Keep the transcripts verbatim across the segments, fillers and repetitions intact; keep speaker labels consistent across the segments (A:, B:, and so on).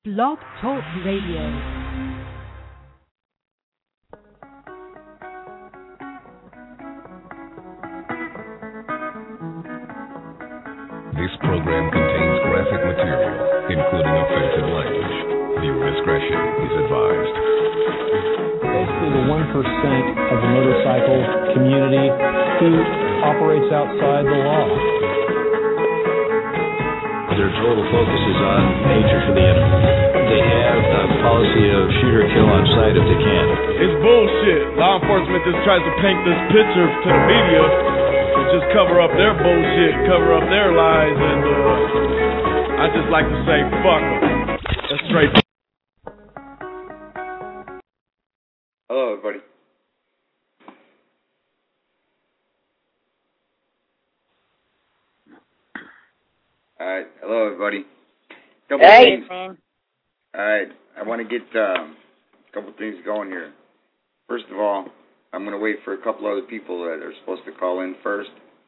A: Blog Talk Radio.
B: This program contains graphic material, including offensive language. Viewer discretion is advised.
C: Basically, the one percent of the motorcycle community who operates outside the law.
D: Their total focus is on nature for the enemy. They have a policy of shoot or kill on sight if they can.
E: It's bullshit. Law enforcement just tries to paint this picture to the media to just cover up their bullshit, cover up their lies, and uh, I just like to say, fuck them. That's straight.
F: Hello, everybody. All right. Hello, everybody. Couple
G: Hey,
F: things.
G: man.
F: All right. I want to get um, a couple things going here. First of all, I'm going to wait for a couple other people that are supposed to call in first.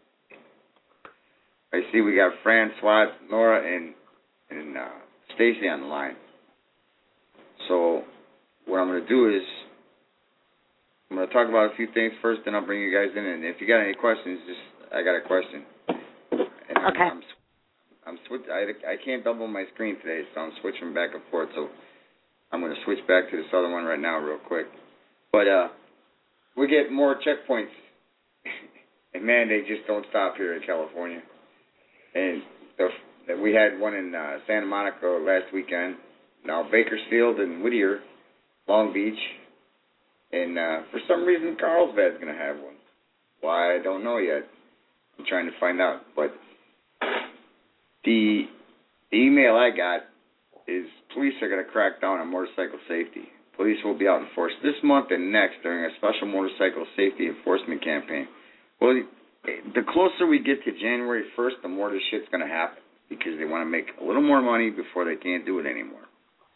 F: I see we got Fran, Swat, Nora, and and uh, Stacy on the line. So what I'm going to do is I'm going to talk about a few things first, then I'll bring you guys in. And if you got any questions, just I got a question. And I'm,
G: Okay.
F: I'm, I'm switch. I, I can't double my screen today, so I'm switching back and forth. So I'm going to switch back to this other one right now, real quick. But uh, we get more checkpoints, and man, they just don't stop here in California. And the, we had one in uh, Santa Monica last weekend. Now Bakersfield and Whittier, Long Beach, and uh, for some reason Carlsbad's going to have one. Why, I don't know yet. I'm trying to find out, but. The, the email I got is police are going to crack down on motorcycle safety. Police will be out in force this month and next during a special motorcycle safety enforcement campaign. Well, the closer we get to January first, the more this shit's going to happen because they want to make a little more money before they can't do it anymore.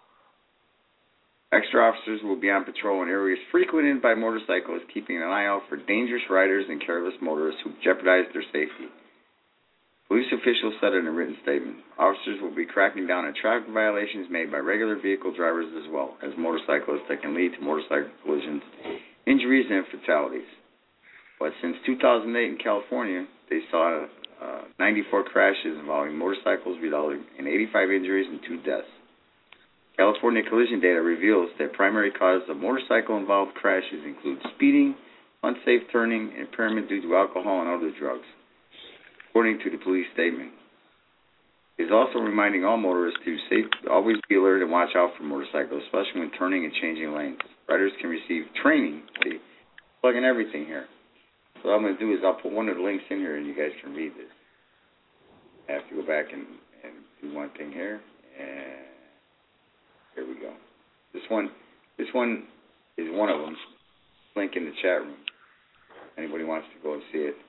F: Extra officers will be on patrol in areas frequented by motorcyclists, keeping an eye out for dangerous riders and careless motorists who jeopardize their safety. Police officials said in a written statement, officers will be cracking down on traffic violations made by regular vehicle drivers as well as motorcyclists that can lead to motorcycle collisions, injuries, and fatalities. But since two thousand eight in California, they saw uh, ninety-four crashes involving motorcycles, resulting in eighty-five injuries and two deaths. California collision data reveals that primary causes of motorcycle-involved crashes include speeding, unsafe turning, and impairment due to alcohol and other drugs. According to the police statement, it is also reminding all motorists to safe, always be alert and watch out for motorcycles, especially when turning and changing lanes. Riders can receive training. See, plugging everything here. So what I'm going to do is I'll put one of the links in here and you guys can read this. I have to go back and, and do one thing here. And here we go. This one, this one is one of them. Link in the chat room. Anybody wants to go and see it.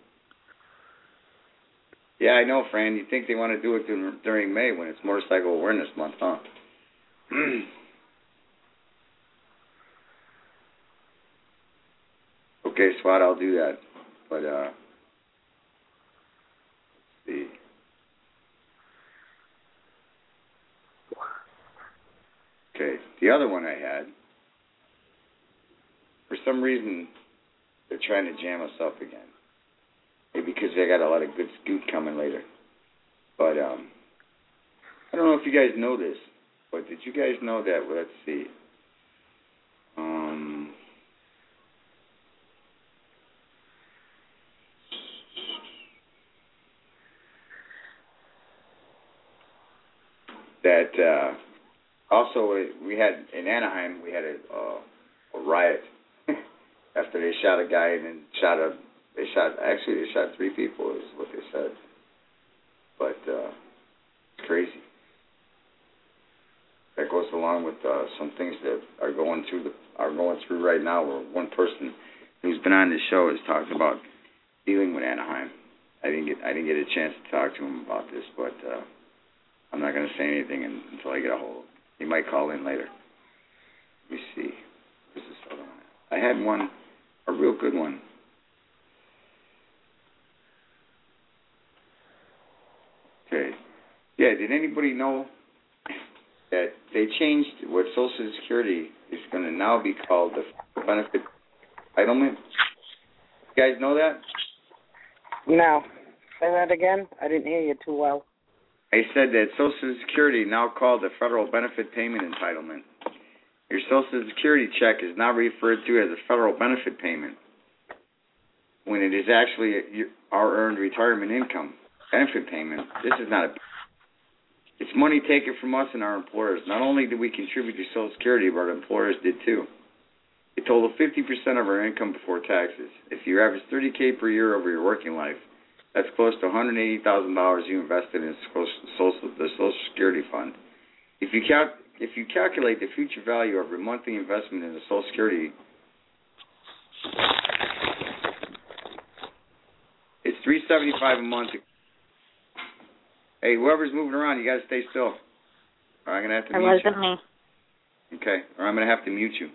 F: Yeah, I know, Fran. You think they want to do it during May when it's Motorcycle Awareness Month, huh? Okay, Swat, I'll do that. But, uh, let's see. Okay, the other one I had, for some reason, they're trying to jam us up again. Maybe because they got a lot of good scoot coming later. But um, I don't know if you guys know this, but did you guys know that, well, let's see, um, that uh, also we had, in Anaheim, we had a, uh, a riot after they shot a guy and then shot a They shot, actually, they shot three people, is what they said. But uh, it's crazy. That goes along with uh, some things that are going through the are going through right now. Where one person who's been on this show has talked about dealing with Anaheim. I didn't get I didn't get a chance to talk to him about this, but uh, I'm not going to say anything until I get a hold. He might call in later. Let me see. Where's this other one? I had one, a real good one. Okay. Yeah, did anybody know that they changed what Social Security is going to now be called the benefit entitlement. You guys know that?
G: No. Say that again. I didn't hear you too well.
F: I said that Social Security, now called the federal benefit payment entitlement. Your Social Security check is now referred to as a federal benefit payment, when it is actually our earned retirement income benefit payment. This is not a... It's money taken from us and our employers. Not only did we contribute to Social Security, but our employers did too. It totaled fifty percent of our income before taxes. If you average thirty thousand dollars per year over your working life, that's close to one hundred eighty thousand dollars you invested in social, the Social Security Fund. If you cal- if you calculate the future value of your monthly investment in the Social Security, it's three hundred seventy-five dollars a month. Hey, whoever's moving around, you got to stay still. Or I'm going to have to
H: it
F: mute you.
H: It wasn't me.
F: Okay, or I'm going to have to mute you.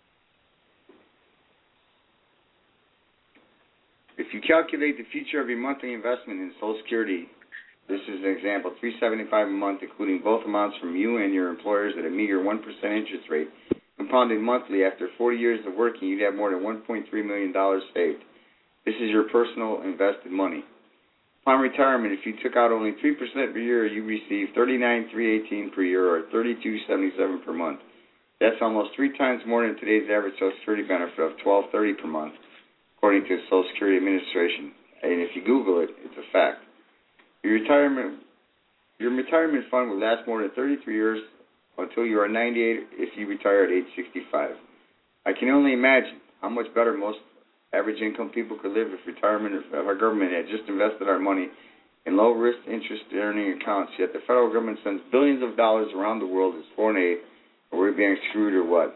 F: If you calculate the future of your monthly investment in Social Security, this is an example, three hundred seventy-five dollars a month, including both amounts from you and your employers at a meager one percent interest rate, compounded monthly after forty years of working, you'd have more than one point three million dollars saved. This is your personal invested money. Upon retirement, if you took out only three percent per year, you receive thirty-nine thousand three hundred eighteen dollars per year, or thirty-two thousand seventy-seven dollars per month. That's almost three times more than today's average Social Security benefit of twelve thirty per month, according to the Social Security Administration. And if you Google it, it's a fact. Your retirement, your retirement fund will last more than thirty-three years until you are ninety-eight if you retire at age sixty-five. I can only imagine how much better most average income people could live if retirement, if our government had just invested our money in low-risk interest-earning accounts, yet the federal government sends billions of dollars around the world as foreign aid, or we're being screwed or what?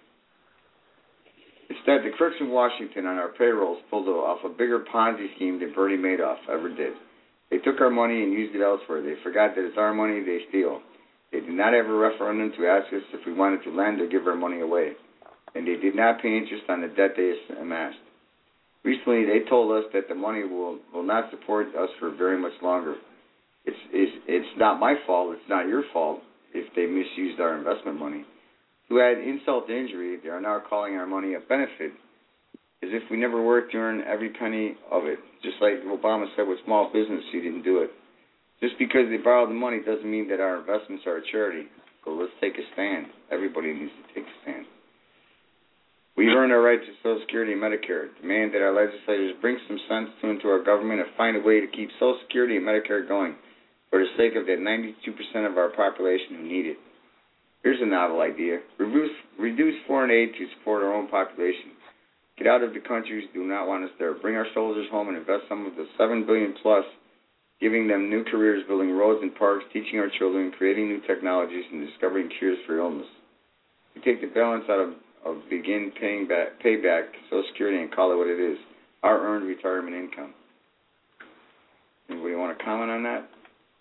F: Instead, the crooks in Washington on our payrolls pulled off a bigger Ponzi scheme than Bernie Madoff ever did. They took our money and used it elsewhere. They forgot that it's our money they steal. They did not have a referendum to ask us if we wanted to lend or give our money away. And they did not pay interest on the debt they amassed. Recently, they told us that the money will, will not support us for very much longer. It's, it's, it's not my fault. It's not your fault if they misused our investment money. To add insult to injury, they are now calling our money a benefit, as if we never worked to earn every penny of it. Just like Obama said with small business, he didn't do it. Just because they borrowed the money doesn't mean that our investments are a charity. So let's take a stand. Everybody needs to take a stand. We've earned our right to Social Security and Medicare. Demand that our legislators bring some sense into our government and find a way to keep Social Security and Medicare going for the sake of that ninety-two percent of our population who need it. Here's a novel idea. Reduce, reduce foreign aid to support our own population. Get out of the countries who do not want us there. Bring our soldiers home and invest some of the seven billion dollars plus, giving them new careers, building roads and parks, teaching our children, creating new technologies, and discovering cures for illness. We take the balance out of of begin paying back, pay back Social Security and call it what it is, our earned retirement income. Anybody want to comment on that?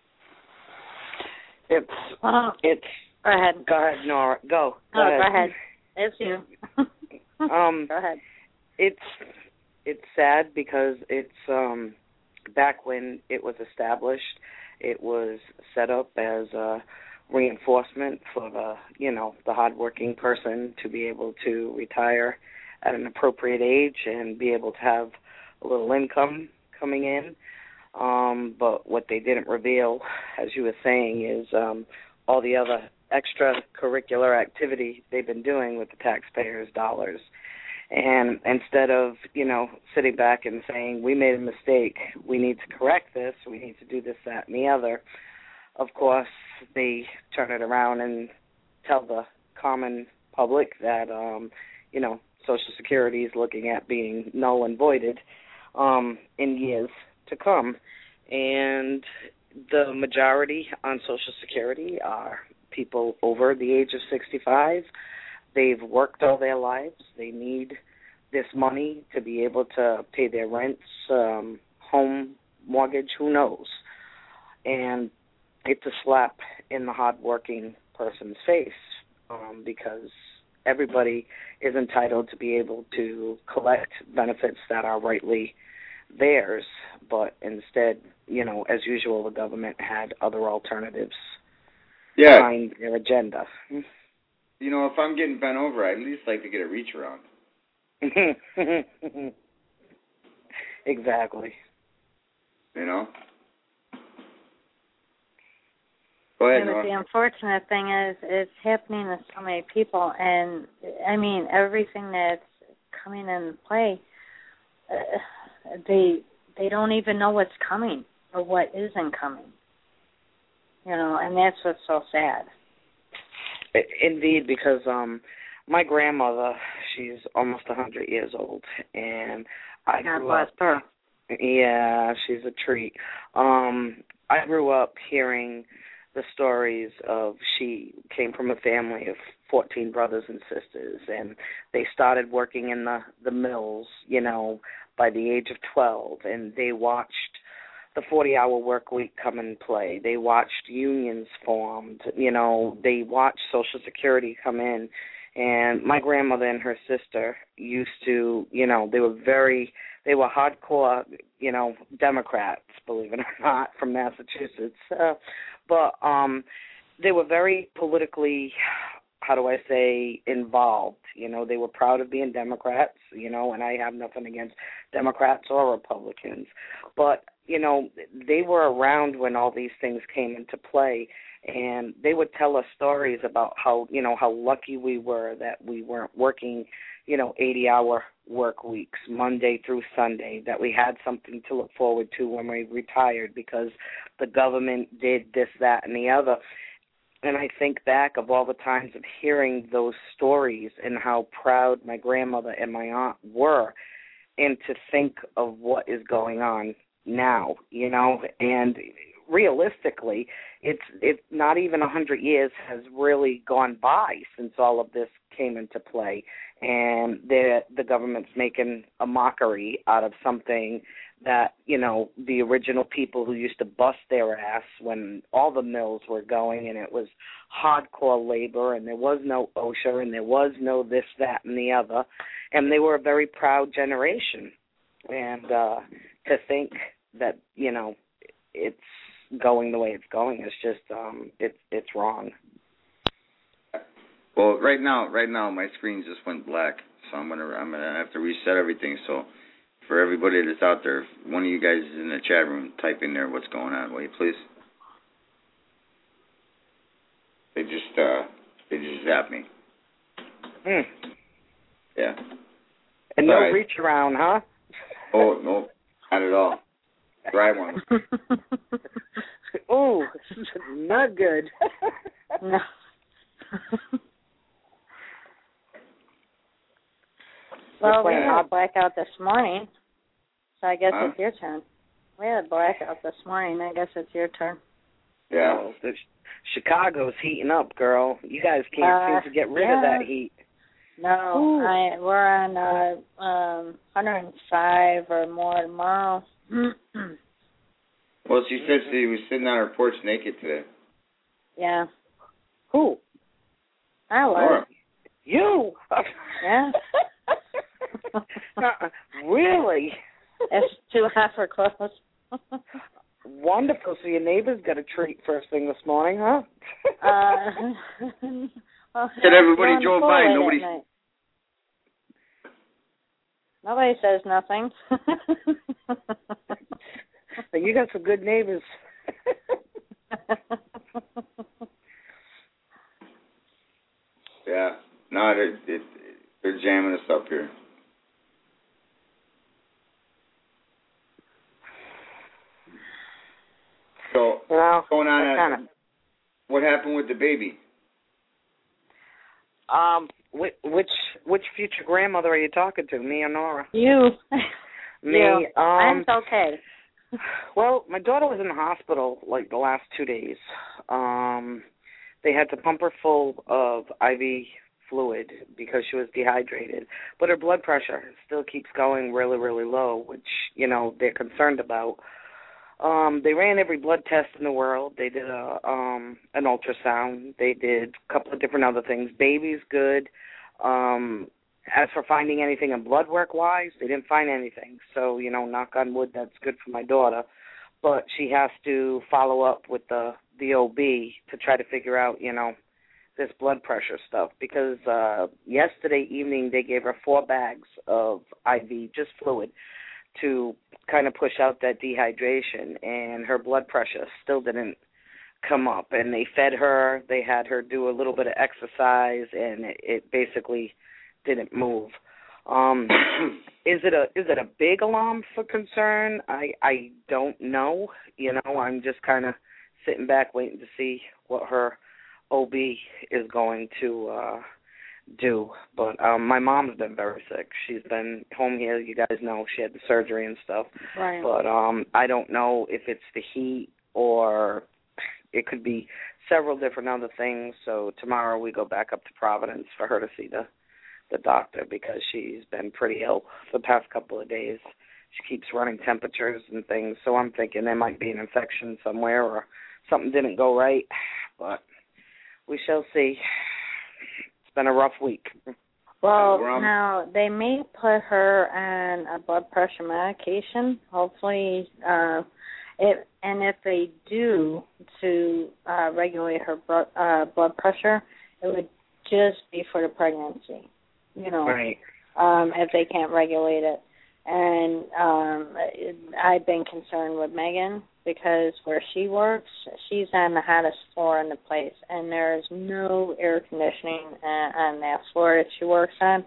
G: It's,
H: uh,
G: it's,
H: go ahead.
G: Go ahead, Nora. Go. Go
H: oh,
G: ahead.
H: Go ahead. It's you.
G: um,
H: go ahead.
G: It's, it's sad because it's, um, back when it was established, it was set up as a reinforcement for the, you know, the hardworking person to be able to retire at an appropriate age and be able to have a little income coming in. Um, but what they didn't reveal, as you were saying, is um, all the other extracurricular activity they've been doing with the taxpayers' dollars. And instead of, you know, sitting back and saying, we made a mistake, we need to correct this, we need to do this, that, and the other, of course, they turn it around and tell the common public that, um, you know, Social Security is looking at being null and voided um, in years to come. And the majority on Social Security are people over the age of sixty-five. They've worked all their lives. They need this money to be able to pay their rents, um, home mortgage, who knows. And it's a slap in the hardworking person's face um, because everybody is entitled to be able to collect benefits that are rightly theirs, but instead, you know, as usual, the government had other alternatives.
F: yeah.
G: behind their agenda.
F: You know, if I'm getting bent over, I at least like to get a reach around.
G: Exactly.
F: You know? Go ahead,
H: yeah, but
F: Nora.
H: the unfortunate thing is it's happening to so many people, and, I mean, everything that's coming into play, uh, they they don't even know what's coming or what isn't coming. You know, and that's what's so sad.
G: Indeed, because um, my grandmother, she's almost a hundred years old, and I
H: God
G: grew
H: bless
G: up.
H: her.
G: Yeah, she's a treat. Um, I grew up hearing the stories of she came from a family of fourteen brothers and sisters, and they started working in the the mills, you know, by the age of twelve, and they watched the forty-hour work week come in play. They watched unions formed. You know, they watched Social Security come in. And my grandmother and her sister used to, you know, they were very, they were hardcore, you know, Democrats, believe it or not, from Massachusetts. Uh, but um, they were very politically, how do I say, involved. You know, they were proud of being Democrats, you know, and I have nothing against Democrats or Republicans. But, you know, they were around when all these things came into play, and they would tell us stories about how, you know, how lucky we were that we weren't working, you know, eighty-hour work weeks, Monday through Sunday, that we had something to look forward to when we retired because the government did this, that, and the other. And I think back of all the times of hearing those stories and how proud my grandmother and my aunt were, and to think of what is going on now, you know, and realistically, it's it's not even a hundred years has really gone by since all of this came into play, and the the government's making a mockery out of something that, you know, the original people who used to bust their ass when all the mills were going, and it was hardcore labor, and there was no OSHA, and there was no this, that, and the other, and they were a very proud generation. And uh, to think that, you know, it's going the way it's going is just um, it's it's wrong.
F: Well, right now, right now, my screen just went black, so I'm gonna I'm gonna have to reset everything. So, for everybody that's out there, if one of you guys is in the chat room, type in there what's going on, will you please? They just uh, they just zapped me.
G: Hmm.
F: Yeah.
G: And no
F: right.
G: reach around, huh?
F: Oh no, not at all. Try one.
G: Ooh, not good.
H: No. Well, we had a blackout this morning, so I guess
F: huh?
H: it's your turn. We had a blackout this morning. I guess it's your turn.
F: Yeah.
G: Oh, the Chicago's heating up, girl. You guys can't
H: Uh,
G: seem to get rid
H: yeah.
G: of that heat.
H: No, I, we're on uh, um, one hundred five or more tomorrow.
F: Well, she said she was sitting on her porch naked today.
H: Yeah.
G: Who?
H: I was.
F: Nora.
G: You?
H: Yeah.
G: Really?
H: It's too hot for clothes.
G: Wonderful. So your neighbor's got a treat first thing this morning, huh?
H: uh, well,
F: Said everybody
H: going
F: drove
H: to
F: by,
H: Floyd
F: nobody-
H: at night. Nobody says nothing.
G: You got some good neighbors.
F: Yeah. No, they're, it, they're jamming us up here. So,
G: You know,
F: what's going on?
G: kinda,
F: At, what happened with the baby?
G: um, which, which which future grandmother are you talking to, me or Nora?
H: You.
G: Me.
H: You.
G: Um,
H: I'm okay.
G: Well, my daughter was in the hospital like the last two days. Um, they had to pump her full of I V fluid because she was dehydrated, but her blood pressure still keeps going really, really low, which, you know, they're concerned about. Um, they ran every blood test in the world. They did a um, an ultrasound. They did a couple of different other things. Baby's good. Um, as for finding anything in blood work-wise, they didn't find anything. So, you know, knock on wood, that's good for my daughter. But she has to follow up with the the O B to try to figure out, you know, this blood pressure stuff, because uh, yesterday evening they gave her four bags of I V, just fluid, to kind of push out that dehydration, and her blood pressure still didn't come up. And they fed her, they had her do a little bit of exercise, and it, it basically didn't move. Um, is it a is it a big alarm for concern? I I don't know. You know, I'm just kind of sitting back waiting to see what her O B is going to uh, do. But um, my mom's been very sick. She's been home here. You guys know she had the surgery and stuff.
H: Right.
G: But um, I don't know if it's the heat or it could be several different other things. So tomorrow we go back up to Providence for her to see the, the doctor, because she's been pretty ill for the past couple of days. She keeps running temperatures and things. So I'm thinking there might be an infection somewhere or something didn't go right. But we shall see. It's been a rough week.
H: Well, now, they may put her on a blood pressure medication, hopefully. Uh, it, and if they do to uh, regulate her bro- uh, blood pressure, it would just be for the pregnancy, you know,
G: right.
H: um, if they can't regulate it. And um, it, I've been concerned with Megan, because where she works, she's on the hottest floor in the place, and there's no air conditioning uh, on that floor that she works on,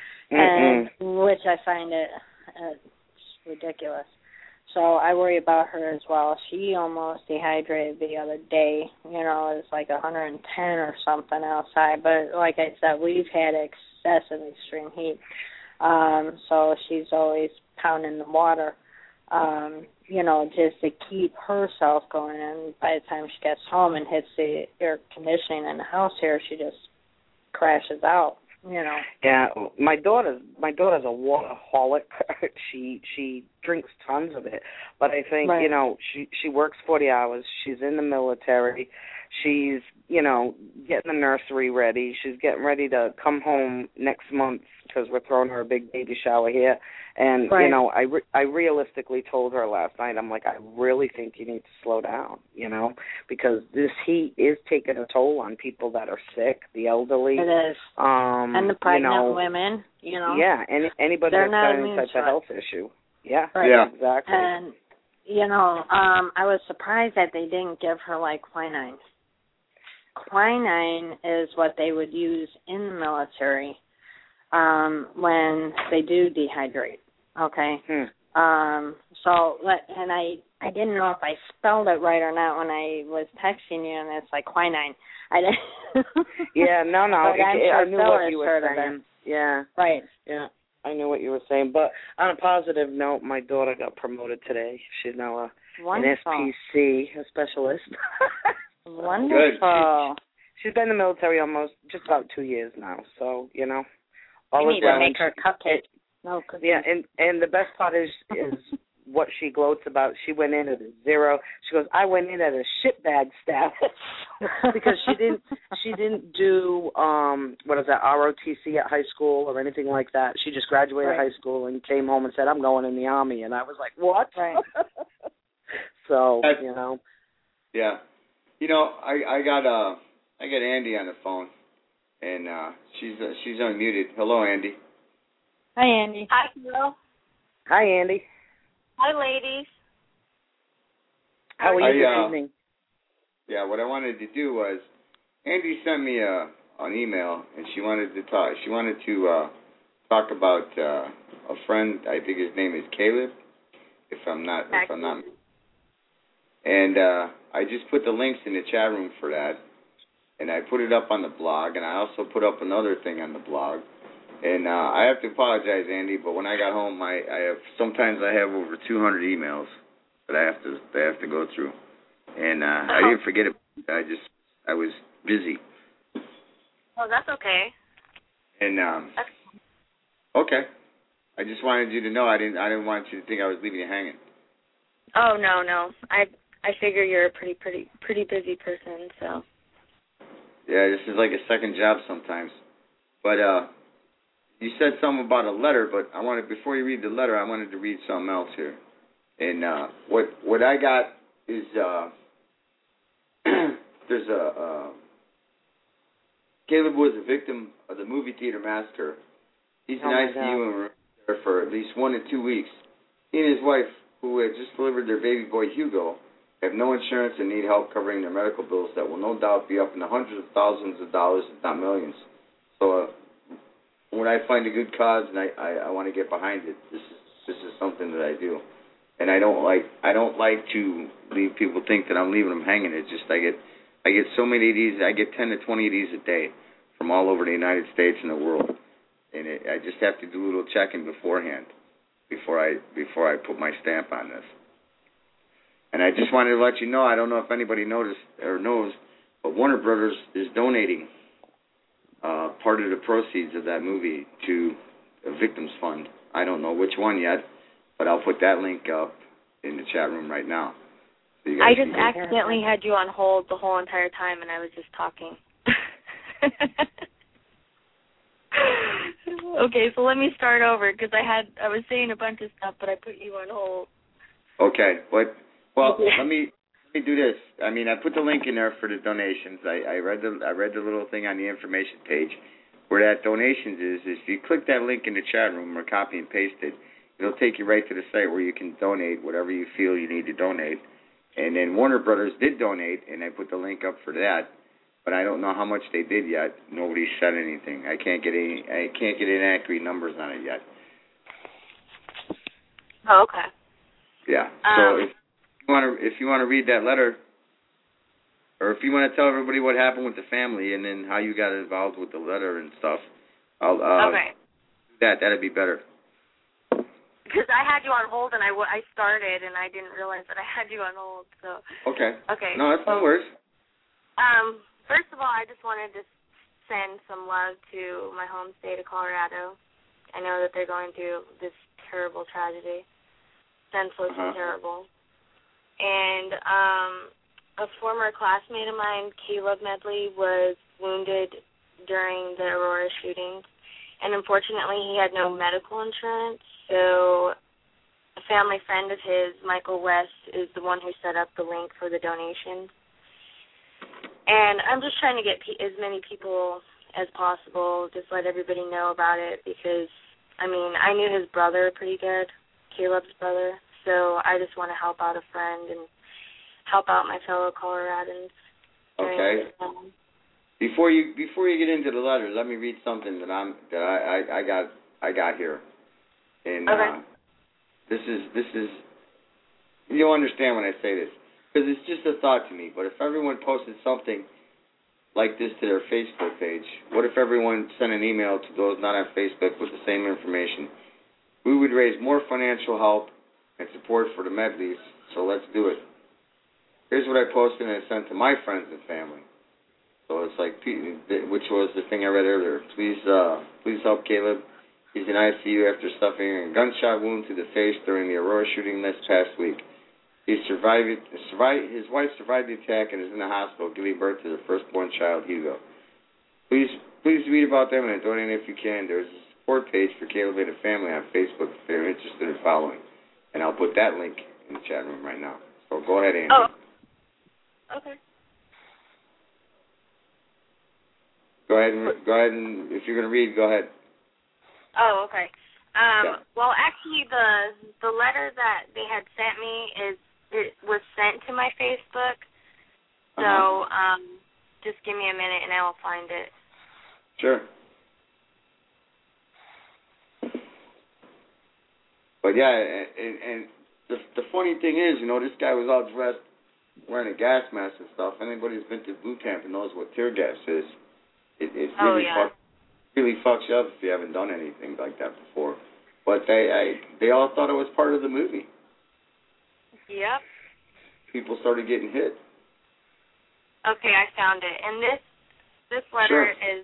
H: and Mm-mm. which I find it uh, ridiculous. So I worry about her as well. She almost dehydrated the other day. You know, it's like one hundred ten or something outside. But like I said, we've had excessive extreme heat. Um, so she's always pounding the water, um, you know, just to keep herself going. And by the time she gets home and hits the air conditioning in the house here, she just crashes out. You know.
G: Yeah, my daughter's my daughter's a waterholic. she she drinks tons of it, but I think
H: right.
G: you know she she works forty hours. She's in the military. She's you know getting the nursery ready. She's getting ready to come home next month because we're throwing her a big baby shower here. And
H: right.
G: you know I re- I realistically told her last night, I'm like, I really think you need to slow down. You know, because this heat is taking a toll on people that are sick, the elderly.
H: It is.
G: Um,
H: and the pregnant
G: you know,
H: women, you know.
G: Yeah, and anybody
H: They're
G: that's
H: not
G: got any
H: immune
G: type
H: to
G: of
H: it.
G: health issue. Yeah,
H: Right.
F: yeah,
G: exactly.
H: And, you know, um, I was surprised that they didn't give her, like, quinine. Quinine is what they would use in the military um, when they do dehydrate, okay?
G: Hmm.
H: Um, so, and I, I didn't know if I spelled it right or not when I was texting you, and it's like quinine. I didn't.
G: Yeah, no, no.
H: But I'm
G: it,
H: sure
G: I knew
H: Phil
G: what
H: has
G: you were
H: heard of
G: saying.
H: it.
G: Yeah.
H: Right.
G: Yeah, I knew what you were saying. But on a positive note, my daughter got promoted today. She's now a, an S P C, a specialist.
H: Wonderful.
G: She, she's been in the military almost just about two years now. So, you know, all
H: you
G: is
H: need
G: well.
H: to make her cupcake. No cookies.
G: Yeah, and, and the best part is is what she gloats about. She went in at a zero. She goes, I went in at a shitbag status because she didn't she didn't do um what is that R O T C at high school or anything like that. She just graduated
H: right.
G: high school and came home and said, I'm going in the Army, and I was like, what?
H: Right.
G: So
F: That's,
G: you know.
F: Yeah, you know, I I got uh I got Andy on the phone, and uh, she's uh, she's unmuted. Hello, Andy.
H: Hi, Andy.
I: Hi, Phil.
G: Hi, Andy.
I: Hi, ladies.
G: How are you
F: I,
G: this
F: uh,
G: evening?
F: Yeah, what I wanted to do was, Andy sent me a an email, and she wanted to talk. She wanted to uh, talk about uh, a friend. I think his name is Caleb, if I'm not if I'm not. And uh, I just put the links in the chat room for that, and I put it up on the blog, and I also put up another thing on the blog. And uh, I have to apologize, Andy, but when I got home, I, I have sometimes I have over two hundred emails that I have to that I have to go through, and uh, oh. I didn't forget it. I just I was busy.
I: Oh, that's okay.
F: And um,
I: that's...
F: okay, I just wanted you to know I didn't I didn't want you to think I was leaving you hanging.
I: Oh no no I I figure you're a pretty pretty pretty busy person, so.
F: Yeah, this is like a second job sometimes, but uh. You said something about a letter, but I wanted before you read the letter, I wanted to read something else here. And uh, what what I got is uh, there's a uh, Caleb was a victim of the movie theater massacre. He's in
G: Oh, my
F: I C U and was there for at least one to two weeks. He and his wife, who had just delivered their baby boy Hugo, have no insurance and need help covering their medical bills that will no doubt be up in the hundreds of thousands of dollars, if not millions. So uh, when I find a good cause and I, I, I want to get behind it, this is this is something that I do. And I don't like I don't like to leave people think that I'm leaving them hanging. It's just I get I get so many of these. I get ten to twenty of these a day from all over the United States and the world, and it, I just have to do a little checking beforehand before I before I put my stamp on this. And I just wanted to let you know. I don't know if anybody noticed or knows, but Warner Brothers is donating uh, part of the proceeds of that movie to a victims fund. I don't know which one yet, but I'll put that link up in the chat room right now. So you guys
I: I just
F: can get
I: accidentally had you on hold the whole entire time, and I was just talking. Okay, so let me start over because I had I was saying a bunch of stuff, but I put you on hold.
F: Okay, but well, let me let me do this. I mean, I put the link in there for the donations. I, I read the I read the little thing on the information page where that donations is. If you click that link in the chat room or copy and paste it, it'll take you right to the site where you can donate whatever you feel you need to donate. And then Warner Brothers did donate, and I put the link up for that. But I don't know how much they did yet. Nobody said anything. I can't get any. I can't get inaccurate numbers on it yet.
I: Oh, okay.
F: Yeah.
I: Um,
F: so if you want to, if you want to read that letter, or if you want to tell everybody what happened with the family and then how you got involved with the letter and stuff, I'll. Uh,
I: okay.
F: That that'd be better.
I: Because I had you on hold and I, w- I started and I didn't realize that I had you on hold. So.
F: Okay.
I: Okay.
F: No, that's no worries.
I: Um. First of all, I just wanted to send some love to my home state of Colorado. I know that they're going through this terrible tragedy, senseless
F: Uh-huh.
I: and terrible. And um, a former classmate of mine, Caleb Medley, was wounded during the Aurora shootings. And unfortunately, he had no medical insurance. So a family friend of his, Michael West, is the one who set up the link for the donation. And I'm just trying to get pe- as many people as possible, just let everybody know about it because, I mean, I knew his brother pretty good, Caleb's brother, so I just want to help out a friend and help out my fellow Coloradans.
F: Okay.
I: Um,
F: Before you before you get into the letter, let me read something that I'm that I, I, I got I got here. And
I: okay.
F: uh, this is this is you'll understand when I say this. Because it's just a thought to me, but if everyone posted something like this to their Facebook page, what if everyone sent an email to those not on Facebook with the same information? We would raise more financial help and support for the Medleys, so let's do it. Here's what I posted and I sent to my friends and family. So it's like, which was the thing I read earlier. Please, uh, please help Caleb. He's in I C U after suffering a gunshot wound to the face during the Aurora shooting this past week. He survived, survived. His wife survived the attack and is in the hospital giving birth to their firstborn child, Hugo. Please, please read about them and donate if you can. There's a support page for Caleb and the family on Facebook if they're interested in following, and I'll put that link in the chat room right now. So go ahead, Andy.
I: Oh. Okay.
F: Go ahead and go ahead and if you're going to read, go ahead.
I: Oh, okay. Um,
F: yeah.
I: Well, actually, the the letter that they had sent me is it was sent to my Facebook. So
F: Uh-huh.
I: um, just give me a minute and I will find it.
F: Sure. But yeah, and, and the the funny thing is, you know, this guy was all dressed, wearing a gas mask and stuff. Anybody who's been to boot camp and knows what tear gas is, it, it
I: Oh,
F: really
I: yeah.
F: fucks really fucks you up if you haven't done anything like that before. But they I, they all thought it was part of the movie.
I: Yep.
F: People started getting hit.
I: Okay, I found it. And this this letter
F: Sure.
I: is,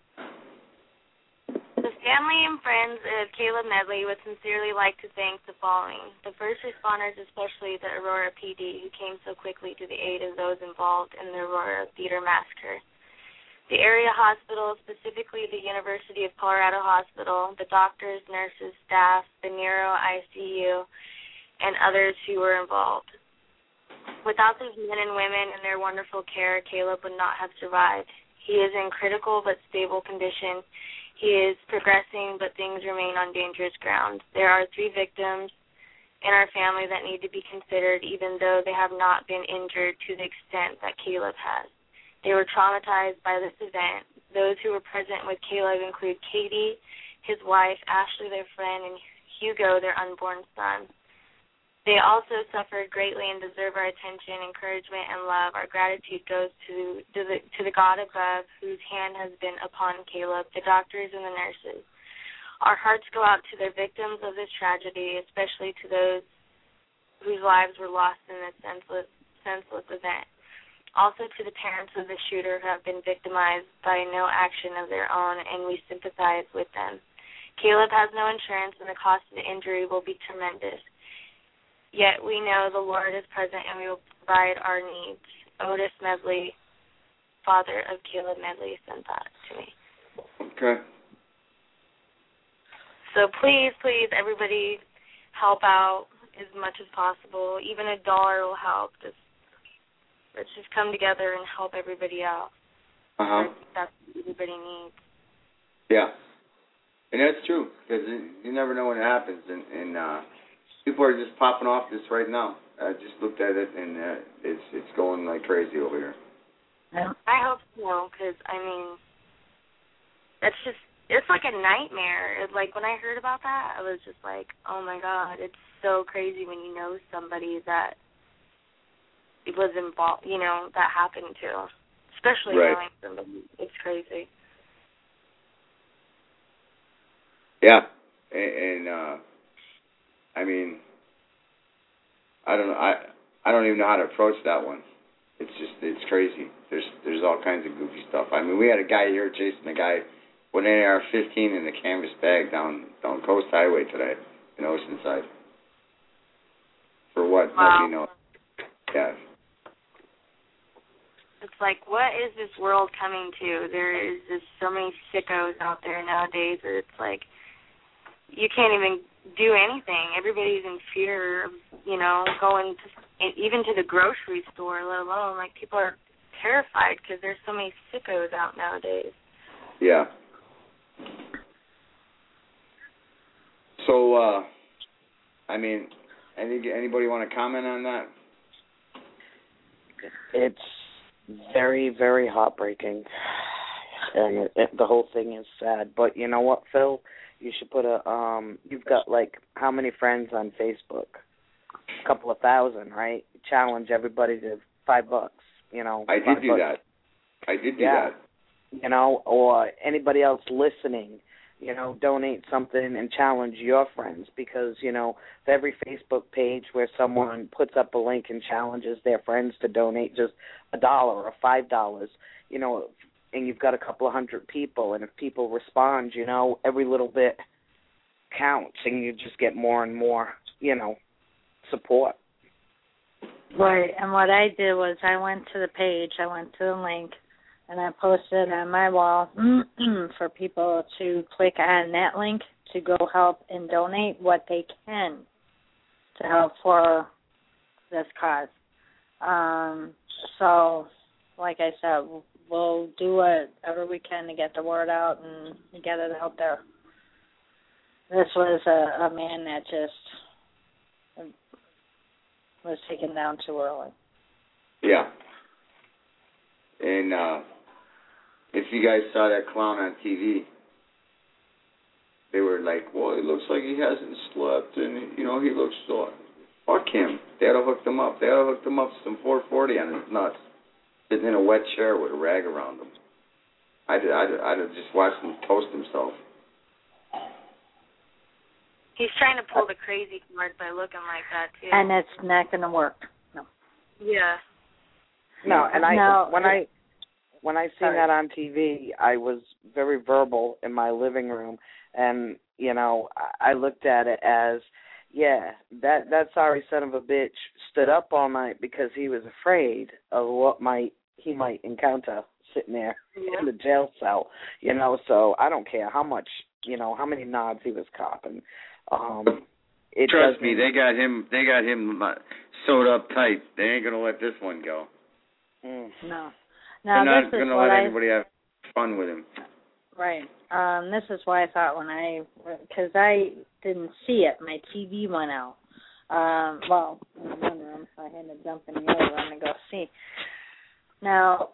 I: the family and friends of Caleb Medley would sincerely like to thank the following. The first responders, especially the Aurora P D, who came so quickly to the aid of those involved in the Aurora Theater Massacre. The area hospital, specifically the University of Colorado Hospital, the doctors, nurses, staff, the Neuro I C U, and others who were involved. Without these men and women and their wonderful care, Caleb would not have survived. He is in critical but stable condition. He is progressing, but things remain on dangerous ground. There are three victims in our family that need to be considered, even though they have not been injured to the extent that Caleb has. They were traumatized by this event. Those who were present with Caleb include Katie, his wife, Ashley, their friend, and Hugo, their unborn son. They also suffered greatly and deserve our attention, encouragement, and love. Our gratitude goes to, to, the, to the God above, whose hand has been upon Caleb, the doctors and the nurses. Our hearts go out to the victims of this tragedy, especially to those whose lives were lost in this senseless, senseless event. Also to the parents of the shooter who have been victimized by no action of their own, and we sympathize with them. Caleb has no insurance, and the cost of the injury will be tremendous. Yet we know the Lord is present and we will provide our needs. Otis Medley, father of Caleb Medley, sent that to me.
F: Okay.
I: So please, please, everybody help out as much as possible. Even a dollar will help. Just, let's just come together and help everybody out.
F: Uh-huh.
I: That's what everybody needs.
F: Yeah. And that's true, because you never know when it happens. And, and uh, people are just popping off this right now. I just looked at it, and uh, it's it's going like crazy over here.
I: I hope so, because, I mean, that's just, it's like a nightmare. It, like, when I heard about that, I was just like, oh, my God, it's so crazy when you know somebody that it was involved, you know, that happened to, especially
F: right.
I: knowing somebody. It's crazy.
F: Yeah, and, and uh, I mean, I don't know. I I don't even know how to approach that one. It's just it's crazy. There's there's all kinds of goofy stuff. I mean, we had a guy here chasing a guy with an A R fifteen in a canvas bag down down Coast Highway today in Oceanside. For what?
I: Wow.
F: Nobody knows. Yeah.
I: It's like, what is this world coming to? There is just so many sickos out there nowadays that it's like you can't even do anything. Everybody's in fear of, you know, going to, even to the grocery store, let alone, like, people are terrified because there's so many sickos out nowadays.
F: Yeah. So, uh, I mean, any, anybody want to comment on that?
G: It's very, very heartbreaking, and it, it, the whole thing is sad. But you know what, Phil? You should put a, um, you've got, like, how many friends on Facebook? A couple of thousand, right? Challenge everybody to five bucks, you know.
F: I did do
G: bucks.
F: that. I did do
G: yeah.
F: that.
G: You know, or anybody else listening, you know, donate something and challenge your friends, because, you know, for every Facebook page where someone puts up a link and challenges their friends to donate just a dollar or five dollars, you know, and you've got a couple of hundred people, and if people respond, you know, every little bit counts, and you just get more and more, you know, support.
H: Right, and what I did was I went to the page, I went to the link, and I posted on my wall for people to click on that link to go help and donate what they can to help for this cause. Um, so, like I said, we'll do whatever we can to get the word out and get it out there. This was a, a man that just was taken down too early.
F: Yeah. And uh, if you guys saw that clown on T V, they were like, well, it looks like he hasn't slept, and, you know, he looks so... Fuck him. They had to hook him up. They had to hook him up some four forty on his nuts, sitting in a wet chair with a rag around him. I'd, I'd, I'd have just watched him toast himself.
I: He's trying to pull the crazy card by looking like that, too.
H: And it's not going to work. No.
I: Yeah.
G: No, and I
H: no,
G: when I when I seen
H: sorry.
G: that on T V, I was very verbal in my living room, and you know, I looked at it as, yeah, that that sorry son of a bitch stood up all night because he was afraid of what might he might encounter sitting there
I: yeah.
G: in the jail cell, you know. So I don't care how much, you know, how many nods he was copping. Um, it
F: Trust
G: doesn't.
F: me, they got him. They got him uh, sewed up tight. They ain't gonna let this one go.
G: Mm.
H: No.
F: They're
H: Now,
F: not
H: this is
F: gonna
H: what
F: let
H: I,
F: anybody have fun with him.
H: Right. Um, this is why I thought when I, because I didn't see it, my T V went out. Um, well, in one room, so I had to jump in the other room and go see. Now,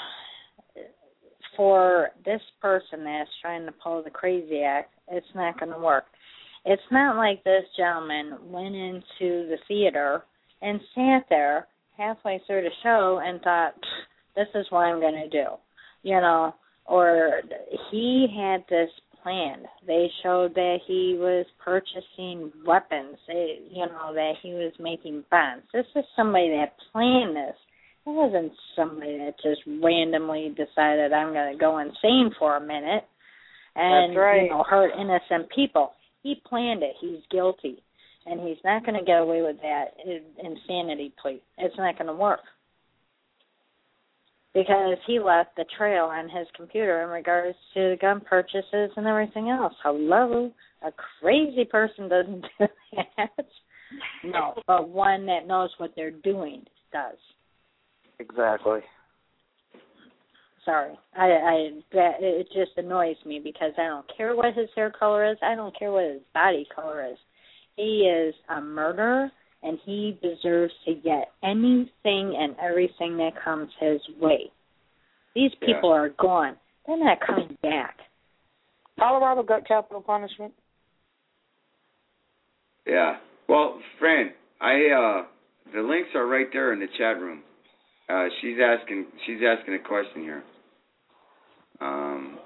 H: for this person that's trying to pull the crazy act, it's not going to work. It's not like this gentleman went into the theater and sat there halfway through the show and thought, this is what I'm going to do, you know, or he had this planned. They showed that he was purchasing weapons, they, you know, that he was making bombs. This is somebody that planned this. It wasn't somebody that just randomly decided I'm going to go insane for a minute and,
G: That's right.
H: you know, hurt innocent people. He planned it. He's guilty. And he's not going to get away with that insanity plea. It's not going to work. Because he left the trail on his computer in regards to the gun purchases and everything else. Hello? A crazy person doesn't do that. No, but one that knows what they're doing does.
G: Exactly.
H: Sorry. I, I that, it just annoys me because I don't care what his hair color is. I don't care what his body color is. He is a murderer, and he deserves to get anything and everything that comes his way. These people
F: Yeah.
H: are gone. They're not coming back.
G: Colorado got capital punishment.
F: Yeah. Well, Fran, I uh, the links are right there in the chat room. Uh, she's asking. She's asking a question here. Um.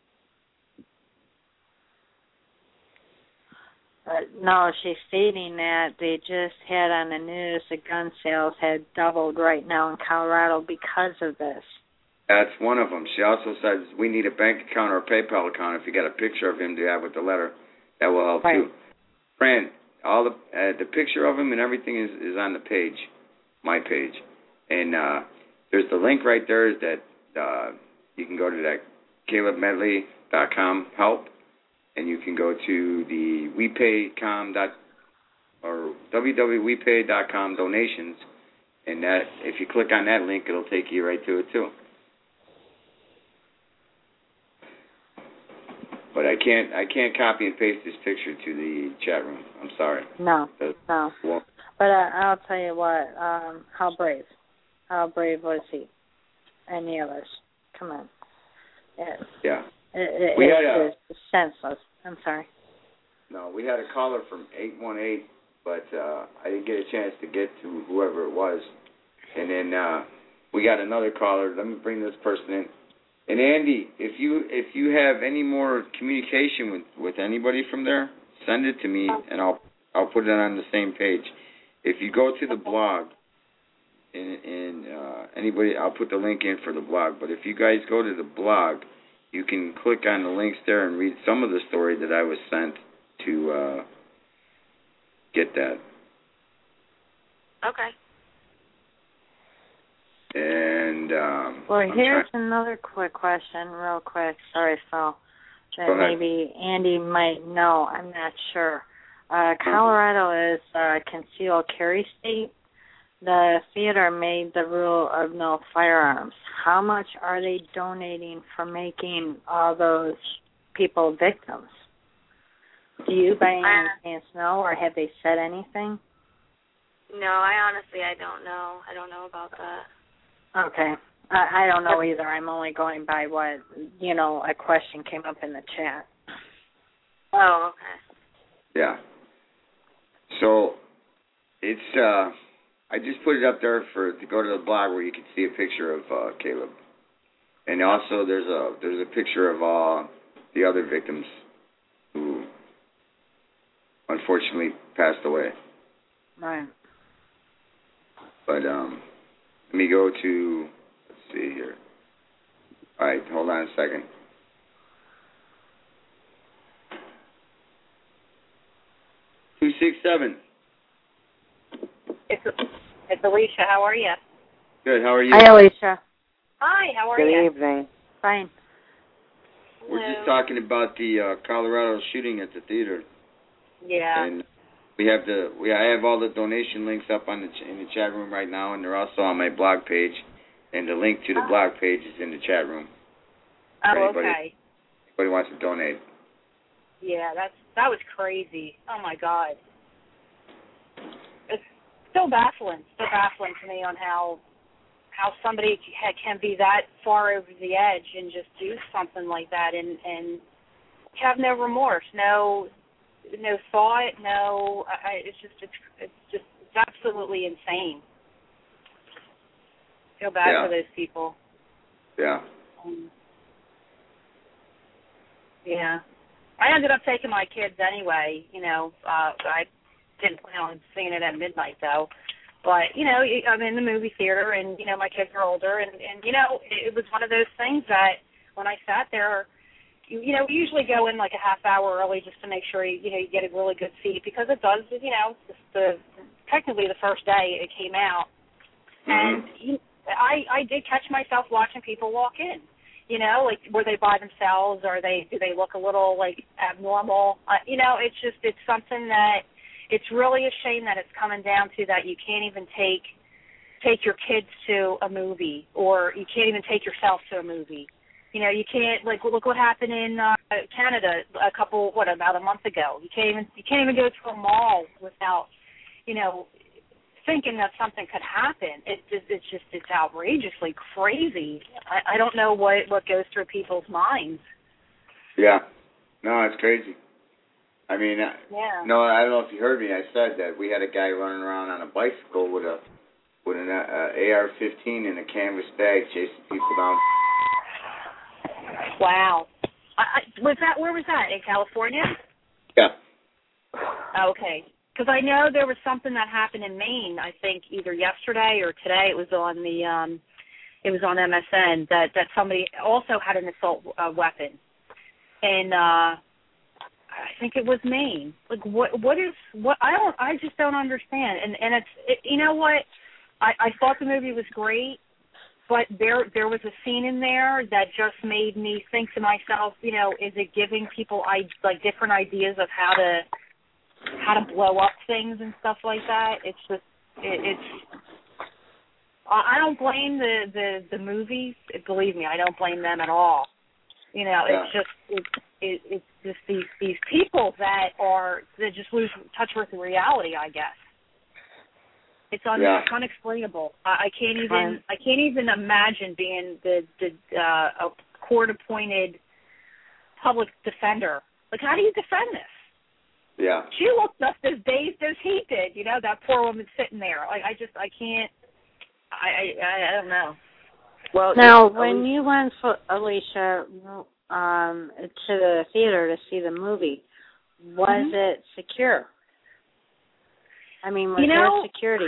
H: Uh, no, she's stating that they just had on the news the gun sales had doubled right now in Colorado because of this.
F: That's one of them. She also says we need a bank account or a PayPal account. If you got a picture of him to have with the letter, that will help
H: right.
F: too. Fran, all the uh, the picture of him and everything is, is on the page, my page, and uh, there's the link right there that uh, you can go to that caleb medley dot com help, and you can go to the wepaycom dot or w w w dot we pay dot com donations, and that if you click on that link, it'll take you right to it too. But I can't I can't copy and paste this picture to the chat room. I'm sorry.
H: No,
F: That's,
H: no.
F: well,
H: But uh, I'll tell you what, um, how brave. How brave was he? And the others. Come on. It,
F: yeah.
H: It, it,
F: we
H: it,
F: had a,
H: it's senseless. I'm sorry.
F: No, we had a caller from eight one eight, but uh, I didn't get a chance to get to whoever it was. And then uh, we got another caller. Let me bring this person in. And Andy, if you if you have any more communication with, with anybody from there, send it to me, and I'll I'll put it on the same page. If you go to the blog, and, and uh, anybody, I'll put the link in for the blog. But if you guys go to the blog, you can click on the links there and read some of the story that I was sent to uh, get that.
I: Okay.
F: And um,
H: well,
F: I'm
H: here's
F: trying-
H: another quick question, real quick. Sorry, Phil. That
F: Go ahead.
H: maybe Andy might know. I'm not sure. Uh, Colorado is a concealed carry state. The theater made the rule of no firearms. How much are they donating for making all those people victims? Do you by any chance know, or have they said anything?
I: No, I honestly, I don't know. I don't know about that.
H: Okay. I, I don't know either. I'm only going by what, you know, a question came up in the chat.
I: Oh, okay.
F: Yeah. So it's uh, I just put it up there for to go to the blog where you can see a picture of uh, Caleb, and also there's a there's a picture of uh, the other victims who unfortunately passed away.
H: Right.
F: But um, let me go to let's see here. All right, hold on a second. Two six seven.
J: It's it's Alicia. How are you?
F: Good. How are you?
H: Hi, Alicia.
J: Hi. How are
G: Good
J: you?
G: evening.
H: Fine.
F: We're just talking about the uh, Colorado shooting at the theater.
J: Yeah.
F: And We have the we I have all the donation links up on the ch- in the chat room right now, and they're also on my blog page. And the link to the
J: oh.
F: blog page is in the chat room.
J: Oh,
F: anybody,
J: okay.
F: Anybody wants to donate?
J: Yeah, that's that was crazy. Oh my God. It's still baffling, still baffling to me on how how somebody can be that far over the edge and just do something like that and and have no remorse, no no thought, no. I, it's just it's it's just it's absolutely insane. I feel bad
F: yeah.
J: for those people.
F: Yeah.
J: Um, yeah. I ended up taking my kids anyway. You know, uh, I didn't plan on seeing it at midnight though. But, you know, I'm in the movie theater and, you know, my kids are older. And, and you know, it was one of those things that when I sat there, you, you know, we usually go in like a half hour early just to make sure, you, you know, you get a really good seat because it does, you know, it's the technically the first day it came out.
F: Mm-hmm.
J: And you, I, I did catch myself watching people walk in. You know, like, were they by themselves or they do they look a little, like, abnormal? Uh, you know, it's just, it's something that, it's really a shame that it's coming down to that you can't even take take your kids to a movie or you can't even take yourself to a movie. You know, you can't, like, look what happened in uh, Canada a couple, what, about a month ago. You can't even, you can't even go to a mall without, you know, thinking that something could happen. It just, it's just, it's outrageously crazy. I, I don't know what, what goes through people's minds.
F: Yeah. No, it's crazy. I mean,
J: yeah.
F: no, I don't know if you heard me. I said that we had a guy running around on a bicycle with a with an uh, A R fifteen in a canvas bag chasing people down.
J: Wow. I, I, was that, where was that, in California?
F: Yeah.
J: Okay. Because I know there was something that happened in Maine, I think either yesterday or today. It was on the, um, it was on M S N that, that somebody also had an assault uh, weapon. And, uh, I think it was Maine. Like, what? What is? What? I don't. I just don't understand. And and it's. It, you know what? I, I thought the movie was great, but there there was a scene in there that just made me think to myself. You know, is it giving people I like different ideas of how to how to blow up things and stuff like that? It's just. It, it's. I don't blame the the the movies. Believe me, I don't blame them at all. You know,
F: yeah.
J: it's just. It's, It, it's just these these people that are that just lose touch with reality. I guess it's, un,
F: yeah.
J: it's unexplainable. I, I can't even I can't even imagine being the the uh, a court appointed public defender. Like, how do you defend this?
F: Yeah,
J: she looked just as dazed as he did. You know, that poor woman sitting there. Like, I just I can't. I I, I don't know.
H: Well, now when you went for Alicia. Um, to the theater to see the movie, was mm-hmm. it secure? I mean, was
J: you know,
H: there security?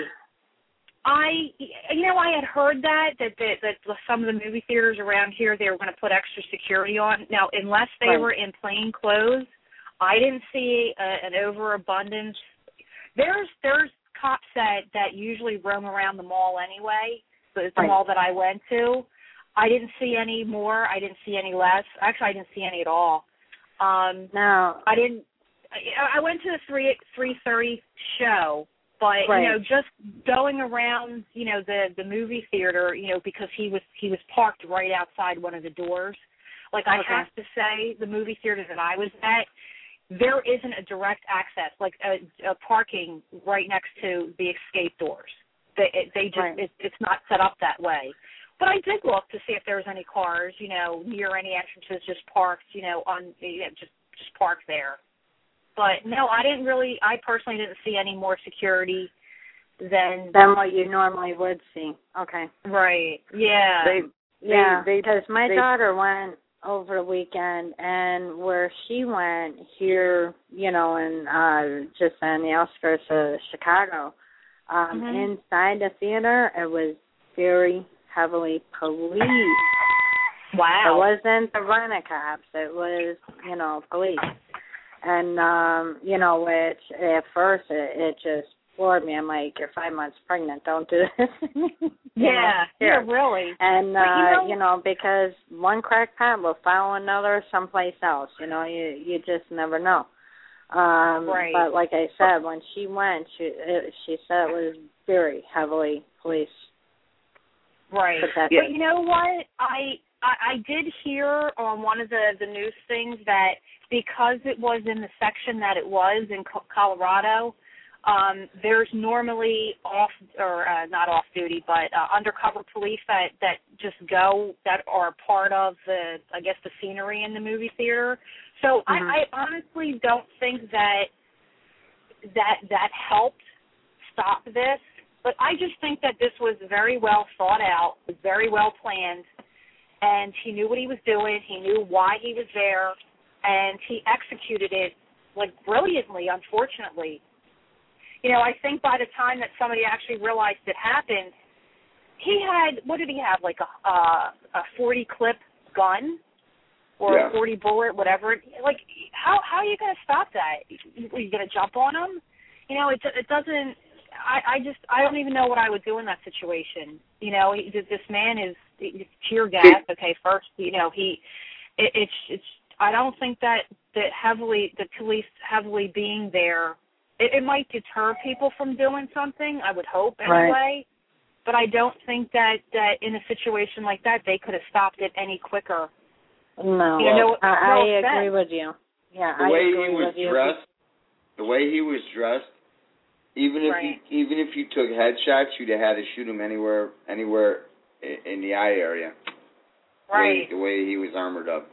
J: I, you know, I had heard that, that, that, that some of the movie theaters around here, they were going to put extra security on. Now, unless they
H: right.
J: were in plain clothes, I didn't see a, an overabundance. There's, there's cops that, that usually roam around the mall anyway, the, the
H: right.
J: mall that I went to. I didn't see any more. I didn't see any less. Actually, I didn't see any at all. Um,
H: no.
J: I didn't. I, I went to the three three thirty show, but
H: right.
J: you know, just going around, you know, the the movie theater, you know, because he was he was parked right outside one of the doors. Like, I
H: okay.
J: have to say, the movie theater that I was at, there isn't a direct access, like a, a parking right next to the escape doors. They they just
H: right.
J: it, it's not set up that way. But I did look to see if there was any cars, you know, near any entrances, just parked, you know, on you know, just just parked there. But no, I didn't really. I personally didn't see any more security than
H: than what you normally would see. Okay.
J: Right. Yeah.
H: They, yeah.
J: They,
H: because my
J: they,
H: daughter went over the weekend, and where she went here, you know, in uh, just on the outskirts of Chicago, um,
J: mm-hmm.
H: inside the theater, it was very heavily policed.
J: Wow.
H: It wasn't the rent-a-cops. It was, you know, police. And, um, you know, which at first it, it just floored me. I'm like, you're five months pregnant. Don't do this.
J: yeah, yeah, really.
H: And, uh,
J: you know,
H: you know, because one crackpot will follow another someplace else. You know, you, you just never know. Um,
J: right.
H: But like I said, when she went, she it, she said it was very heavily police
J: right.
H: protected.
J: But you know what? I, I I did hear on one of the the news things that because it was in the section that it was in Colorado, um, there's normally off or uh, not off duty, but uh, undercover police that that just go that are part of the I guess the scenery in the movie theater. So mm-hmm. I, I honestly don't think that that that helped stop this. But I just think that this was very well thought out, very well planned, and he knew what he was doing. He knew why he was there, and he executed it, like, brilliantly, unfortunately. You know, I think by the time that somebody actually realized it happened, he had, what did he have, like a uh, a forty-clip gun or
F: yeah.
J: a forty bullet, whatever. Like, how how are you going to stop that? Are you going to jump on him? You know, it it doesn't... I, I just, I don't even know what I would do in that situation. You know, he, this man is it's tear gas. Okay, first, you know, he, it, it's, it's, I don't think that, that heavily, the police heavily being there, it, it might deter people from doing something, I would hope anyway. Right. But I don't think that, that in a situation like that, they could have stopped it any quicker.
H: No,
J: you know,
H: I,
J: no
H: I agree with you. Yeah,
F: the
H: I
F: way
H: agree
F: he was
H: with you.
F: dressed, the way he was dressed, Even if
J: right.
F: you even if you took headshots, you'd have had to shoot him anywhere anywhere in the eye area.
J: Right.
F: The way, the way he was armored up.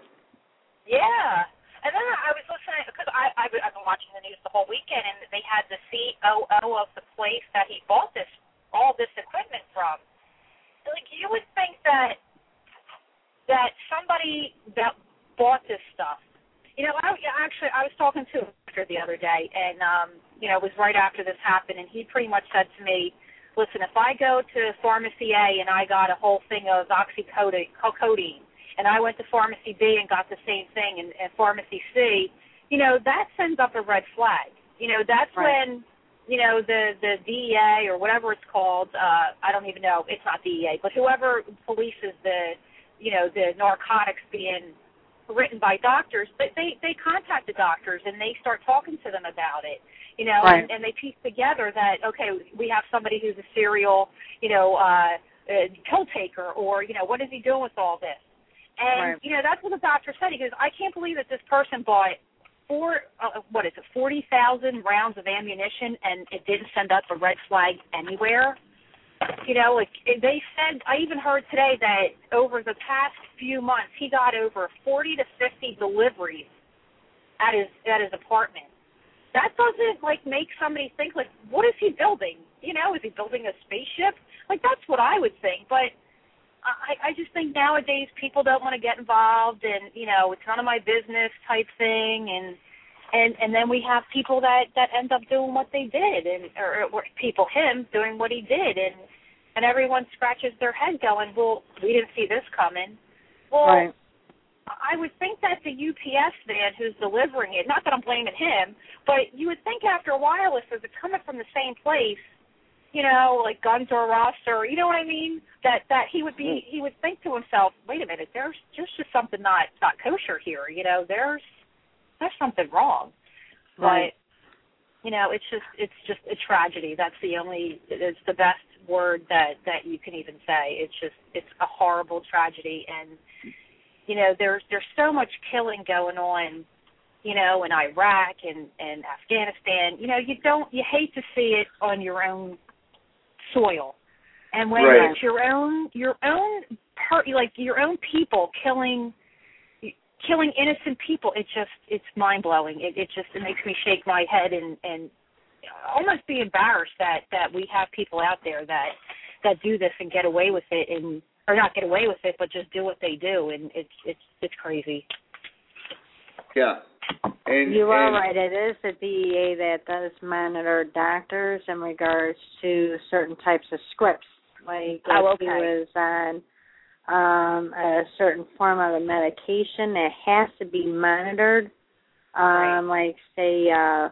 J: Yeah. And then I was listening, because I, I've been watching the news the whole weekend, and they had the C O O of the place that he bought this all this equipment from. Like, you would think that that somebody that bought this stuff, you know, I, actually, I was talking to a doctor the other day, and, um, you know, it was right after this happened, and he pretty much said to me, listen, if I go to Pharmacy A and I got a whole thing of oxycodone, and I went to Pharmacy B and got the same thing, and, and Pharmacy C, you know, that sends up a red flag. You know, that's right. when, you know, the, the D E A or whatever it's called, uh, I don't even know, it's not D E A, but whoever polices the, you know, the narcotics being written by doctors, but they, they contact the doctors and they start talking to them about it, you know,
H: right.
J: and, and they piece together that, okay, we have somebody who's a serial, you know, uh, uh, pill taker, or, you know, what is he doing with all this? And, right. you know, that's what the doctor said. He goes, I can't believe that this person bought four, uh, what is it, forty thousand rounds of ammunition and it didn't send up a red flag anywhere. You know, like they said, I even heard today that over the past few months, he got over forty to fifty deliveries at his at his apartment. That doesn't, like, make somebody think, like, what is he building? You know, is he building a spaceship? Like, that's what I would think. But I, I just think nowadays people don't want to get involved and, you know, it's none of my business type thing. And and, and then we have people that, that end up doing what they did, and or, or people, him, doing what he did. And, and everyone scratches their head going, well, we didn't see this coming. Well, right. I would think that the U P S man who's delivering it, not that I'm blaming him, but you would think after a while if it's coming from the same place, you know, like Guns R Us, or, you know what I mean, that that he would be, he would think to himself, wait a minute, there's just, just something not, not kosher here, you know, there's there's something wrong. Right. But, you know, it's just it's just a tragedy. That's the only, it's the best word that, that you can even say. It's just, it's a horrible tragedy. And you know, there's there's so much killing going on, you know, in Iraq and, and Afghanistan. You know, you don't you hate to see it on your own soil, and when
F: right.
J: it's your own your own part, like your own people killing killing innocent people, it just it's mind blowing. It, it just it makes me shake my head and, and almost be embarrassed that, that we have people out there that that do this and get away with it, and or not get away with it, but just do what they do, and it's it's it's crazy.
F: Yeah. And,
H: you are
F: and,
H: right. It is the D E A that does monitor doctors in regards to certain types of scripts. Like
J: oh,
H: if
J: okay.
H: he was on um, a certain form of a medication that has to be monitored, um,
J: right.
H: like, say, uh,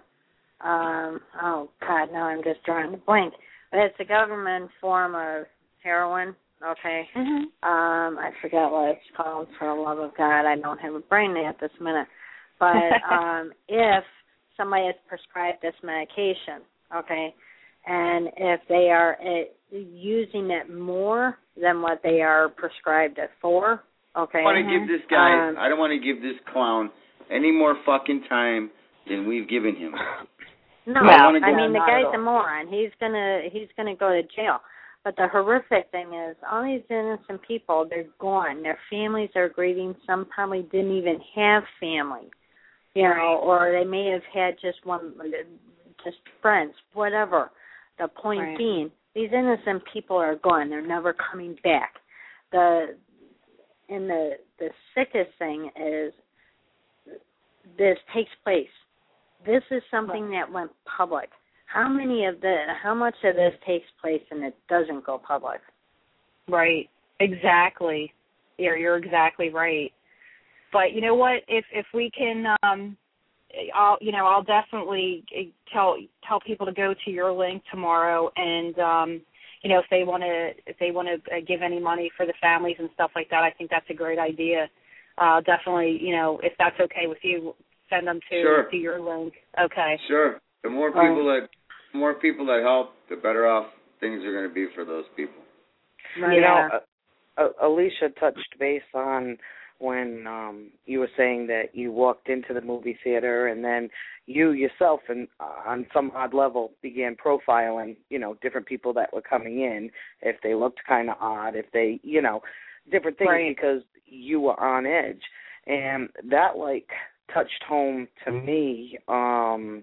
H: um, oh, God, now I'm just drawing a blank. But it's a government form of heroin. Okay.
J: Mm-hmm.
H: Um, I forgot what it's called, for the love of God. I don't have a brain at this minute. But um, if somebody is prescribed this medication, okay, and if they are uh, using it more than what they are prescribed it for, okay.
F: I don't want to give this guy,
H: um,
F: I don't want to give this clown any more fucking time than we've given him.
H: No,
F: I,
H: I mean, the guy's a moron. He's gonna he's gonna go to jail. But the horrific thing is, all these innocent people, they're gone. Their families are grieving. Some probably didn't even have family, you know, or they may have had just one, just friends, whatever. The point
J: right. being,
H: these innocent people are gone. They're never coming back. The and the the sickest thing is, this takes place. This is something right. that went public. How many of the, how much of this takes place and it doesn't go public?
J: Right. Exactly. You're, you're exactly right. But you know what? If if we can, um, I'll you know I'll definitely tell tell people to go to your link tomorrow, and um, you know if they want to if they want to give any money for the families and stuff like that, I think that's a great idea. Uh, definitely, you know, if that's okay with you, send them to
F: sure.
J: to your link. Okay.
F: Sure. The more people that the more people that help, the better off things are going to be for those people.
G: Right. You know, uh, uh, Alicia touched base on when um, you were saying that you walked into the movie theater and then you yourself, and uh, on some odd level, began profiling, you know, different people that were coming in, if they looked kind of odd, if they, you know, different things right. because you were on edge. And that, like, touched home to me. Um,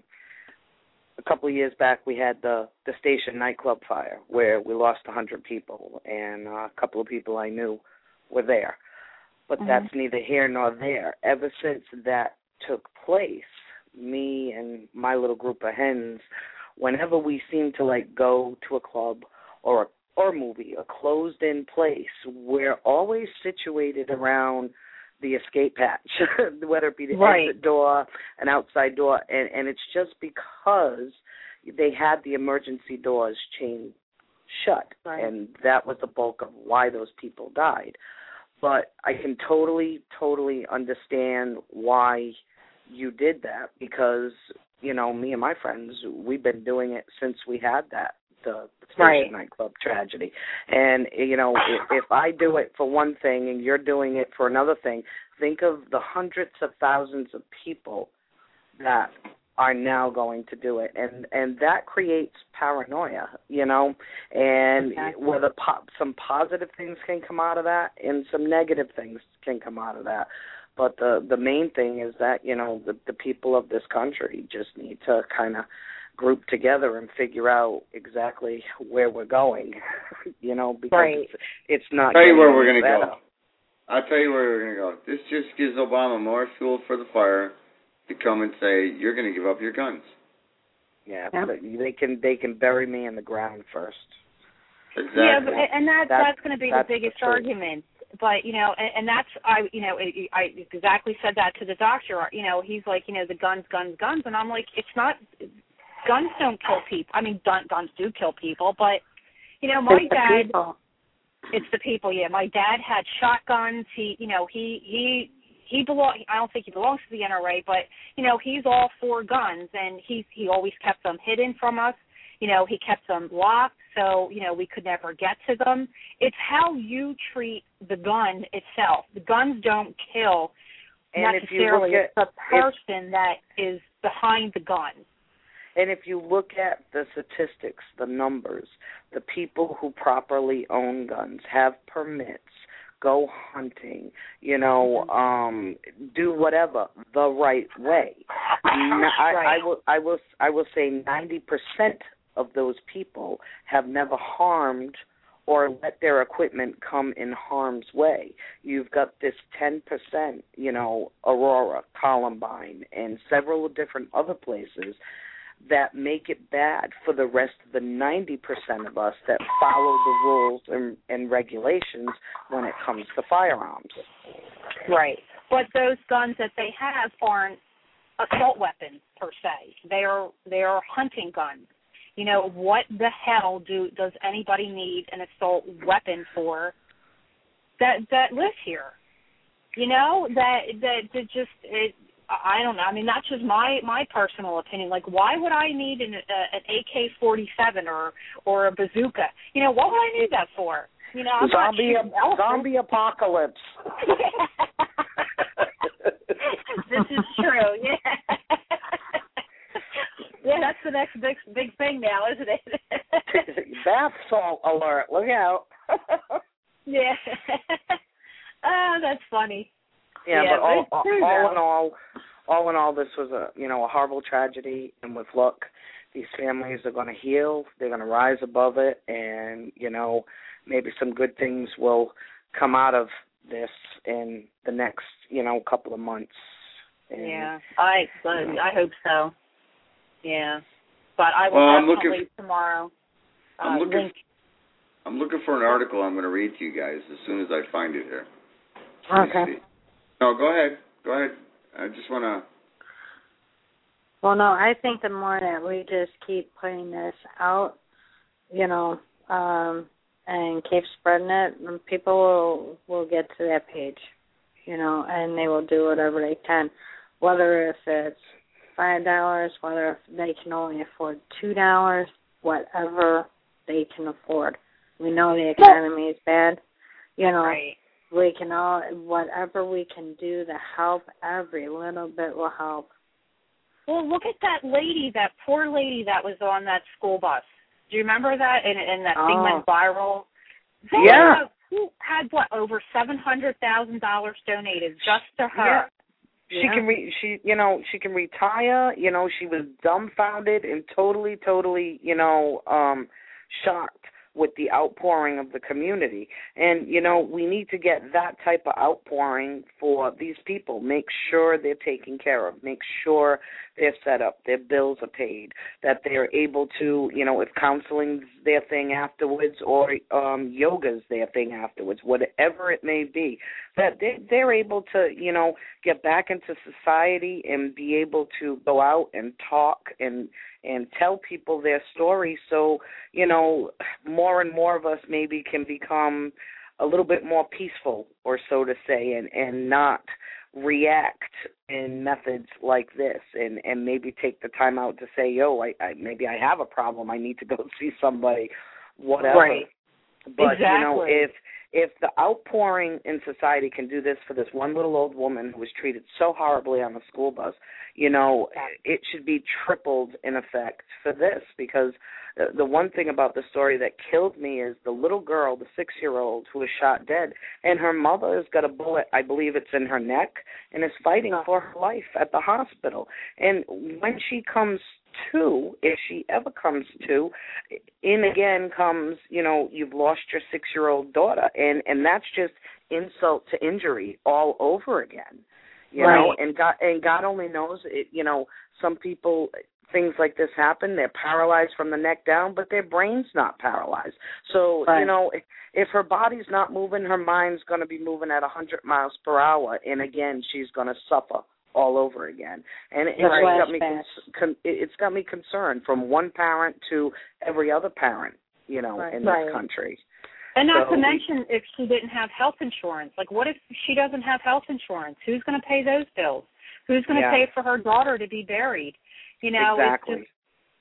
G: a couple of years back, we had the, the Station nightclub fire where we lost one hundred people, and uh, a couple of people I knew were there. But mm-hmm. that's neither here nor there. Ever since that took place, me and my little group of hens, whenever we seem to, like, go to a club or a or movie, a closed-in place, we're always situated around the escape hatch, whether it be the
J: right.
G: exit door, an outside door, and, and it's just because they had the emergency doors chained shut,
J: right.
G: and that was the bulk of why those people died. But I can totally, totally understand why you did that, because, you know, me and my friends, we've been doing it since we had that. The Station
J: right.
G: nightclub tragedy. And, you know, if, if I do it for one thing and you're doing it for another thing, think of the hundreds of thousands of people that are now going to do it. And, and that creates paranoia, you know, and
J: exactly.
G: whether po- some positive things can come out of that and some negative things can come out of that. But the, the main thing is that, you know, the, the people of this country just need to kind of group together and figure out exactly where we're going, you know, because
J: right.
G: it's, it's not.
F: I'll tell you where we're going to
G: better.
F: go. I'll tell you where we're going to go. This just gives Obama more fuel for the fire to come and say, you're going to give up your guns.
G: Yeah, but they can they can bury me in the ground first.
F: Exactly.
J: Yeah, but, and that
G: that's,
J: that's going to be the biggest
G: the
J: argument. But, you know, and, and that's, I, you know, I exactly said that to the doctor. You know, he's like, you know, the guns, guns, guns. And I'm like, it's not, guns don't kill people. I mean, gun, guns do kill people. But, you know, my
H: it's
J: dad,
H: the people.
J: it's the people, yeah. My dad had shotguns. He, you know, he, he, he belong. I don't think he belongs to the N R A, but, you know, he's all for guns. And he, he always kept them hidden from us. You know, he kept them locked, so, you know, we could never get to them. It's how you treat the gun itself. The guns don't kill
G: and
J: necessarily.
G: If you look at,
J: it's the person that is behind the gun.
G: And if you look at the statistics, the numbers, the people who properly own guns, have permits, go hunting, you know, um, do whatever the right way. I,
J: right.
G: I will, I will, I will say ninety percent of those people have never harmed or let their equipment come in harm's way. You've got this ten percent, you know, Aurora, Columbine, and several different other places that make it bad for the rest of the ninety percent of us that follow the rules and, and regulations when it comes to firearms.
J: Right. But those guns that they have aren't assault weapons per se. They are they are hunting guns. You know, what the hell do does anybody need an assault weapon for that that lives here? You know, that that, that just it, I don't know. I mean, that's just my my personal opinion. Like, why would I need an uh, an A K forty-seven or or a bazooka? You know, what would I need that for? You know, I'm
G: zombie
J: not
G: zombie apocalypse.
J: This is true. Yeah. Yeah, that's the next big big thing now, isn't it?
G: Bath salt alert! Look out.
J: Yeah. Oh, that's funny.
G: Yeah,
J: yeah
G: but all, all,
J: true,
G: all in all, all in all, this was a you know a horrible tragedy, and with luck, these families are going to heal. They're going to rise above it, and you know maybe some good things will come out of this in the next you know couple of months. And,
J: yeah, I
G: you know.
J: I hope so. Yeah, but I will
F: well, I'm
J: definitely
F: looking,
J: tomorrow. Uh,
F: I'm looking.
J: link.
F: I'm looking for an article I'm going to read to you guys as soon as I find it here.
G: Okay.
F: No, go ahead. Go ahead. I just want to.
H: Well, no, I think the more that we just keep putting this out, you know, um, and keep spreading it, people will will get to that page, you know, and they will do whatever they can, whether if it's five dollars, whether if they can only afford two dollars, whatever they can afford. We know the economy is bad, you know.
J: Right.
H: We can all, whatever we can do to help, every little bit will help.
J: Well, look at that lady, that poor lady that was on that school bus. Do you remember that? And, and that
H: oh.
J: thing went viral. They
G: Yeah.
J: Had, who had what, over seven hundred thousand dollars donated just to her.
G: Yeah. She
H: Yeah.
G: can re- she you know she can retire. You know she was dumbfounded and totally totally you know um, shocked with the outpouring of the community. And, you know, we need to get that type of outpouring for these people. Make sure they're taken care of. Make sure they're set up, their bills are paid, that they're able to, you know, if counseling's their thing afterwards or um, yoga's their thing afterwards, whatever it may be, that they, they're able to, you know, get back into society and be able to go out and talk and and tell people their story so, you know, more and more of us maybe can become a little bit more peaceful, or so to say, and, and not react in methods like this, and, and maybe take the time out to say, yo, I, I maybe I have a problem, I need to go see somebody, whatever.
J: Right.
G: But,
J: exactly.
G: you know, if if the outpouring in society can do this for this one little old woman who was treated so horribly on the school bus, you know, it should be tripled in effect for this, because the one thing about the story that killed me is the little girl, the six-year-old, who was shot dead, and her mother has got a bullet, I believe it's in her neck, and is fighting for her life at the hospital. And when she comes to, if she ever comes to, in again comes, you know, you've lost your six-year-old daughter, and, and that's just insult to injury all over again. You
J: right.
G: know, and God, and God only knows, it, you know, some people, things like this happen, they're paralyzed from the neck down, but their brain's not paralyzed. So,
J: right.
G: you know, if, if her body's not moving, her mind's going to be moving at one hundred miles per hour, and again, she's going to suffer all over again. And it's
H: right.
G: got me con- con- it's got me concerned from one parent to every other parent, you know,
H: right.
G: in
H: right.
G: this country.
J: And not
G: so,
J: to mention if she didn't have health insurance. Like, what if she doesn't have health insurance? Who's going to pay those bills? Who's going to
G: yeah.
J: pay for her daughter to be buried? You know,
G: exactly.
J: It's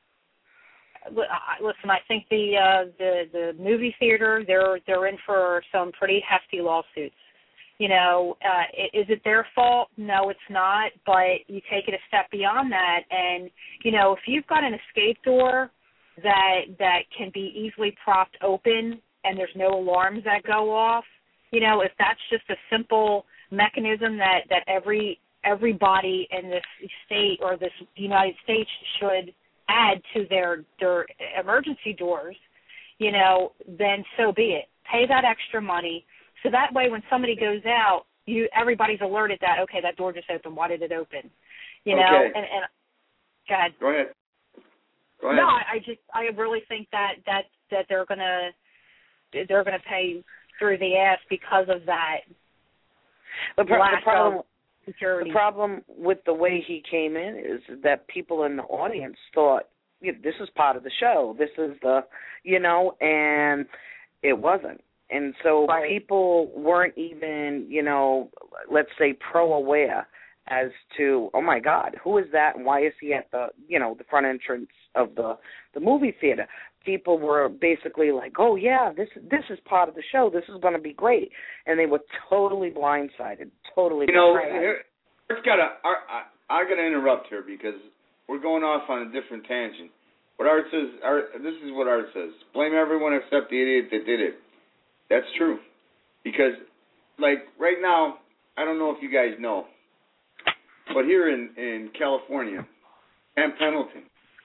J: just, listen, I think the uh, the the movie theater, they're they're in for some pretty hefty lawsuits. You know, uh, is it their fault? No, it's not. But you take it a step beyond that, and you know, if you've got an escape door that that can be easily propped open, and there's no alarms that go off, you know, if that's just a simple mechanism that, that every everybody in this state or this United States should add to their their emergency doors, you know, then so be it. Pay that extra money so that way when somebody goes out, you everybody's alerted that, okay, that door just opened. Why did it open? You know,
F: okay.
J: and, and go ahead.
F: Go ahead. Go ahead.
J: No, I, I just I really think that that, that they're gonna they're gonna pay through the ass because of that.
G: The, pro-
J: lack
G: the problem.
J: Of security.
G: The problem with the way he came in is that people in the audience thought, you know, this is part of the show. This is the, you know, and it wasn't. And so
J: right.
G: people weren't even, you know, let's say pro-aware as to, oh my God, who is that and why is he at the, you know, the front entrance of the the movie theater? People were basically like, oh yeah, this this is part of the show. This is going to be great, and they were totally blindsided. Totally.
F: You know,
G: blindsided.
F: Art's got to. I, I got to interrupt here because we're going off on a different tangent. What Art says, Art, this is what Art says. Blame everyone except the idiot that did it. That's true. Because, like, right now, I don't know if you guys know, but here in, in California, Camp Pendleton,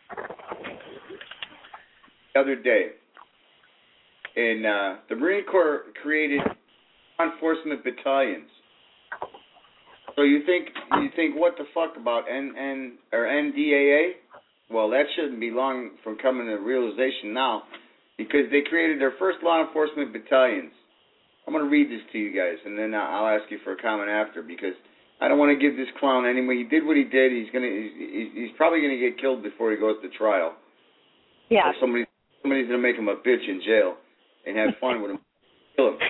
F: the other day, and uh, the Marine Corps created law enforcement battalions. So you think you think what the fuck about N N or N D A A? Well, that shouldn't be long from coming to realization now, because they created their first law enforcement battalions. I'm going to read this to you guys, and then I'll ask you for a comment after, because I don't want to give this clown anyway. He did what he did. He's gonna. He's, he's probably going to get killed before he goes to trial.
J: Yeah.
F: Or somebody, somebody's going to make him a bitch in jail and have fun with him, kill him.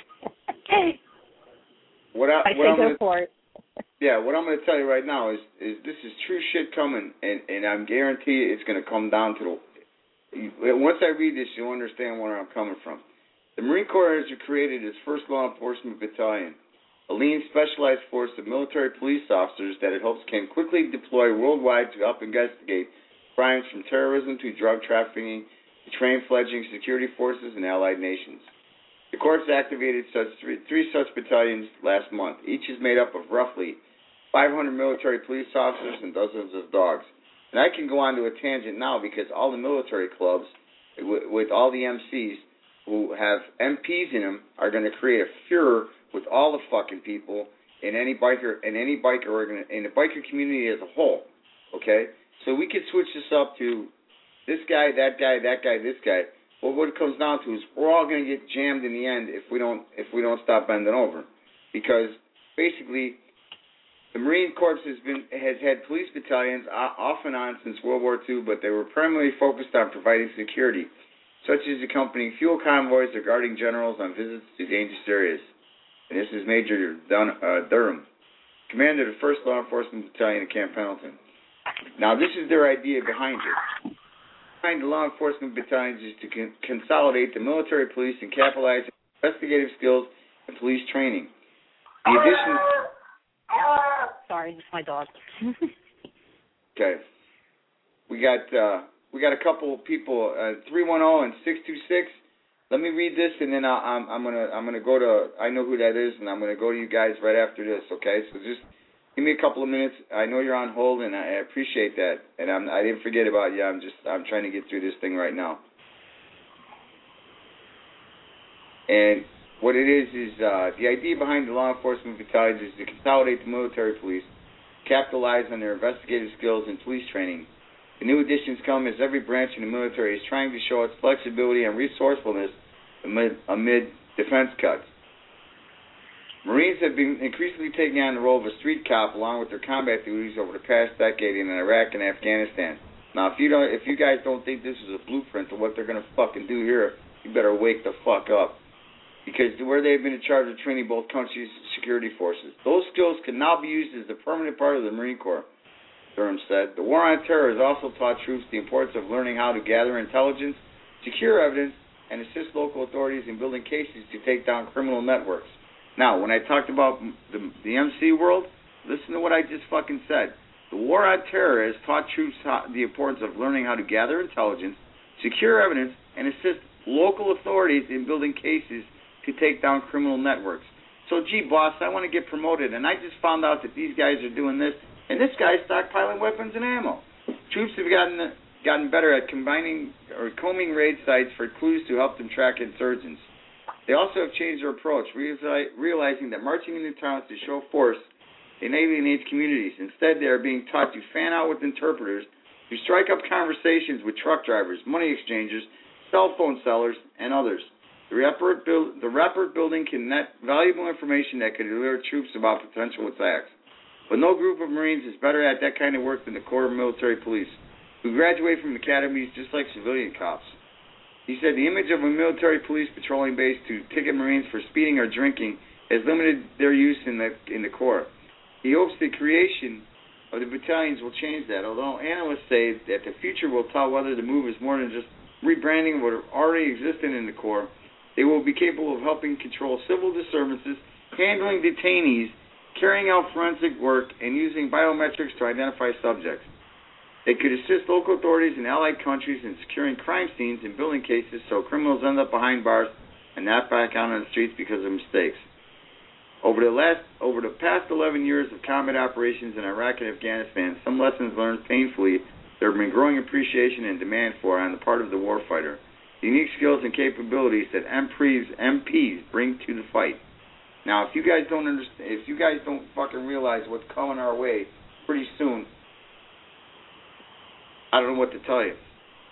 F: What I,
J: I
F: what I'm
J: say go
F: gonna,
J: for it.
F: Yeah, what I'm going to tell you right now is, is this is true shit coming, and, and I guarantee you it's going to come down to the... Once I read this, you'll understand where I'm coming from. The Marine Corps has created its first law enforcement battalion, a lean, specialized force of military police officers that it hopes can quickly deploy worldwide to help investigate crimes from terrorism to drug trafficking to train fledgling security forces in allied nations. The Corps activated such three, three such battalions last month. Each is made up of roughly five hundred military police officers and dozens of dogs. And I can go on to a tangent now because all the military clubs, with, with all the M Cs who have M Ps in them, are going to create a furor with all the fucking people in any biker in any biker organ in the biker community as a whole. Okay, so we could switch this up to this guy, that guy, that guy, this guy. Well, what it comes down to is we're all going to get jammed in the end if we don't if we don't stop bending over, because basically the Marine Corps has been has had police battalions off and on since World War Two, but they were primarily focused on providing security, such as accompanying fuel convoys or guarding generals on visits to dangerous areas. And this is Major Dun, uh, Durham, commander of the first Law Enforcement Battalion at Camp Pendleton. Now, this is their idea behind it. Behind the law enforcement battalions is to con- consolidate the military police and capitalize on investigative skills and police training. The addition...
J: Sorry, it's my dog.
F: Okay. We got uh, we got a couple of people, uh, three one zero and six two six. Let me read this, and then I'll, I'm I'm gonna I'm gonna go to I know who that is, and I'm gonna go to you guys right after this. Okay, so just give me a couple of minutes. I know you're on hold, and I appreciate that. And I'm, I didn't forget about you. I'm just I'm trying to get through this thing right now. And what it is is uh, the idea behind the law enforcement battalions is to consolidate the military police, capitalize on their investigative skills and police training. The new additions come as every branch in the military is trying to show its flexibility and resourcefulness amid, amid defense cuts. Marines have been increasingly taking on the role of a street cop along with their combat duties over the past decade in Iraq and Afghanistan. Now, if you don't, if you guys don't think this is a blueprint of what they're going to fucking do here, you better wake the fuck up. Because where they've been in charge of training both countries' security forces. Those skills can now be used as a permanent part of the Marine Corps, Durham said. The war on terror has also taught troops the importance of learning how to gather intelligence, secure evidence, and assist local authorities in building cases to take down criminal networks. Now, when I talked about the, the M C world, listen to what I just fucking said. The war on terror has taught troops how, the importance of learning how to gather intelligence, secure evidence, and assist local authorities in building cases to take down criminal networks. So, gee, boss, I want to get promoted, and I just found out that these guys are doing this, and this guy's stockpiling weapons and ammo. Troops have gotten gotten better at combining or combing raid sites for clues to help them track insurgents. They also have changed their approach, realizing that marching into towns to show force alienates communities. Instead, they are being taught to fan out with interpreters, to strike up conversations with truck drivers, money exchangers, cell phone sellers, and others. The rapport, build, the rapport building can net valuable information that could alert troops about potential attacks. But no group of Marines is better at that kind of work than the Corps of Military Police, who graduate from academies just like civilian cops. He said the image of a military police patrolling base to ticket Marines for speeding or drinking has limited their use in the in the Corps. He hopes the creation of the battalions will change that, although analysts say that the future will tell whether the move is more than just rebranding what already existed in the Corps. They will be capable of helping control civil disturbances, handling detainees, carrying out forensic work, and using biometrics to identify subjects. They could assist local authorities in allied countries in securing crime scenes and building cases so criminals end up behind bars and not back out on the streets because of mistakes. Over the last, over the past eleven years of combat operations in Iraq and Afghanistan, some lessons learned painfully there have been growing appreciation and demand for on the part of the warfighter. The unique skills and capabilities that M Ps, M Ps bring to the fight. Now, if you guys don't understand, if you guys don't fucking realize what's coming our way pretty soon, I don't know what to tell you.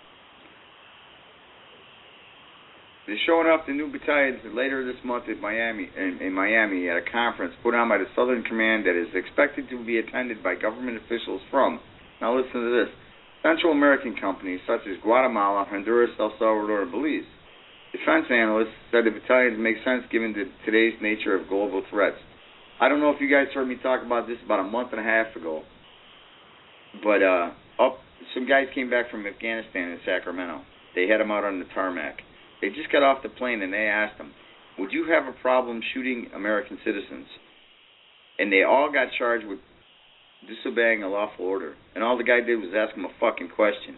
F: They're showing off the new battalions later this month in Miami, in, in Miami at a conference put on by the Southern Command that is expected to be attended by government officials from, now listen to this, Central American companies such as Guatemala, Honduras, El Salvador, and Belize. Defense analysts said the battalions make sense given the, today's nature of global threats. I don't know if you guys heard me talk about this about a month and a half ago, but uh, up, some guys came back from Afghanistan in Sacramento. They had them out on the tarmac. They just got off the plane and they asked them, would you have a problem shooting American citizens? And they all got charged with disobeying a lawful order. And all the guy did was ask him a fucking question.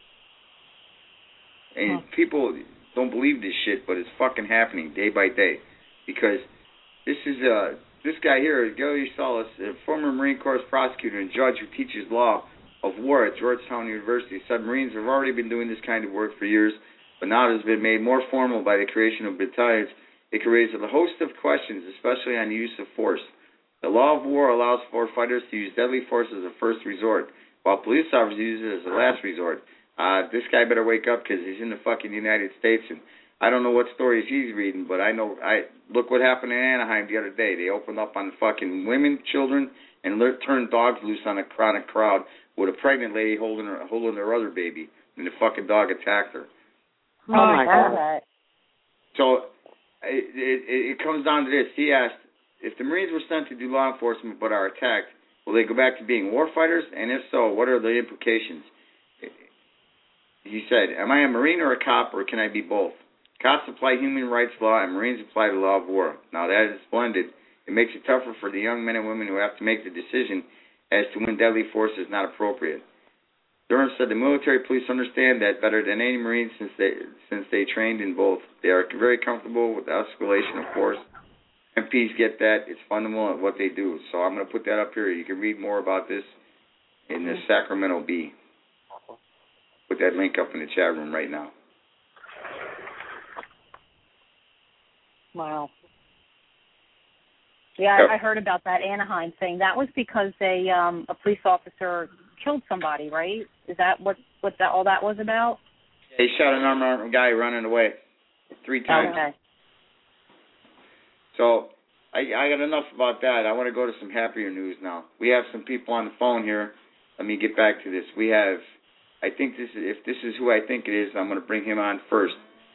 F: And huh. people don't believe this shit, but it's fucking happening day by day. Because this is, uh, this guy here, Gary Solis, a former Marine Corps prosecutor and judge who teaches law of war at Georgetown University, said Marines have already been doing this kind of work for years, but now it has been made more formal by the creation of battalions. It can raise a host of questions, especially on the use of force. The law of war allows for fighters to use deadly force as a first resort, while police officers use it as a last resort. Uh, this guy better wake up because he's in the fucking United States, and I don't know what stories he's reading, but I know, I look what happened in Anaheim the other day. They opened up on fucking women, children, and le- turned dogs loose on a chronic crowd with a pregnant lady holding her, holding their other baby, and the fucking dog attacked her.
H: Oh, my God.
F: So it, it, it comes down to this. He asked, if the Marines were sent to do law enforcement but are attacked, will they go back to being warfighters? And if so, what are the implications? He said, am I a Marine or a cop, or can I be both? Cops apply human rights law, and Marines apply the law of war. Now, that is blended. It makes it tougher for the young men and women who have to make the decision as to when deadly force is not appropriate. Durham said the military police understand that better than any Marines since they since they trained in both. They are very comfortable with the escalation of force. M Ps get that. It's fundamental at what they do. So I'm going to put that up here. You can read more about this in the Sacramento Bee. Put that link up in the chat room right now.
J: Wow. Yeah,
F: Yep.
J: I heard about that Anaheim thing. That was because a um, a police officer killed somebody, right? Is that what what that all that was about?
F: They shot an unarmed guy running away three times.
J: Okay.
F: So I, I got enough about that. I want to go to some happier news now. We have some people on the phone here. Let me get back to this. We have, I think this is, if this is who I think it is, I'm going to bring him on first.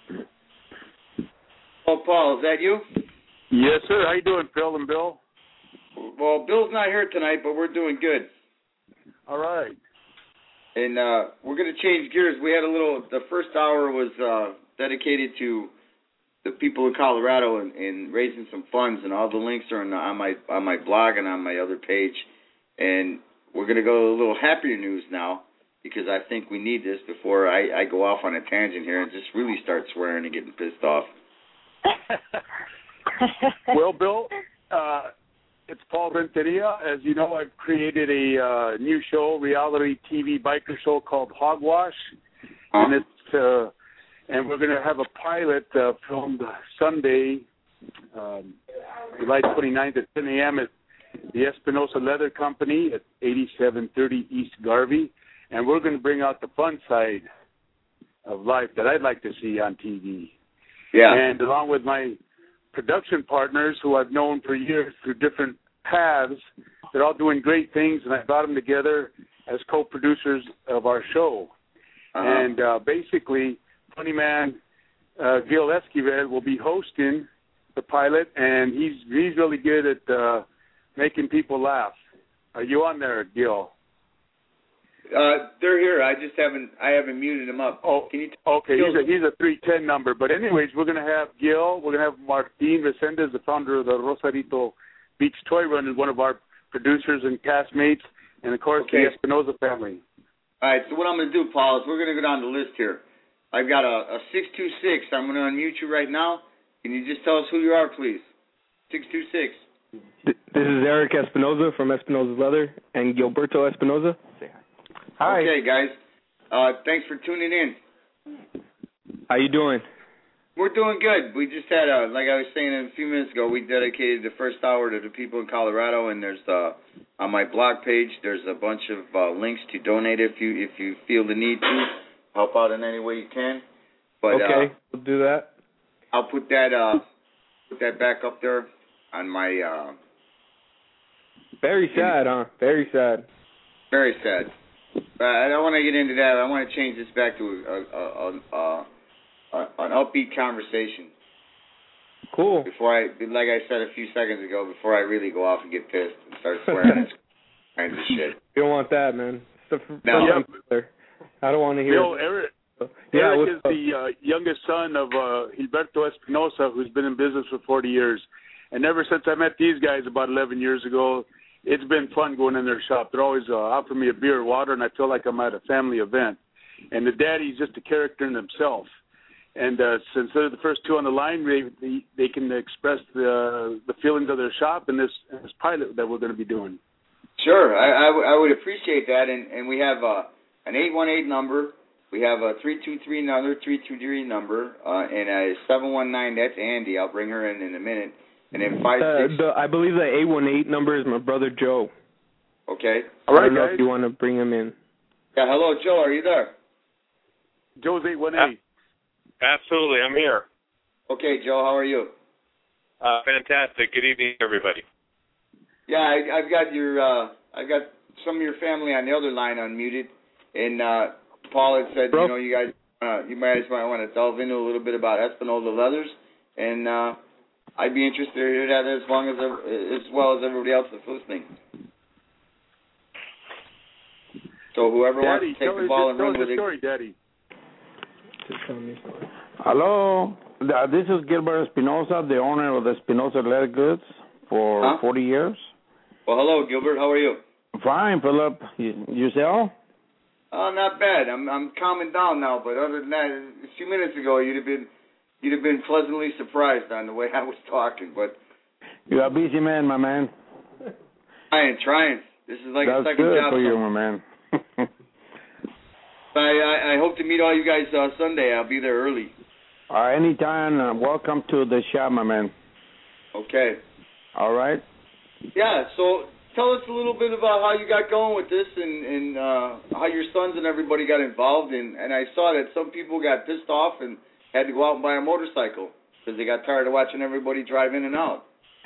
F: Oh, Paul, is that you?
K: Yes, sir. How you doing, Phil and Bill?
F: Well, Bill's not here tonight, but we're doing good.
K: All right.
F: And uh, we're going to change gears. We had a little, the first hour was uh, dedicated to the people in Colorado and, and raising some funds, and all the links are on, on my on my blog and on my other page. And we're going to go to a little happier news now, because I think we need this before I, I go off on a tangent here and just really start swearing and getting pissed off.
K: Well, Bill, uh, it's Paul Renteria. As you know, I've created a uh, new show, reality T V biker show called Hogwash,
F: huh?
K: and it's uh, and we're going to have a pilot uh, filmed Sunday, um, July twenty-ninth at ten a.m. at the Espinosa Leather Company at eighty-seven thirty East Garvey, and we're going to bring out the fun side of life that I'd like to see on T V.
F: Yeah.
K: And along with my production partners who I've known for years through different paths, they're all doing great things, and I brought them together as co-producers of our show.
F: Uh-huh.
K: And uh, basically, funny man uh, Gil Esquivel will be hosting the pilot, and he's he's really good at uh, making people laugh. Are you on there, Gil?
F: Uh, they're here. I just haven't. I haven't muted them up.
K: Oh,
F: can you? T-
K: okay. He's a he's a three ten number. But anyways, we're gonna have Gil. We're gonna have Martin Resendez, the founder of the Rosarito Beach Toy Run, and one of our producers and castmates, and of course
F: okay.
K: the Espinosa family.
F: All right. So what I'm gonna do, Paul, is we're gonna go down the list here. I've got a, a six two six. I'm gonna unmute you right now. Can you just tell us who you are, please? Six two six.
L: This is Eric Espinosa from Espinosa's Leather and Gilberto Espinosa. Say hi. Hi.
F: Okay, guys. Uh, thanks for tuning in.
L: How you doing?
F: We're doing good. We just had, a, like I was saying a few minutes ago, we dedicated the first hour to the people in Colorado, and there's uh, on my blog page, there's a bunch of uh, links to donate if you if you feel the need to help out in any way you can. But
L: okay,
F: uh,
L: we'll do that.
F: I'll put that uh, put that back up there on my. Uh,
L: Very sad, huh? Very sad.
F: Very sad. But I don't want to get into that. I want to change this back to a, a, a, a, a, an upbeat conversation.
L: Cool.
F: Before I, like I said a few seconds ago, before I really go off and get pissed and start swearing and kinds of shit.
L: You don't want that, man. Stuff
F: no.
L: Yep. I don't want to hear
K: Bill,
L: it.
K: Eric,
L: yeah,
K: Eric is the uh, youngest son of uh, Gilberto Espinosa, who's been in business for forty years. And ever since I met these guys about eleven years ago, it's been fun going in their shop. They're always uh, offering me a beer or water, and I feel like I'm at a family event. And the daddy's just a character in himself. And uh, since they're the first two on the line, they they, they can express the the feelings of their shop in this, in this pilot that we're going to be doing.
F: Sure, I, I, w- I would appreciate that. And, and we have uh, an eight one eight number. We have a three two three another three two three number, uh, and a seven one nine. That's Andy. I'll bring her in in a minute. And then five
L: uh,
F: six.
L: The, I believe the eight one eight number is my brother Joe.
F: Okay.
K: All right,
L: I don't know
K: guys.
L: if you want to bring him in.
F: Yeah. Hello, Joe. Are you there?
K: Joe's eight one eight.
M: Absolutely, I'm here.
F: Okay, Joe. How are you?
M: Uh, fantastic. Good evening, everybody.
F: Yeah, I, I've got your. Uh, I've got some of your family on the other line unmuted, and uh, Paul had said,
L: Bro.
F: you know, you guys, uh, you guys might want to delve into a little bit about Espinosa Leathers, and uh, I'd be interested to hear that as long as as well as everybody else that's listening. So whoever
K: Daddy,
F: wants to take the ball and run with it.
K: Story, Daddy.
N: Hello, uh, this is Gilbert Espinosa, the owner of the Espinosa Leather Goods for
F: huh?
N: forty years.
F: Well, hello, Gilbert. How are you?
N: Fine, Philip. You, yourself?
F: Oh, not bad. I'm I'm calming down now. But other than that, a few minutes ago, you'd have been you'd have been pleasantly surprised on the way I was talking. But
N: you're a busy man, my man.
F: Trying, trying. This is like
N: That's
F: a second
N: good
F: job.
N: for you, my man.
F: I, I I hope to meet all you guys uh, Sunday. I'll be there early.
N: Uh, anytime. Uh, welcome to the shop, my man.
F: Okay.
N: All right.
F: Yeah. So tell us a little bit about how you got going with this, and and uh, how your sons and everybody got involved. And and I saw that some people got pissed off and had to go out and buy a motorcycle because they got tired of watching everybody drive in and out.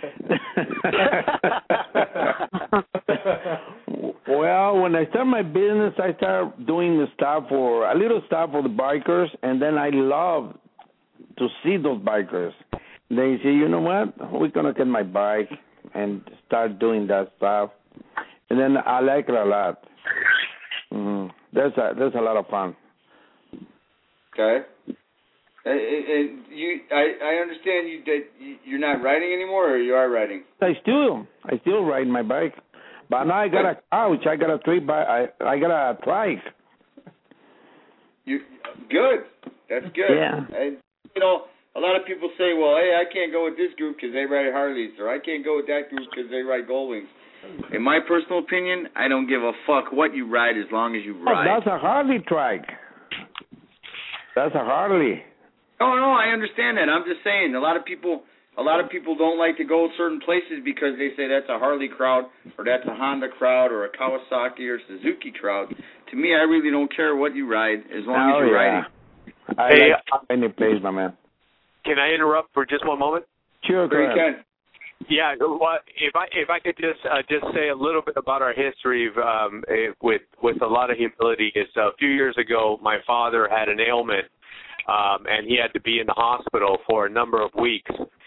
N: Well, when I started my business, I started doing the stuff for a little stuff for the bikers, and then I love to see those bikers. They say, you know what? We're gonna get my bike and start doing that stuff, and then I like it a lot. Mm-hmm. That's a that's a lot of fun.
F: Okay. And, and you, I, I understand you that you're not riding anymore, or you are riding?
N: I still, I still ride my bike, but now I got a couch. I got a three bike. I, I got a trike.
F: You good? That's good.
N: Yeah.
F: And you know, a lot of people say, well, hey, I can't go with this group because they ride Harleys, or I can't go with that group because they ride Goldwings. In my personal opinion, I don't give a fuck what you ride as long as you ride.
N: Oh, that's a Harley trike. That's a Harley.
F: No, no, I understand that. I'm just saying, a lot of people, a lot of people don't like to go certain places because they say that's a Harley crowd, or that's a Honda crowd, or a Kawasaki or Suzuki crowd. To me, I really don't care what you ride as long
N: oh,
F: as you're
N: yeah.
F: riding.
N: I
M: Hey,
N: like any place, my man.
M: Can I interrupt for just one moment?
N: Sure,
F: Sure you can.
M: Yeah, well, if I if I could just uh, just say a little bit about our history um, eh, with with a lot of humility. Is a few years ago, my father had an ailment, um, and he had to be in the hospital for a number of weeks.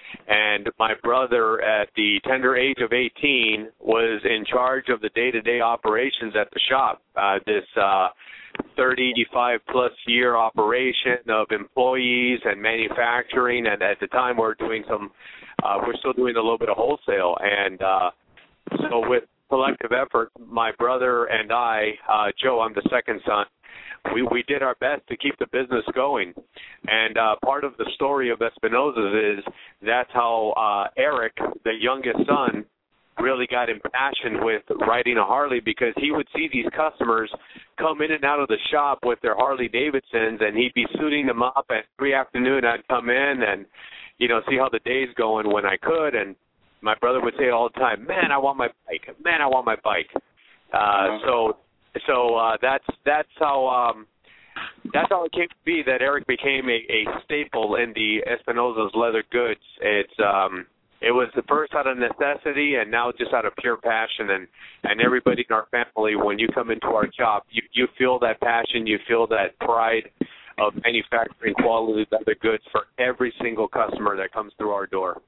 M: And my brother, at the tender age of eighteen, was in charge of the day-to-day operations at the shop. Uh, this uh, thirty-five plus year operation of employees and manufacturing, and at the time we we're doing some, uh, we're still doing a little bit of wholesale. And uh, so with collective effort, my brother and I, uh, Joe, I'm the second son, we, we did our best to keep the business going. And uh, part of the story of Espinosa's is that's how uh, Eric, the youngest son, really got impassioned with riding a Harley, because he would see these customers come in and out of the shop with their Harley Davidsons, and he'd be suiting them up. And every afternoon I'd come in and, you know, see how the day's going when I could. And my brother would say all the time, "Man, I want my bike. Man, I want my bike." Uh, so, so uh, that's that's how um, that's how it came to be that Eric became a, a staple in the Espinosa's leather goods. It's um, it was the first out of necessity, and now just out of pure passion. And, and everybody in our family, when you come into our shop, you you feel that passion, you feel that pride of manufacturing quality leather goods for every single customer that comes through our door.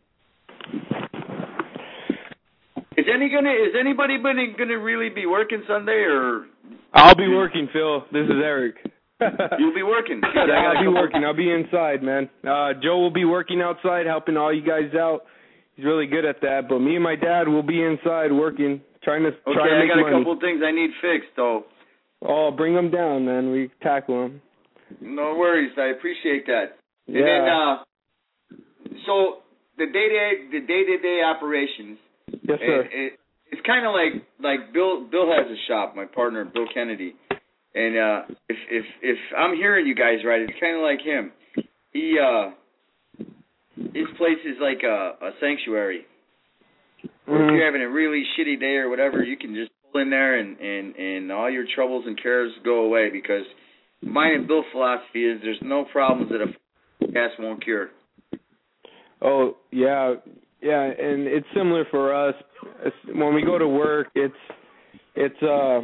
F: Is any gonna is anybody gonna, gonna really be working Sunday, or?
L: I'll be working, Phil. This is Eric.
F: You'll be working.
L: Yeah, I'll be working. I'll be inside, man. Uh, Joe will be working outside, helping all you guys out. He's really good at that. But me and my dad will be inside working, trying to
F: okay,
L: try to make
F: I got
L: money.
F: a couple things I need fixed, though.
L: Oh, bring them down, man. We tackle them.
F: No worries. I appreciate that.
L: Yeah.
F: And then, uh, so the day to the day to day operations.
L: Yes, sir.
F: It, it, it's kind of like like Bill. Bill has a shop. My partner, Bill Kennedy, and uh, if if if I'm hearing you guys right, it's kind of like him. He uh, his place is like a, a sanctuary. Mm-hmm. If you're having a really shitty day or whatever, you can just pull in there and and and all your troubles and cares go away, because mine and Bill's philosophy is there's no problems that a gas won't cure.
L: Oh yeah. Yeah, and it's similar for us. It's, when we go to work, it's it's uh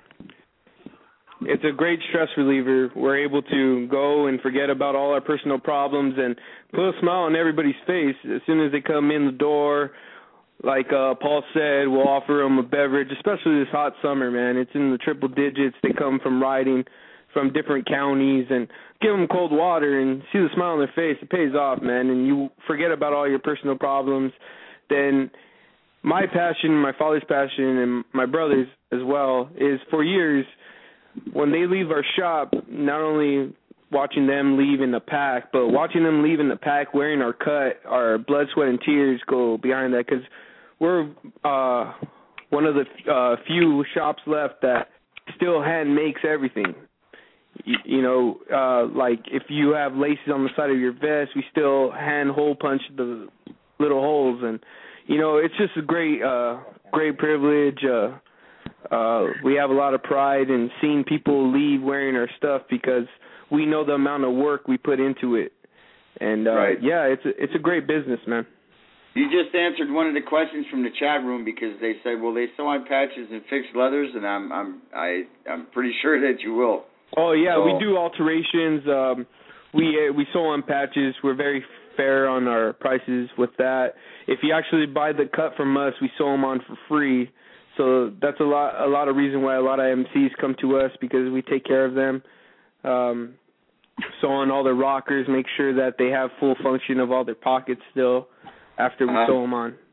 L: it's a great stress reliever. We're able to go and forget about all our personal problems and put a smile on everybody's face as soon as they come in the door. Like uh, Paul said, we'll offer them a beverage, especially this hot summer, man. It's in the triple digits. They come from riding from different counties, and give them cold water and see the smile on their face. It pays off, man, and you forget about all your personal problems. Then my passion, my father's passion, and my brother's as well, is for years when they leave our shop, not only watching them leave in the pack, but watching them leave in the pack wearing our cut, our blood, sweat, and tears go behind that, because we're uh, one of the uh, few shops left that still hand makes everything. You, you know, uh, like if you have laces on the side of your vest, we still hand hole punch the little holes, and you know, it's just a great, uh, great privilege. Uh, uh, we have a lot of pride in seeing people leave wearing our stuff, because we know the amount of work we put into it, and uh,
F: right.
L: yeah, it's a, it's a great business, man.
F: You just answered one of the questions from the chat room, because they said, "Will they sew on patches and fix leathers?" And I'm I'm I I'm pretty sure that you will.
L: Oh yeah,
F: so,
L: we do alterations. Um, we uh, we sew on patches. We're very fair on our prices with that. If you actually buy the cut from us, we sew them on for free. So that's a lot a lot of reason why a lot of M Cs come to us, because we take care of them. Um, sew on all their rockers, make sure that they have full function of all their pockets still after we uh-huh. sew them on.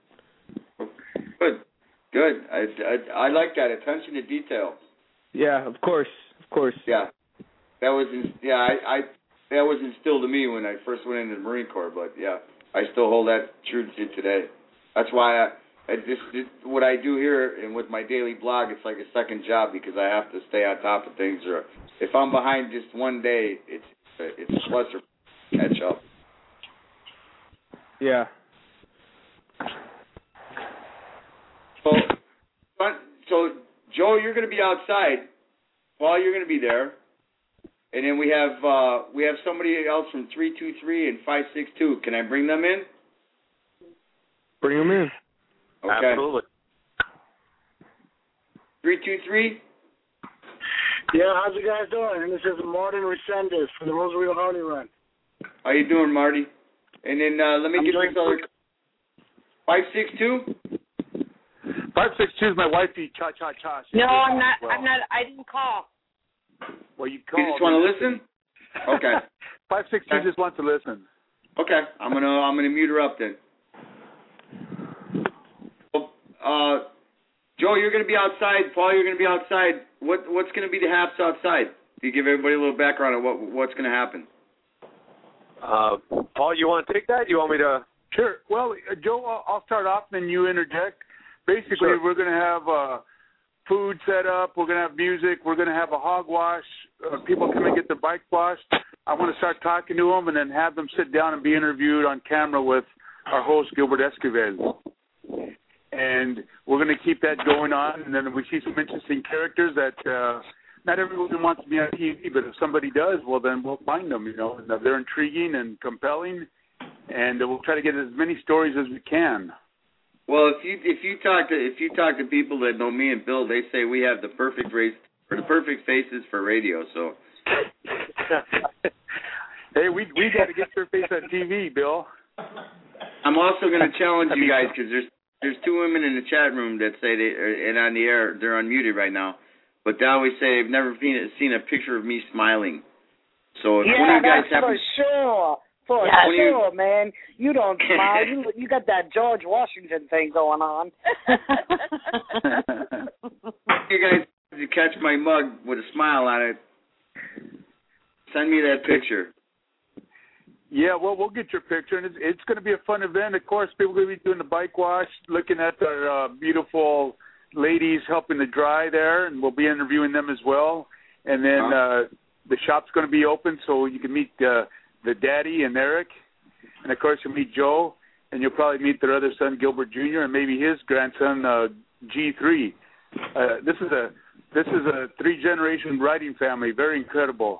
F: Good, good. I, I I like that attention to detail.
L: Yeah, of course. Of course.
F: Yeah, that was yeah. I, I that was instilled in me when I first went into the Marine Corps. But yeah, I still hold that true to today. That's why I, I just what I do here and with my daily blog. It's like a second job, because I have to stay on top of things. Or if I'm behind just one day, it's it's a plus or catch up.
L: Yeah.
F: So, so Joe, you're going to be outside. Paul, you're going to be there, and then we have uh, we have somebody else from three two three and five six two. Can I bring them in?
L: Bring them in.
F: Okay.
M: Absolutely.
F: three two three.
O: Yeah, how's you guys doing? This is Martin Resendez from the Rosarito Harley Run.
F: How you doing, Marty? And then uh, let me
O: I'm
F: get this other Five six two.
K: Five six two is my wifey. Cha cha cha.
P: No, I'm not. Well. I'm not. I didn't call.
K: Well, you called.
F: You just want to listen? Okay.
K: Five six two just wants to listen.
F: Okay, I'm gonna I'm gonna mute her up then. Well, uh, Joe, you're gonna be outside. Paul, you're gonna be outside. What what's gonna be the haps outside? Can you give everybody a little background on what what's gonna happen?
M: Uh, Paul, you want to take that? You want me to?
K: Sure. Well, uh, Joe, I'll, I'll start off, and then you interject. Basically, sure. We're gonna have uh, food set up. We're gonna have music. We're gonna have a hog wash. Uh, people come and get their bike washed. I want to start talking to them and then have them sit down and be interviewed on camera with our host, Gilbert Esquivel. And we're going to keep that going on. And then if we see some interesting characters that uh, not everyone wants to be on T V, but if somebody does, well, then we'll find them, you know. And they're intriguing and compelling, and we'll try to get as many stories as we can.
F: Well, if you if you talk to if you talk to people that know me and Bill, they say we have the perfect race or the perfect faces for radio. So.
K: Hey, we we got to get your face on T V, Bill.
F: I'm also going to challenge you guys because there's there's two women in the chat room that say they are, and on the air they're unmuted right now, but they always say they've never seen seen a picture of me smiling. So if
P: yeah,
F: one of you guys
P: that's
F: have
P: for sure, for
F: yeah,
P: sure,
F: you,
P: man. You don't smile. you you got that George Washington thing going on.
F: You guys to catch my mug with a smile on it. Send me that picture.
K: Yeah, well, we'll get your picture, and it's, it's going to be a fun event. Of course, people are going to be doing the bike wash, looking at our uh, beautiful ladies helping to dry there, and we'll be interviewing them as well. And then uh, the shop's going to be open, so you can meet uh, the daddy and Eric, and of course you'll meet Joe, and you'll probably meet their other son Gilbert Junior, and maybe his grandson uh, G three. Uh, this is a this is a three generation riding family, very incredible.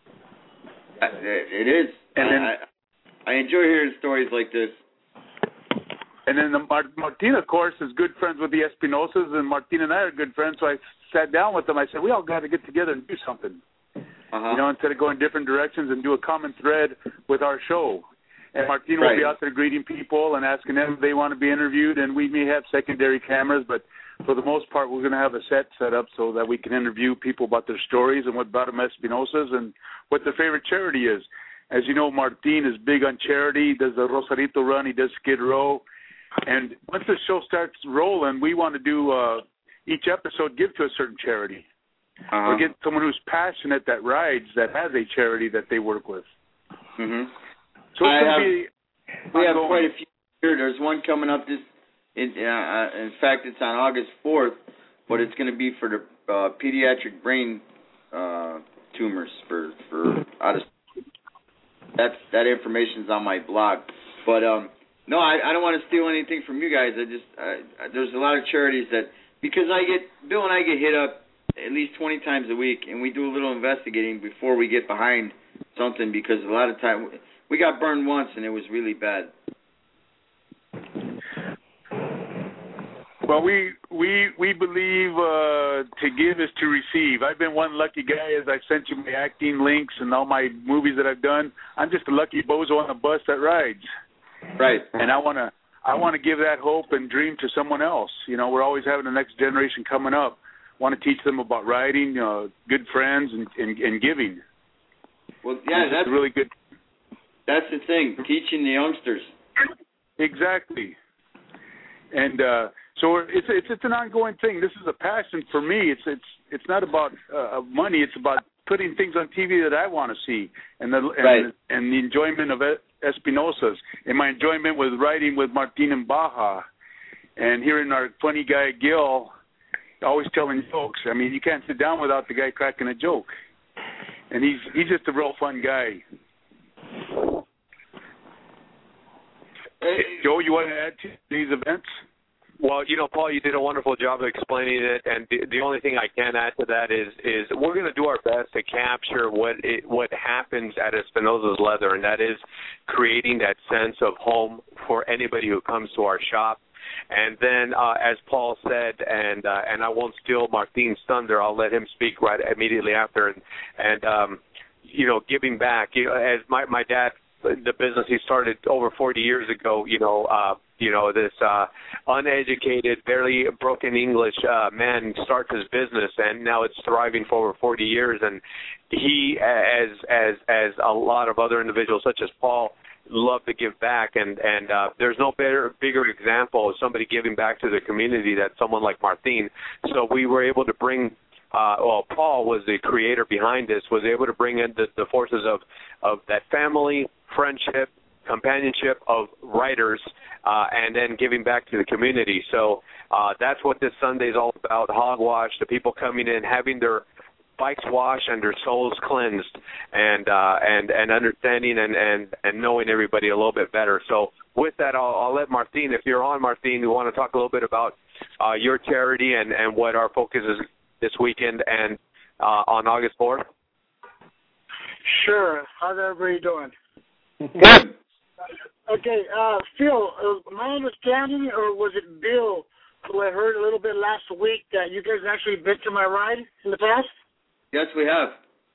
F: It is.
K: And then,
F: I, I enjoy hearing stories like this.
K: And then the Mart- Martina, of course, is good friends with the Espinosas, and Martina and I are good friends. So I sat down with them. I said, we all got to get together and do something. Uh-huh. You know, instead of going different directions and do a common thread with our show. And Martina right. will be out there greeting people and asking them if they want to be interviewed. And we may have secondary cameras, but for the most part, we're going to have a set set up so that we can interview people about their stories and what brought them Espinosas and what their favorite charity is. As you know, Martin is big on charity. He does the Rosarito Run. He does Skid Row. And once the show starts rolling, we want to do uh, each episode give to a certain charity. Uh-huh. Or get someone who's passionate that rides that has a charity that they work with.
F: Mm-hmm.
K: So it's going to be
F: we have quite a few here. There's one coming up this. In, uh, in fact, it's on August fourth, but it's going to be for the uh, pediatric brain uh, tumors for for out of. That's that information's on my blog, but um, no, I, I don't want to steal anything from you guys. I just uh, there's a lot of charities that because I get Bill and I get hit up at least twenty times a week, and we do a little investigating before we get behind something because a lot of time we got burned once and it was really bad.
K: Well, we we we believe uh, to give is to receive. I've been one lucky guy as I've sent you my acting links and all my movies that I've done. I'm just a lucky bozo on the bus that rides.
F: Right.
K: And I want to I want to give that hope and dream to someone else. You know, we're always having the next generation coming up. Want to teach them about riding, uh, good friends, and, and, and giving.
F: Well, yeah, that's
K: really good.
F: That's the thing, teaching the youngsters.
K: Exactly. And uh, so it's it's it's an ongoing thing. This is a passion for me. It's it's it's not about uh, money. It's about putting things on T V that I want to see, and the and,
F: right.
K: and the enjoyment of Espinosas, and my enjoyment with riding with Martin and Baja, and hearing our funny guy Gil always telling jokes. I mean, you can't sit down without the guy cracking a joke, and he's he's just a real fun guy. Hey, Joe, you want to add to these events?
M: Well, you know, Paul, you did a wonderful job of explaining it, and the, the only thing I can add to that is is we're going to do our best to capture what it, what happens at Espinosa's Leather, and that is creating that sense of home for anybody who comes to our shop. And then, uh, as Paul said, and uh, and I won't steal Martin's thunder, I'll let him speak right immediately after, and, and um, you know, giving back. You know, as my my dad, the business he started over forty years ago, you know, uh, you know, this uh, uneducated, barely broken English uh, man starts his business, and now it's thriving for over forty years. And he, as as as a lot of other individuals, such as Paul, love to give back. And and uh, there's no better, bigger example of somebody giving back to the community than someone like Martin. So we were able to bring. Uh, well, Paul was the creator behind this. Was able to bring in the, the forces of of that family, friendship, companionship of writers, uh, and then giving back to the community. So uh, that's what this Sunday is all about, Hogwash, the people coming in, having their bikes washed and their souls cleansed, and uh, and, and understanding and, and, and knowing everybody a little bit better. So with that, I'll, I'll let Martin, if you're on, Martin, we want to talk a little bit about uh, your charity and, and what our focus is this weekend and uh, on August fourth.
O: Sure. How's everybody doing?
F: Good.
O: Okay, uh, Phil, uh, my understanding, or was it Bill, who I heard a little bit last week that you guys actually been to my ride in the past?
F: Yes, we have.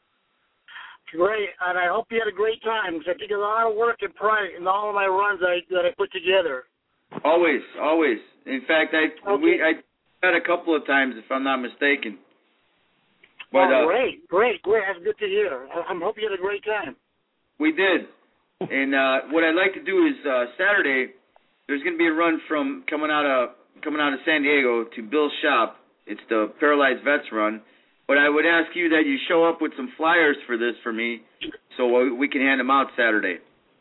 O: Great, and I hope you had a great time, because I take a lot of work and pride in all of my runs that I, that I put together.
F: Always, always. In fact, I
O: okay.
F: we I had a couple of times, if I'm not mistaken. But,
O: oh,
F: uh,
O: great, great, great. That's good to hear. I, I hope you had a great time.
F: We did. And uh, what I'd like to do is uh, Saturday, there's going to be a run from coming out of coming out of San Diego to Bill's shop. It's the Paralyzed Vets Run. But I would ask you that you show up with some flyers for this for me, so we can hand them out Saturday.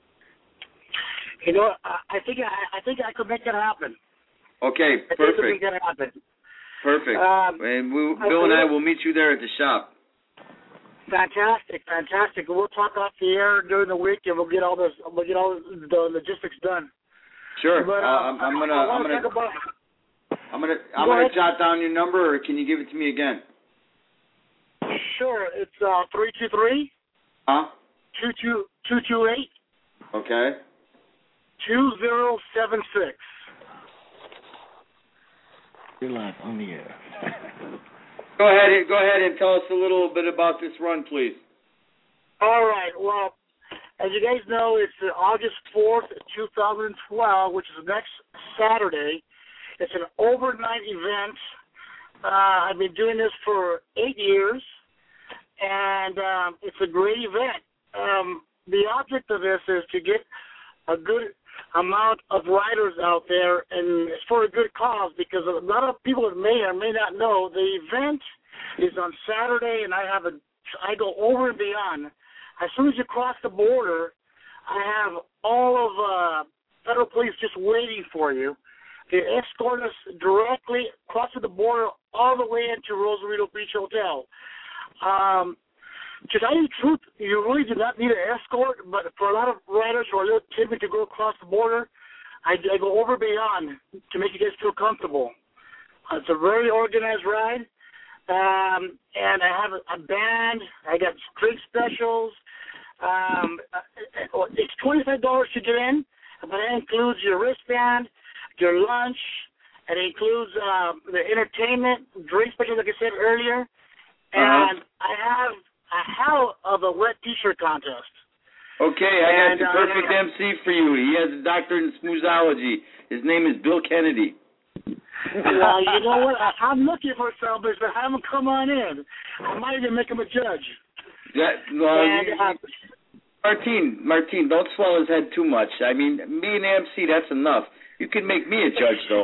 O: You know, I, I think I, I think I could make that happen.
F: Okay,
O: I
F: perfect.
O: think I could make that happen.
F: Perfect.
O: Um,
F: and we, Bill and I will meet you there at the shop.
O: Fantastic, fantastic. We'll talk off the air during the week, and we'll get all this. We'll get all the logistics done.
F: Sure.
O: But, uh,
F: uh, I'm, I'm gonna.
O: I
F: I'm gonna.
O: about,
F: I'm gonna. I'm
O: Go
F: gonna
O: ahead.
F: jot down your number, or can you give it to me again?
O: Sure. It's uh three two three.
F: Huh?
O: Two two two two eight.
F: Okay.
O: Two zero seven six.
N: You're live on the air.
F: Go ahead. Go ahead and tell us a little bit about this run, please.
O: All right. Well, as you guys know, it's August fourth, two thousand twelve, which is next Saturday. It's an overnight event. Uh, I've been doing this for eight years, and um, it's a great event. Um, the object of this is to get a good amount of riders out there, and it's for a good cause, because a lot of people may or may not know the event is on Saturday, and I have a I go over and beyond. As soon as you cross the border, I have all of uh, federal police just waiting for you. They escort us directly across the border all the way into Rosarito Beach Hotel. Um, to tell you the truth, you really do not need an escort, but for a lot of riders who are a little timid to go across the border, I, I go over beyond to make you guys feel comfortable. Uh, it's a very organized ride, um, and I have a, a band. I got drink specials. Um, it's twenty-five dollars to get in, but that includes your wristband, your lunch, and it includes uh, the entertainment, drink specials, like I said earlier, and uh-huh. I have a hell of a wet T-shirt contest.
F: Okay, I got
O: and,
F: the
O: uh,
F: perfect M C for you. He has a doctorate in smoothology. His name is Bill Kennedy.
O: Well, you know what? I, I'm looking for somebody, but have him come on in. I might even make him a judge.
F: That, well,
O: and,
F: you,
O: uh,
F: Martin, Martin, don't swell his head too much. I mean, me and M C, that's enough. You can make me a judge, though.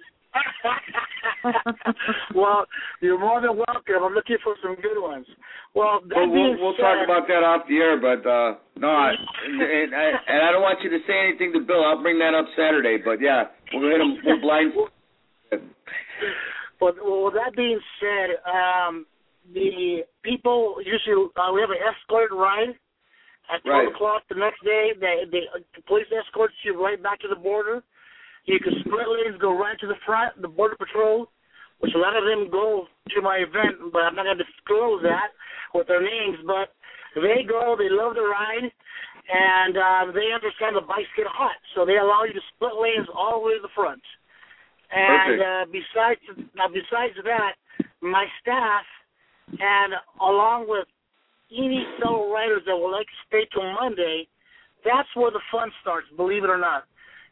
O: Well, you're more than welcome. I'm looking for some good ones. Well, that
F: well
O: being
F: we'll, we'll
O: said,
F: talk about that off the air, but uh, no, I, and, I, and I don't want you to say anything to Bill. I'll bring that up Saturday, but yeah, we'll hit him. We'll blind.
O: Well, well, that being said, um, the people usually uh, we have an escort ride at twelve
F: right.
O: o'clock the next day. They, they, the police escorts you right back to the border. You can split lanes, go right to the front, the Border Patrol, which a lot of them go to my event, but I'm not going to disclose that with their names. But they go, they love the ride, and uh, they understand the bikes get hot, so they allow you to split lanes all the way to the front. And uh, besides, now besides that, my staff, and along with any fellow riders that would like to stay till Monday, that's where the fun starts, believe it or not.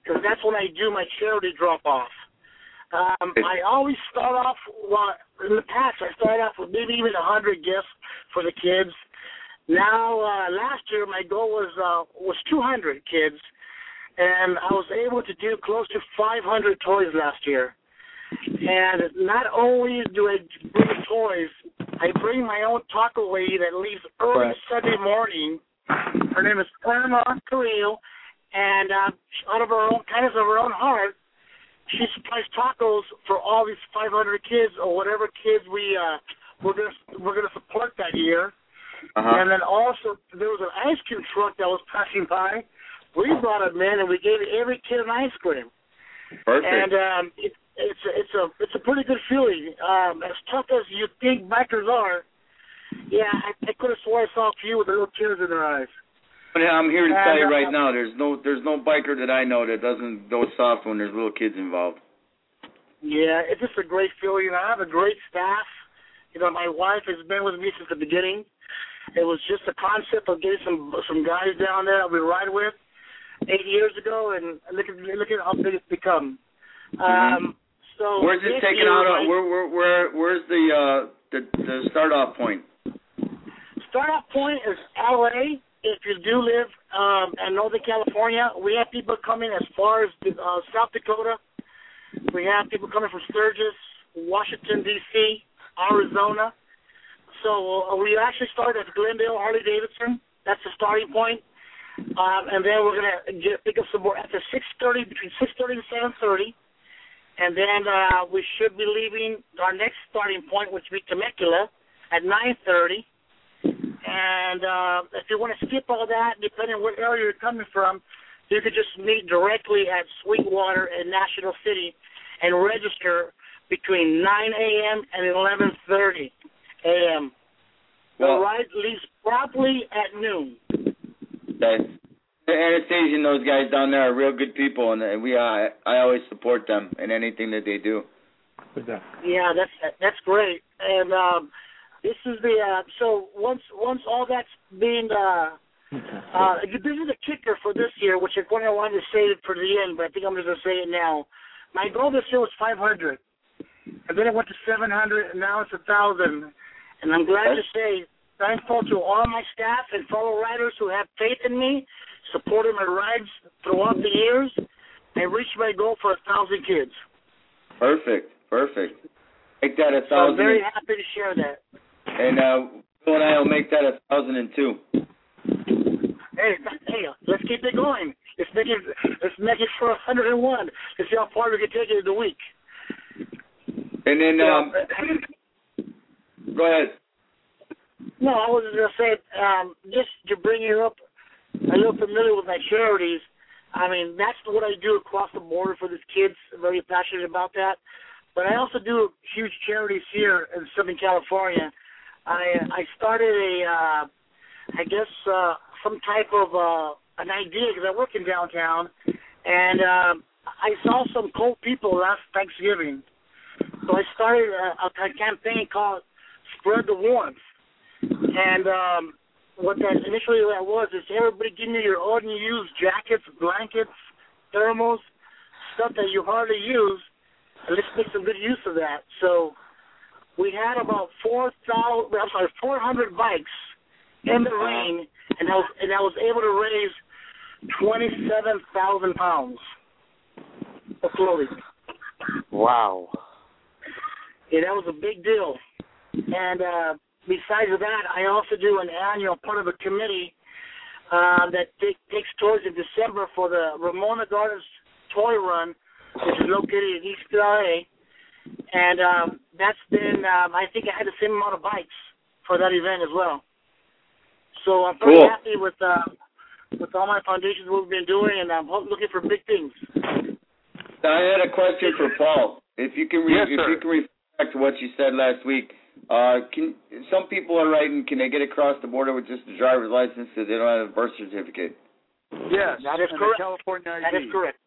O: because that's when I do my charity drop-off. Um, I always start off, well, in the past, I started off with maybe even one hundred gifts for the kids. Now, uh, last year, my goal was uh, was two hundred kids, and I was able to do close to five hundred toys last year. And not only do I bring toys, I bring my own taco lady that leaves early right. Sunday morning. Her name is Irma Carrillo, and uh, out of her own, kindness of her own heart, she supplies tacos for all these five hundred kids or whatever kids we uh, we're gonna we're gonna support that year. Uh-huh. And then also there was an ice cream truck that was passing by. We brought it in and we gave every kid an ice cream.
F: Perfect.
O: And um, it, it's a, it's a it's a pretty good feeling. Um, as tough as you think bikers are, yeah, I, I could have sworn I saw a few with little tears in their eyes.
F: But I'm here to
O: and,
F: tell you right
O: uh,
F: now, there's no there's no biker that I know that doesn't go soft when there's little kids involved.
O: Yeah, it's just a great feeling. I have a great staff. You know, my wife has been with me since the beginning. It was just a concept of getting some some guys down there that we ride with eight years ago, and look at look at how big it's become. Um, so
F: where's it taken
O: year,
F: out?
O: I,
F: Where where where where's the uh the the start off point?
O: Start off point is L A. If you do live um, in Northern California, we have people coming as far as uh, South Dakota. We have people coming from Sturgis, Washington D C, Arizona. So uh, we actually started at Glendale, Harley-Davidson. That's the starting point. Um, and then we're going to pick up some more after six thirty, between six thirty and seven thirty. And then uh, we should be leaving our next starting point, which will be Temecula, at nine thirty. And uh, if you want to skip all that, depending on what area you're coming from, you could just meet directly at Sweetwater in National City and register between nine a.m. and eleven thirty a.m.
F: Well,
O: the ride leaves promptly at noon.
F: Okay. Anastasia and those guys down there are real good people, and we uh, I always support them in anything that they do.
O: Yeah, that's that's great. And um, this is the uh, so once once all that's being uh, uh, this is the kicker for this year, which I wanted to say it for the end, but I think I'm just gonna say it now. My goal this year was five hundred, and then it went to seven hundred, and now it's a thousand. And I'm glad to say, thankful to all my staff and fellow riders who have faith in me, supported my rides throughout the years, and reached my goal for a thousand kids.
F: Perfect, perfect. Make that a thousand.
O: So I'm very happy to share that.
F: And uh, Bill and I will make that a thousand and two.
O: Hey, hey, let's keep it going. Let's make it. Let's make it for a hundred and one. Let's see how far we can take it in the week.
F: And then, um, go ahead.
O: No, I was just going to say, um, just to bring you up a little familiar with my charities. I mean, that's what I do across the border for these kids. I'm very passionate about that. But I also do huge charities here in Southern California. I I started a, uh, I guess, uh, some type of uh, an idea because I work in downtown, and uh, I saw some cold people last Thanksgiving. So I started a, a campaign called Spread the Warmth. And um, what that initially that was is everybody give me your unused jackets, blankets, thermals, stuff that you hardly use, and let's make some good use of that. So we had about four thousand, I'm sorry, four hundred bikes in the rain, and I was and I was able to raise twenty-seven thousand pounds of clothing.
P: Wow.
O: Yeah, that was a big deal. And uh, besides that, I also do an annual part of a committee uh, that t- takes tours in December for the Ramona Gardens Toy Run, which is located in East L A. And um, that's been, um, I think I had the same amount of bikes for that event as well. So I'm pretty
F: cool.
O: happy with uh, with all my foundations we've been doing, and I'm looking for big things.
F: I had a question for Paul. If you can, re-
K: yes,
F: if
K: sir.
F: you can refer back to what you said last week. Uh, can some people are writing? Can they get across the border with just a driver's license if they don't have a birth certificate?
K: Yes,
O: that is
K: and
O: correct.
K: California I D.
O: That is correct.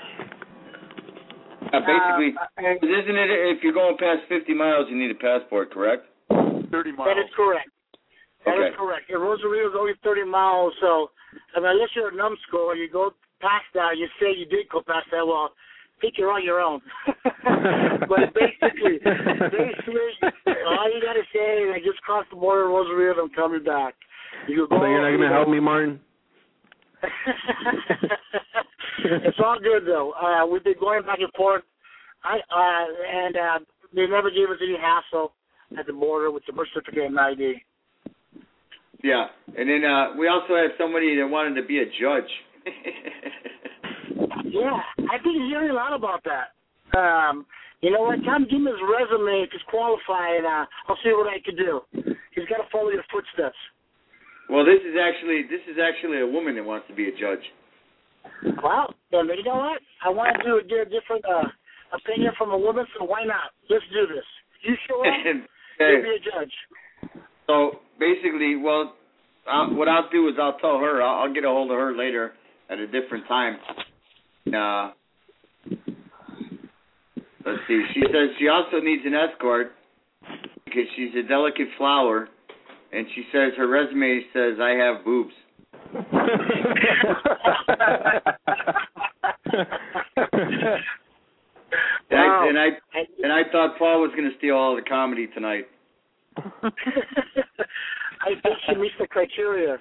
F: Uh, basically,
O: uh,
F: isn't it if you're going past fifty miles, you need a passport, correct?
K: Thirty miles.
O: That is correct. That
F: okay.
O: is correct. And Rosarito is only thirty miles, so I mean, unless you're a numbskull and you go past that, you say you did go past that, well, I think you're on your own. But basically, basically, all you got to say is I just crossed the border, Rosarito, and I'm coming back. You go,
L: so you're not going to help me, Martin?
O: It's all good, though. Uh, we've been going back and forth, I, uh, and uh, they never gave us any hassle at the border with the birth certificate and I D.
F: Yeah, and then uh, we also have somebody that wanted to be a judge.
O: Yeah, I've been hearing a lot about that. Um, you know what? Tom, give me his resume if he's qualified. Uh, I'll see what I can do. He's got to follow your footsteps.
F: Well, this is actually this is actually a woman that wants to be a judge.
O: Well, then you know what? I want to do get a different uh, opinion from a woman, so why not? Let's do this. You show up, you'll be a judge.
F: So basically, well, uh, what I'll do is I'll tell her. I'll, I'll get a hold of her later at a different time. Uh, let's see. She says she also needs an escort because she's a delicate flower, and she says her resume says I have boobs. and, I, and I and I thought Paul was going to steal all the comedy tonight.
O: I think she meets the criteria.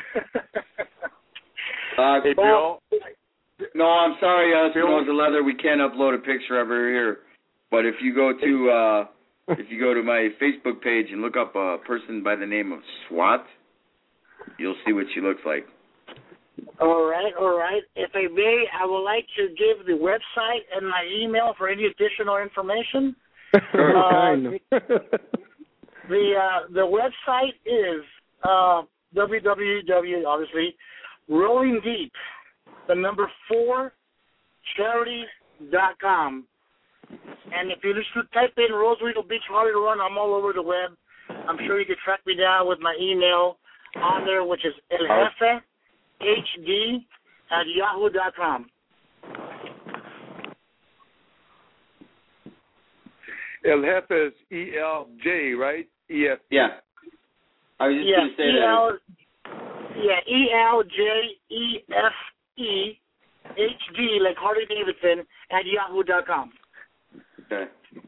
F: uh,
K: hey, Bill.
F: No, I'm sorry, uh, Spinoza Leather. We can't upload a picture of her here. But if you go to uh, if you go to my Facebook page and look up a person by the name of SWAT, you'll see what she looks like.
O: All right, all right. If I may, I would like to give the website and my email for any additional information.
F: Sure.
O: Uh, the uh, the website is uh, w w w obviously Rolling Deep, the number four, charities dot com. And if you just type in Rosarito Beach Harley Run, I'm all over the web. I'm sure you can track me down with my email on there, which is El Jefe H D at yahoo dot com.
K: El Jefe is E L J, right? E F.
F: Yeah. I was just
O: yeah,
F: going to say
O: E L,
F: that.
O: Yeah, E L J E F E H D, like Harley Davidson, at yahoo dot com.
F: Okay.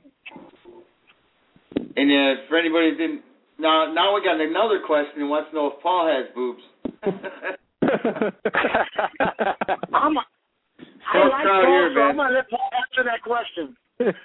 F: And uh, for anybody that didn't, now, now we got another question who wants to know if Paul has boobs.
O: I'm a, I
F: Paul's
O: like
F: proud
O: Paul,
F: here,
O: so
F: man.
O: I'm going to let Paul answer that question.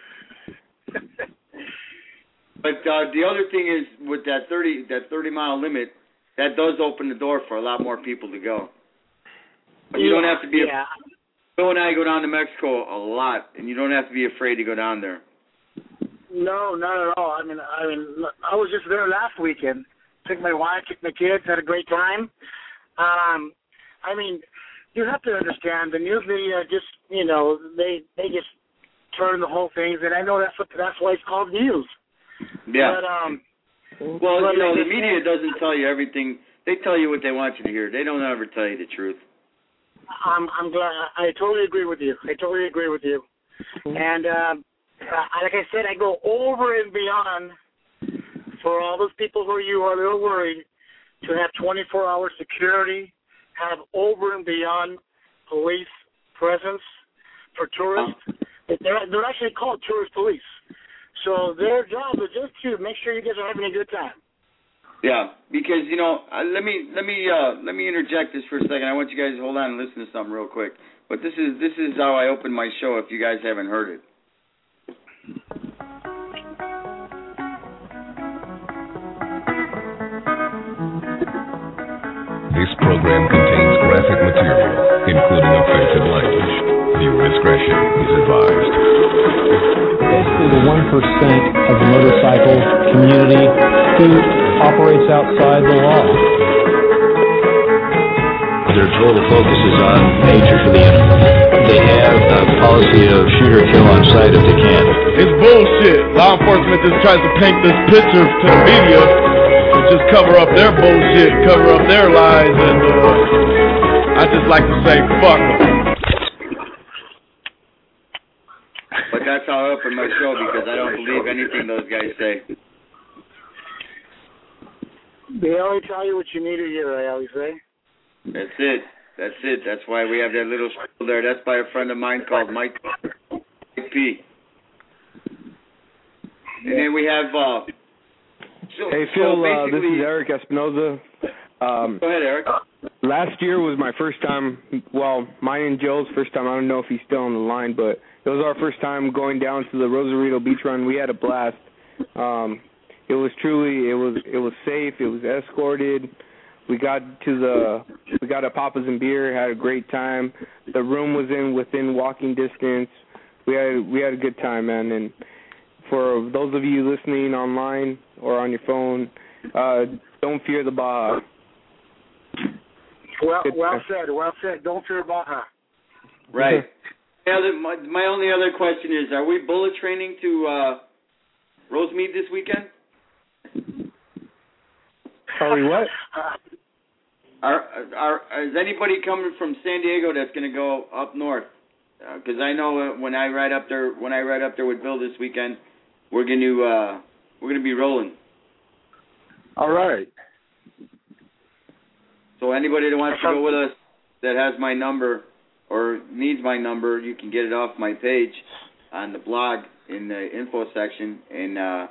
F: But uh, the other thing is, with that thirty that thirty mile limit, that does open the door for a lot more people to go. But you
O: yeah,
F: don't have to be.
O: Yeah.
F: Bill and I go down to Mexico a lot, and you don't have to be afraid to go down there.
O: No, not at all. I mean, I mean, I was just there last weekend. Took my wife, took my kids, had a great time. Um, I mean, you have to understand the news media just, you know, they they just turn the whole thing, and I know that's what that's why it's called news.
F: Yeah.
O: But, um,
F: well,
O: but
F: you know,
O: like
F: the media doesn't tell you everything. They tell you what they want you to hear. They don't ever tell you the truth.
O: I'm I'm glad. I, I totally agree with you. I totally agree with you. And um, uh, like I said, I go over and beyond for all those people who you are a little worried to have twenty-four hour security, have over and beyond police presence for tourists. They're they're actually called tourist police. So their job is just to make sure you guys are having a good time.
F: Yeah, because you know, uh, let me let me uh, let me interject this for a second. I want you guys to hold on and listen to something real quick. But this is this is how I open my show. If you guys haven't heard it.
B: This program contains graphic material, including offensive language. Viewer discretion is advised.
C: Basically, the one percent of the motorcycle community who operates outside the law.
D: Their total focus is on nature for the enemy. They have a policy of shoot or kill on sight if they can.
E: It's bullshit. Law enforcement just tries to paint this picture to the media to just cover up their bullshit, cover up their lies, and uh, I just like to say, fuck them.
F: But that's how I open my show because I don't believe anything those guys say.
O: They only tell you what you need to hear, I always say.
F: That's it. That's it. That's why we have that little show there. That's by a friend of mine called Mike P. And then we have. Uh, so,
L: hey Phil,
F: so
L: uh, this is Eric Espinoza. Um,
F: Go ahead, Eric.
L: Last year was my first time. Well, mine and Joe's first time. I don't know if he's still on the line, but it was our first time going down to the Rosarito Beach Run. We had a blast. Um, it was truly. It was. It was safe. It was escorted. We got to the. We got a Papa's and beer. Had a great time. The room was in within walking distance. We had. We had a good time, man. And for those of you listening online or on your phone, uh, don't fear the Baja.
O: Well, well said. Well said. Don't fear Baja.
F: Right. My, my only other question is: are we bullet training to uh, Rosemead this weekend?
L: Are we what?
F: Are, are, is anybody coming from San Diego that's going to go up north? Because uh, I know when I ride up there, when I ride up there with Bill this weekend, we're going to uh, we're going to be rolling.
K: All right.
F: So anybody that wants to go with us that has my number or needs my number, you can get it off my page on the blog in the info section, and uh,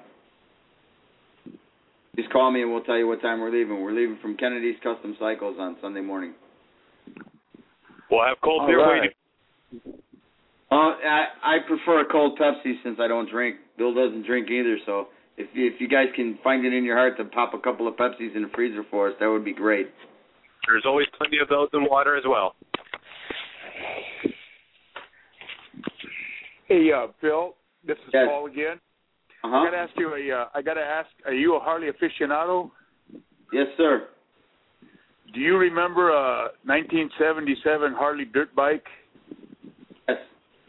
F: just call me and we'll tell you what time we're leaving. We're leaving from Kennedy's Custom Cycles on Sunday morning.
M: We'll have cold beer
F: right.
M: waiting.
F: Uh, I, I prefer a cold Pepsi since I don't drink. Bill doesn't drink either, so if you, if you guys can find it in your heart to pop a couple of Pepsis in the freezer for us, that would be great.
M: There's always plenty of those in water as well.
K: Hey, uh, Phil, this is
F: yes.
K: Paul again.
F: Uh-huh.
K: I got to ask you. A, uh, I got to ask. Are you a Harley aficionado?
F: Yes, sir.
K: Do you remember a nineteen seventy-seven Harley dirt bike?
F: Yes.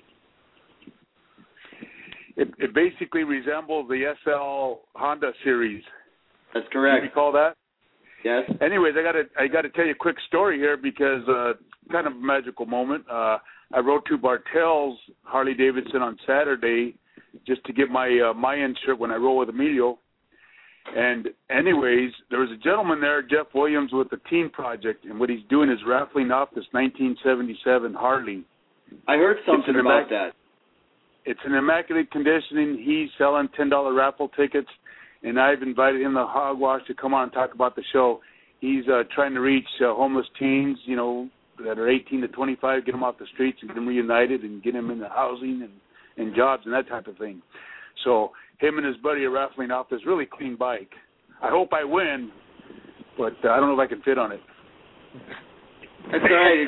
K: It, it basically resembles the S L Honda series.
F: That's correct.
K: Do you recall that?
F: Yes.
K: Anyways, I got to I got to tell you a quick story here because uh, kind of a magical moment. Uh, I rode to Bartell's Harley Davidson on Saturday just to get my uh, my insert when I roll with Emilio. And anyways, there was a gentleman there, Jeff Williams, with the Teen Project, and what he's doing is raffling off this nineteen seventy-seven Harley.
F: I heard something about immac- that.
K: It's an immaculate conditioning. He's selling ten dollar raffle tickets. And I've invited him to Hogwash to come on and talk about the show. He's uh, trying to reach uh, homeless teens, you know, that are eighteen to twenty-five, get them off the streets and get them reunited and get them into housing and, and jobs and that type of thing. So him and his buddy are raffling off this really clean bike. I hope I win, but uh, I don't know if I can fit on it.
F: That's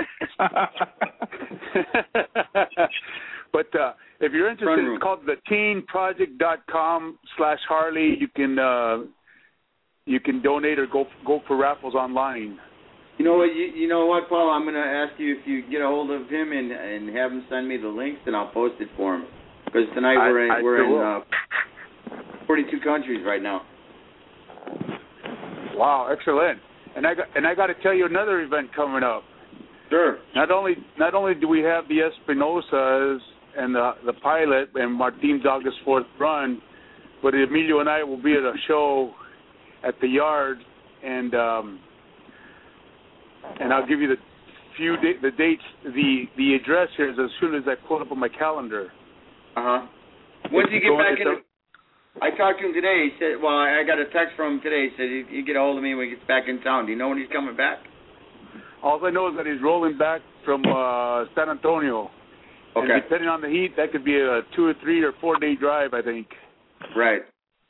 F: right.
K: But uh, if you're interested, it's called the teen project dot com slash Harley. You can uh, you can donate or go go for raffles online.
F: You know what? You, you know what, Paul? I'm going to ask you if you get a hold of him and and have him send me the links, and I'll post it for him. Because tonight we're in I, I we're in uh, forty-two countries right now.
K: Wow, excellent! And I got and I got to tell you another event coming up.
F: Sure.
K: Not only not only do we have the Espinosas and the the pilot and Martin's August fourth run, but Emilio and I will be at a show at the yard, and um, and I'll give you the few da- the dates. The the address here is as soon as I pull it up on my calendar.
F: Uh huh. When do you get back in? The, I talked to him today. He said, "Well, I got a text from him today. He said he you get a hold of me when he gets back in town. Do you know when he's coming back?"
K: All I know is that he's rolling back from uh, San Antonio.
F: Okay.
K: And depending on the heat, that could be a two or three or four day drive, I think.
F: Right.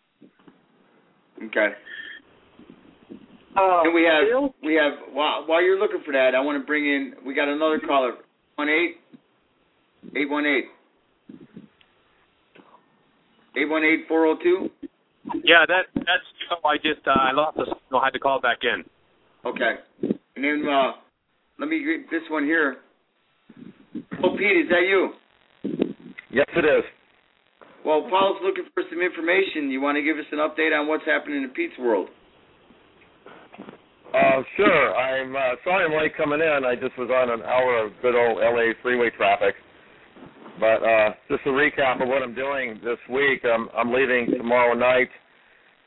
F: Okay.
O: Uh,
F: and we have Bill? we have while while you're looking for that, I want to bring in. We got another caller. One eight eight one eight eight one eight four zero two.
M: Yeah, that that's. Oh, I just uh, I lost the signal. I had to call back in.
F: Okay. And then uh, let me get this one here. Oh, Pete, is that you?
Q: Yes, it is.
F: Well, Paul's looking for some information. You want to give us an update on what's happening in Pete's world?
Q: Uh, sure. I'm uh, sorry I'm late coming in. I just was on an hour of good old L A freeway traffic. But uh, just a recap of what I'm doing this week. I'm, I'm leaving tomorrow night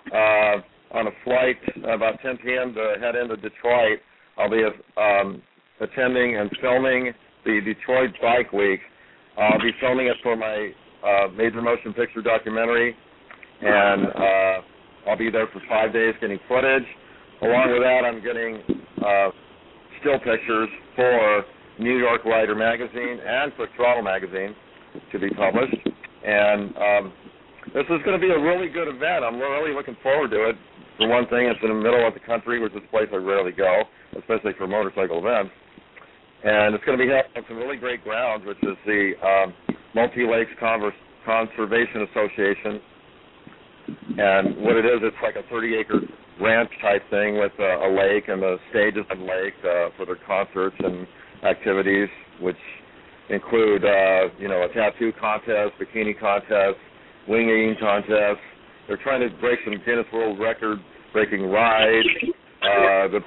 Q: uh, on a flight about ten p.m. to head into Detroit. I'll be um, attending and filming the Detroit Bike Week. I'll be filming it for my uh, major motion picture documentary, and uh, I'll be there for five days getting footage. Along with that, I'm getting uh, still pictures for New York Rider magazine and for Throttle magazine to be published. And um, this is going to be a really good event. I'm really looking forward to it. For one thing, it's in the middle of the country, which is a place I rarely go, especially for motorcycle events. And it's going to be held on some really great grounds, which is the um, Multi-Lakes Converse Conservation Association. And what it is, it's like a thirty-acre ranch type thing with a, a lake and the stages on the lake uh, for their concerts and activities, which include, uh, you know, a tattoo contest, bikini contest, wing eating contest. They're trying to break some Guinness World Record-breaking rides. Uh, the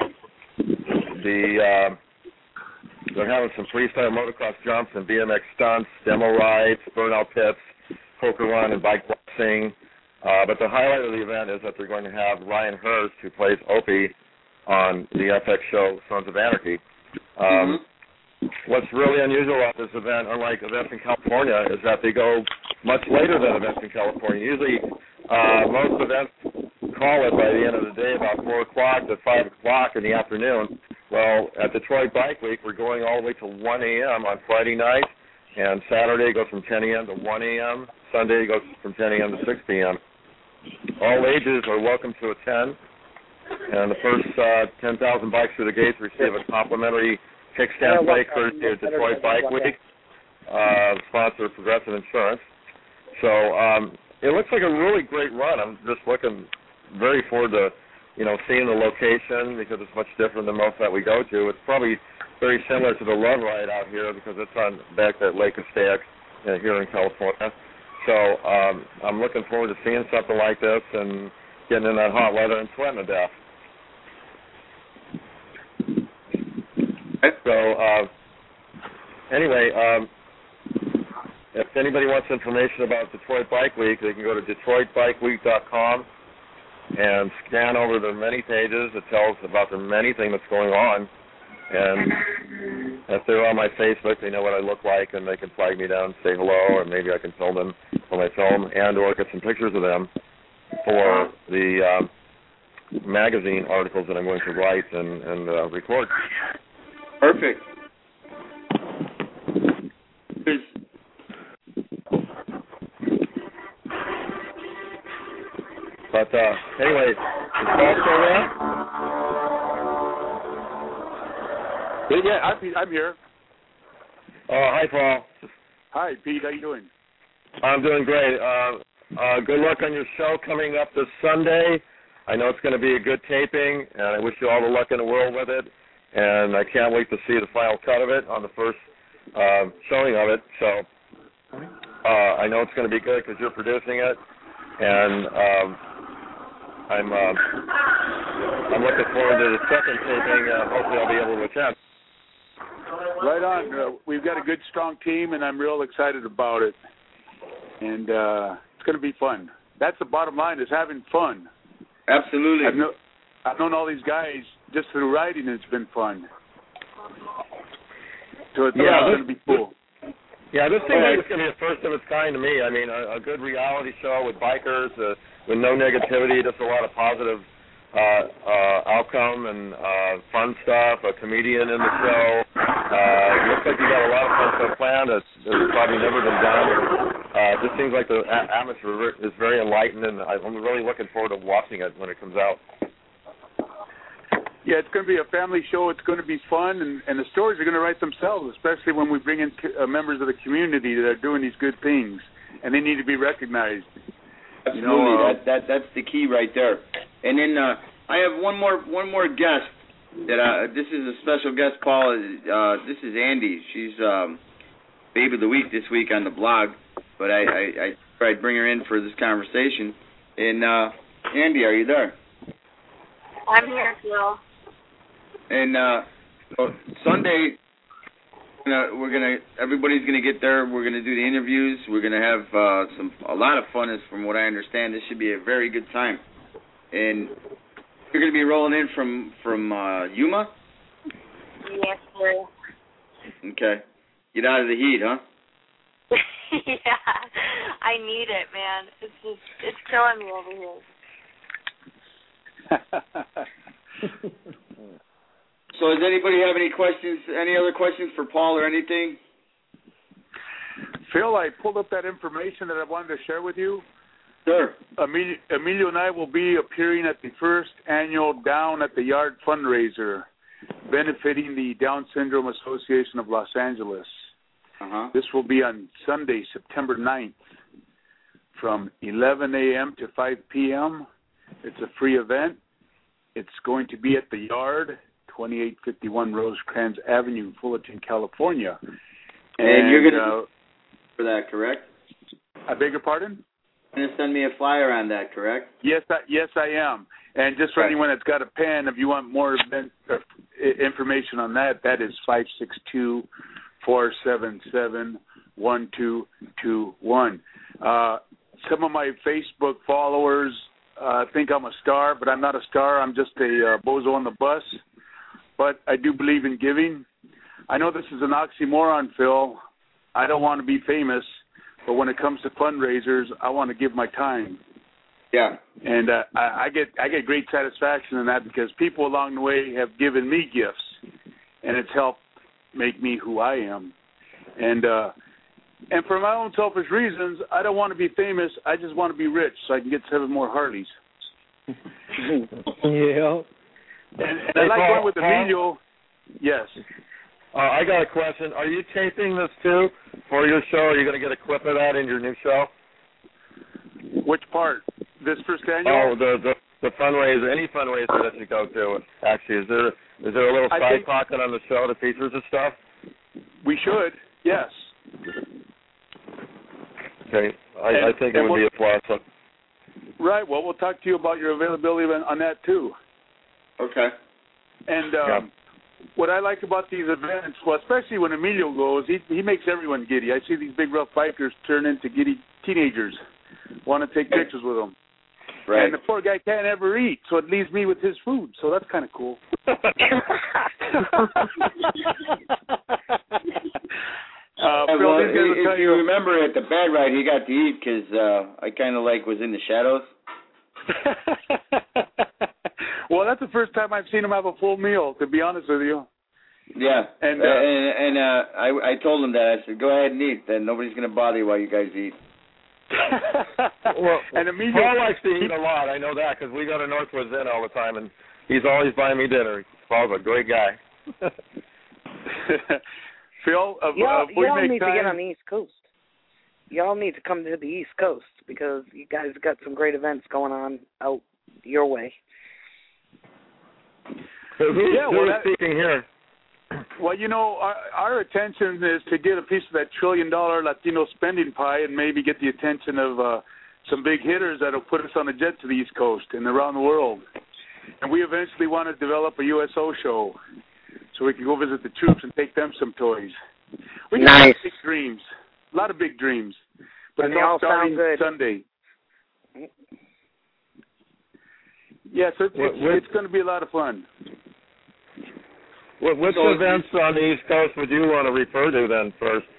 Q: the uh, they're having some freestyle motocross jumps and B M X stunts, demo rides, burnout pits, poker run, and bike racing. Uh, but the highlight of the event is that they're going to have Ryan Hurst, who plays Opie on the F X show Sons of Anarchy. Um, mm-hmm. What's really unusual about this event, unlike events in California, is that they go much later than events in California. Usually, uh, most events call it by the end of the day, about four o'clock to five o'clock in the afternoon. Well, at Detroit Bike Week, we're going all the way to one a.m. on Friday night, and Saturday goes from ten a.m. to one a.m. Sunday goes from ten a.m. to six p.m. All ages are welcome to attend, and the first uh, ten thousand bikes through the gates receive a complimentary kickstand bike courtesy of Detroit Bike Week, uh, sponsor of Progressive Insurance. So um, it looks like a really great run. I'm just looking very forward to, you know, seeing the location because it's much different than most that we go to. It's probably very similar to the Love Ride out here because it's on back at Lake Estec uh, here in California. So um, I'm looking forward to seeing something like this and getting in that hot weather and sweating to death. So uh, anyway, um, if anybody wants information about Detroit Bike Week, they can go to detroit bike week dot com and scan over the many pages. It tells about the many things that's going on. And if they're on my Facebook, they know what I look like, and they can flag me down and say hello, or maybe I can film them for my film and or get some pictures of them for the um, magazine articles that I'm going to write and, and uh, record.
F: Perfect. There's
Q: But uh, anyway, is Paul still there?
K: Yeah, yeah, I'm, I'm here.
Q: Oh, hi, Paul.
K: Hi, Pete. How you doing?
Q: I'm doing great. Uh, uh, good luck on your show coming up this Sunday. I know it's going to be a good taping, and I wish you all the luck in the world with it. And I can't wait to see the final cut of it on the first uh, showing of it. So uh, I know it's going to be good because you're producing it, and um, I'm uh, I'm looking forward to the second taping. Uh, hopefully, I'll be able to attend.
K: Right on. Uh, we've got a good, strong team, and I'm real excited about it. And uh, it's going to be fun. That's the bottom line, is having fun.
F: Absolutely.
K: I've, no, I've known all these guys just through writing. It's been fun. So it's
Q: yeah,
K: going to be cool.
Q: Yeah, this thing is going to be the first of its kind to me. I mean, a, a good reality show with bikers, uh, with no negativity, just a lot of positive uh, uh, outcome and uh, fun stuff, a comedian in the show. Uh, it looks like you got a lot of fun stuff planned that's, that's probably never been done. Uh, it just seems like the a- atmosphere is very enlightened, and I'm really looking forward to watching it when it comes out.
K: Yeah, it's going to be a family show. It's going to be fun, and, and the stories are going to write themselves, especially when we bring in uh, members of the community that are doing these good things, and they need to be recognized.
F: Absolutely,
K: you know, uh,
F: that that that's the key right there. And then uh, I have one more one more guest. That uh, this is a special guest, Paul. Uh, this is Andy. She's um, Babe of the Week this week on the blog, but I I, I tried to bring her in for this conversation. And uh, Andy, are you there?
I: I'm here, Phil.
F: And uh, so Sunday, you know, we're gonna everybody's gonna get there. We're gonna do the interviews. We're gonna have uh, some a lot of fun. Is from what I understand, this should be a very good time. And you're gonna be rolling in from from uh, Yuma.
I: Yes, sir.
F: Okay. Get out of the heat, huh?
I: Yeah, I need it, man. It's just, it's killing me over here.
F: So does anybody have any questions, any other questions for Paul or anything?
K: Phil, I pulled up that information that I wanted to share with you.
F: Sure.
K: Emilio, Emilio and I will be appearing at the first annual Down at the Yard fundraiser, benefiting the Down Syndrome Association of Los Angeles.
F: Uh-huh.
K: This will be on Sunday, September ninth, from eleven a.m. to five p.m. It's a free event. It's going to be at the Yard, twenty-eight fifty-one Rosecrans Avenue, Fullerton, California.
F: And, and you're going to uh, for that, correct?
K: I beg your pardon?
F: You're going to send me a flyer on that, correct?
K: Yes, I, yes, I am. And just for
F: okay.
K: anyone that's got a pen, if you want more event, uh, information on that, that is five six two, four seven seven, one two two one. Uh, some of my Facebook followers uh, think I'm a star, but I'm not a star. I'm just a uh, bozo on the bus. But I do believe in giving. I know this is an oxymoron, Phil. I don't want to be famous, but when it comes to fundraisers, I want to give my time.
F: Yeah.
K: And uh, I, I get I get great satisfaction in that because people along the way have given me gifts, and it's helped make me who I am. And uh, and for my own selfish reasons, I don't want to be famous. I just want to be rich so I can get seven more Harleys.
L: Yeah.
K: And, and I like going with Emilio. Yes.
Q: Uh, I got a question. Are you taping this too for your show? Are you going to get a clip of that in your new show?
K: Which part? This first annual?
Q: Oh, the the, the fundraiser, any fundraiser that you go to. Actually, is there is there a little
K: I
Q: side
K: think,
Q: pocket on the show that features this stuff?
K: We should. Yes.
Q: Okay. I,
K: and,
Q: I think it would
K: we'll,
Q: be a plus.
K: Right. Well, we'll talk to you about your availability on, on that too.
F: Okay.
K: And um,
Q: yeah.
K: what I like about these events, well, especially when Emilio goes, he he makes everyone giddy. I see these big rough bikers turn into giddy teenagers, want to take pictures with them.
F: Right.
K: And the poor guy can't ever eat, so it leaves me with his food. So that's kind of cool. uh,
F: Phil, well, if you, you remember at the bad ride, he got to eat because uh, I kind of like was in the shadows.
K: Well, that's the first time I've seen him have a full meal, to be honest with you.
F: Yeah,
K: and
F: uh, uh, and, and uh, I I told him that. I said, go ahead and eat. Then nobody's going to bother you while you guys eat.
Q: Well,
K: and Emilio,
Q: Paul likes to eat a lot. I know that because we go to Northwoods Inn all the time, and he's always buying me dinner. Paul's a great guy.
K: Phil, uh,
G: y'all,
K: uh, we
G: y'all
K: make
G: need
K: time.
G: to get on the East Coast. Y'all need to come to the East Coast because you guys got some great events going on out your way.
Q: So who's,
K: yeah, well,
Q: who's
K: that,
Q: speaking here?
K: Well, you know, our, our attention is to get a piece of that trillion-dollar Latino spending pie and maybe get the attention of uh, some big hitters that will put us on a jet to the East Coast and around the world. And we eventually want to develop a U S O show so we can go visit the troops and take them some toys. We got
G: nice.
K: a lot of big dreams, a lot of big dreams. But
G: and
K: it's
G: they
K: all
G: all
K: starting
G: sound good.
K: Sunday. Yes, yeah, so it's,
Q: what,
K: it's,
Q: what,
K: it's going to be a lot of fun.
Q: What, which
K: so
Q: events on the East Coast would you want to refer to then first?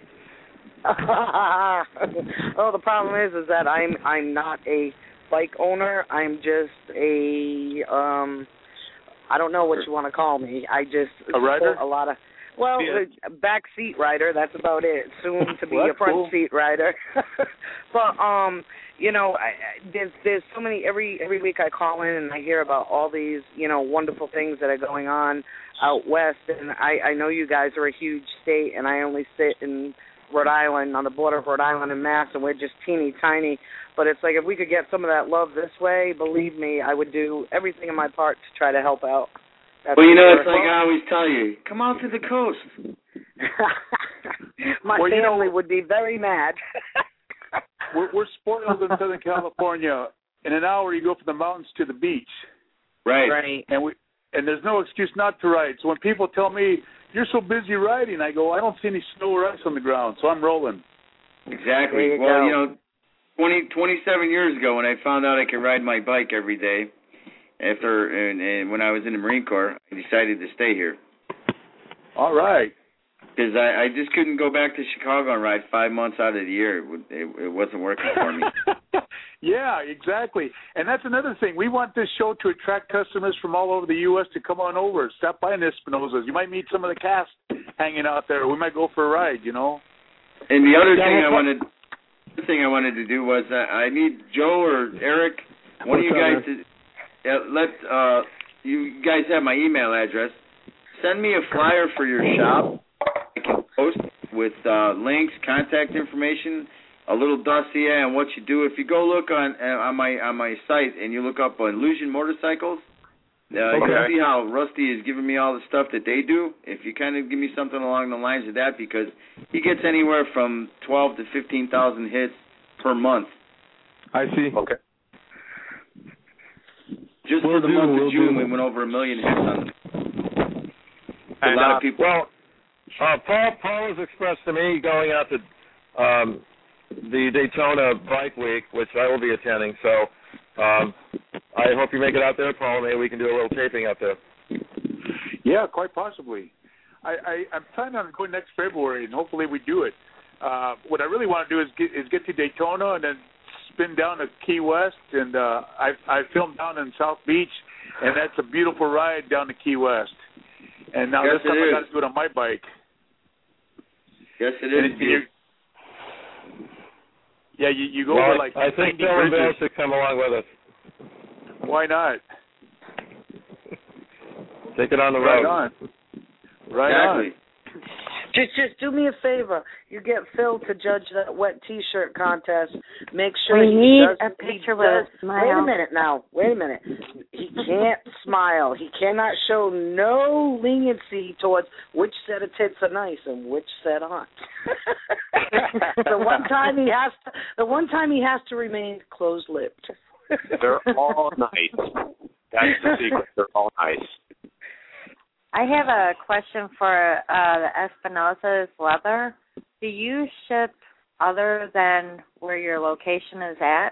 G: Well, the problem is, is that I'm I'm not a bike owner. I'm just a um, I don't know what you want to call me. I just
K: a rider.
G: A lot of well,
K: yeah.
G: a back seat rider. That's about it. Soon to be
K: well,
G: a front
K: cool.
G: seat rider. But um, you know, I, there's there's so many. Every every week I call in and I hear about all these you know wonderful things that are going on out west, and I I know you guys are a huge state, and I only sit in Rhode Island, on the border of Rhode Island and Mass, and we're just teeny tiny. But it's like if we could get some of that love this way, believe me, I would do everything in my part to try to help out. That's
F: well, you know, it's like I always tell you, come out to the coast.
G: My
K: well,
G: family
K: you know,
G: would be very mad.
K: we're, we're spoiled in Southern California. In an hour, you go from the mountains to the beach.
F: Right.
G: Right.
K: And we and there's no excuse not to ride. So when people tell me, you're so busy riding, I go, I don't see any snow or ice on the ground, so I'm rolling.
F: Exactly.
G: You
F: well,
G: go.
F: you know, twenty, twenty-seven years ago when I found out I could ride my bike every day, after and, and when I was in the Marine Corps, I decided to stay here.
K: All right.
F: Because I, I just couldn't go back to Chicago and ride five months out of the year. It, it, it wasn't working for me.
K: Yeah, exactly. And that's another thing. We want this show to attract customers from all over the U S to come on over, stop by in Espinosa's. You might meet some of the cast hanging out there. We might go for a ride, you know.
F: And the other thing I wanted, the thing I wanted to do was uh, I need Joe or Eric, one of you guys, to uh, let uh, you guys have my email address. Send me a flyer for your shop. I can post with uh, links, contact information, a little dossier on what you do. If you go look on uh, on my on my site and you look up on Illusion Motorcycles, uh, okay. You'll see how Rusty is giving me all the stuff that they do. If you kind of give me something along the lines of that, because he gets anywhere from twelve to fifteen thousand hits per month.
C: I see.
K: Okay.
F: Just
C: we'll
F: for the
C: do,
F: month
C: we'll
F: of June,
C: do.
F: we went over a million hits on them.
Q: And,
F: a lot
Q: uh,
F: of people.
Q: Well, uh, Paul, Paul has expressed to me going out to um, the Daytona Bike Week, which I will be attending. So um, I hope you make it out there, Paul. Maybe we can do a little taping out there.
K: Yeah, quite possibly. I, I, I'm planning on going next February, and hopefully we do it. Uh, what I really want to do is get, is get to Daytona and then spin down to Key West. And uh, I, I filmed down in South Beach, and that's a beautiful ride down to Key West. And now
F: yes,
K: this time I got to do it on my bike.
F: Yes, it is.
K: And you, yeah, you, you go
Q: well,
K: over like
Q: I think Bill and Bill should come along with us.
K: Why not?
Q: Take it on the
K: right
Q: road.
K: On. Right
F: exactly.
K: on.
P: Just, just do me a favor. You get Phil to judge that wet T-shirt contest. Make sure
H: we
P: he
H: need
P: does,
H: a picture
P: he
H: with
P: does,
H: a smile.
P: Wait a minute now. Wait a minute. He can't smile. He cannot show no leniency towards which set of tits are nice and which set aren't. the one time he has to, the one time he has to remain closed-lipped.
M: They're all nice. That's the secret. They're all nice.
H: I have a question for uh, the Espinosa's leather. Do you ship other than where your location is at?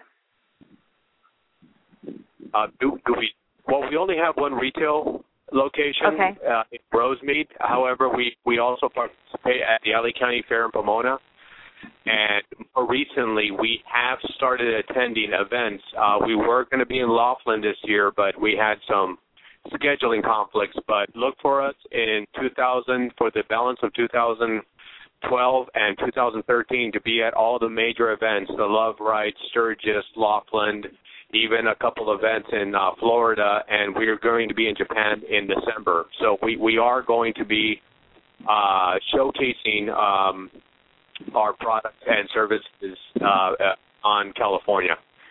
M: Uh, do, do we? Well, we only have one retail location
H: okay.
M: uh, in Rosemead. However, we, we also participate at the L A County Fair in Pomona. And more recently, we have started attending events. Uh, we were going to be in Laughlin this year, but we had some scheduling conflicts. But look for us in two thousand for the balance of two thousand twelve and two thousand thirteen to be at all the major events, the Love Ride, Sturgis, Laughlin, even a couple events in uh, Florida, and we are going to be in Japan in December. So we, we are going to be uh, showcasing um, our products and services uh, on California.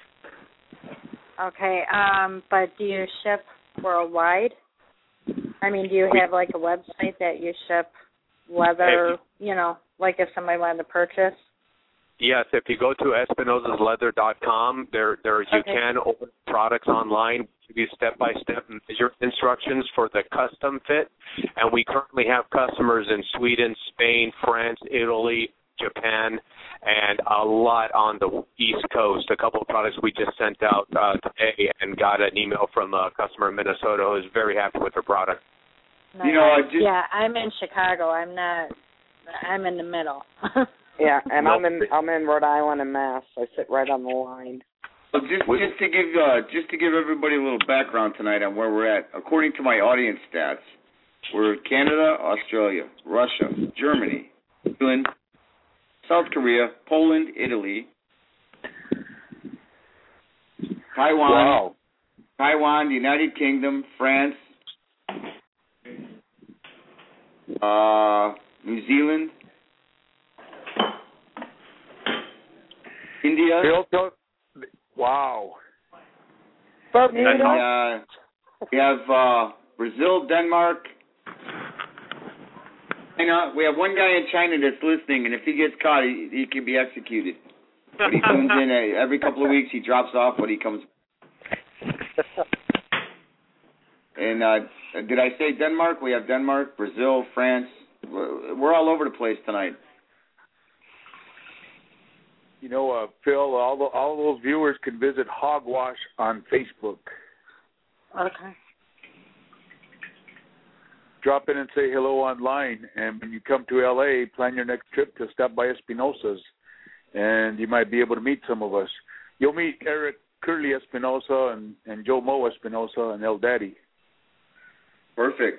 H: Okay, um, but do you ship worldwide? I mean, do you have like a website that you ship leather, you know, like if somebody wanted to purchase?
M: Yes, if you go to espinosas leather dot com, there, there you
H: okay.
M: can order products online, give you step-by-step measure instructions for the custom fit. And we currently have customers in Sweden, Spain, France, Italy, Japan, and a lot on the East Coast. A couple of products we just sent out uh, today and got an email from a customer in Minnesota who is very happy with their product.
H: No,
F: you know, I just,
H: yeah, I'm in Chicago. I'm not. I'm in the middle.
P: yeah, and
M: nope.
P: I'm in I'm in Rhode Island and Mass. I sit right on the line.
F: Well, just just to give uh, just to give everybody a little background tonight on where we're at. According to my audience stats, we're Canada, Australia, Russia, Germany, England, South Korea, Poland, Italy, Taiwan,
K: wow.
F: Taiwan, the United Kingdom, France, uh, New Zealand, India.
K: Wow.
F: And, uh, we have uh, Brazil, Denmark. China. We have one guy in China that's listening, and if he gets caught, he, he can be executed. But he tunes in uh, every couple of weeks. He drops off when he comes. And uh, did I say Denmark? We have Denmark, Brazil, France. We're, we're all over the place tonight.
K: You know, uh, Phil, all, the, all those viewers can visit Hogwash on Facebook.
H: Okay.
K: drop in and say hello online. And when you come to L A, plan your next trip to stop by Espinosa's, and you might be able to meet some of us. You'll meet Eric Curley Espinosa and, and Joe Mo Espinosa and El Daddy.
F: Perfect.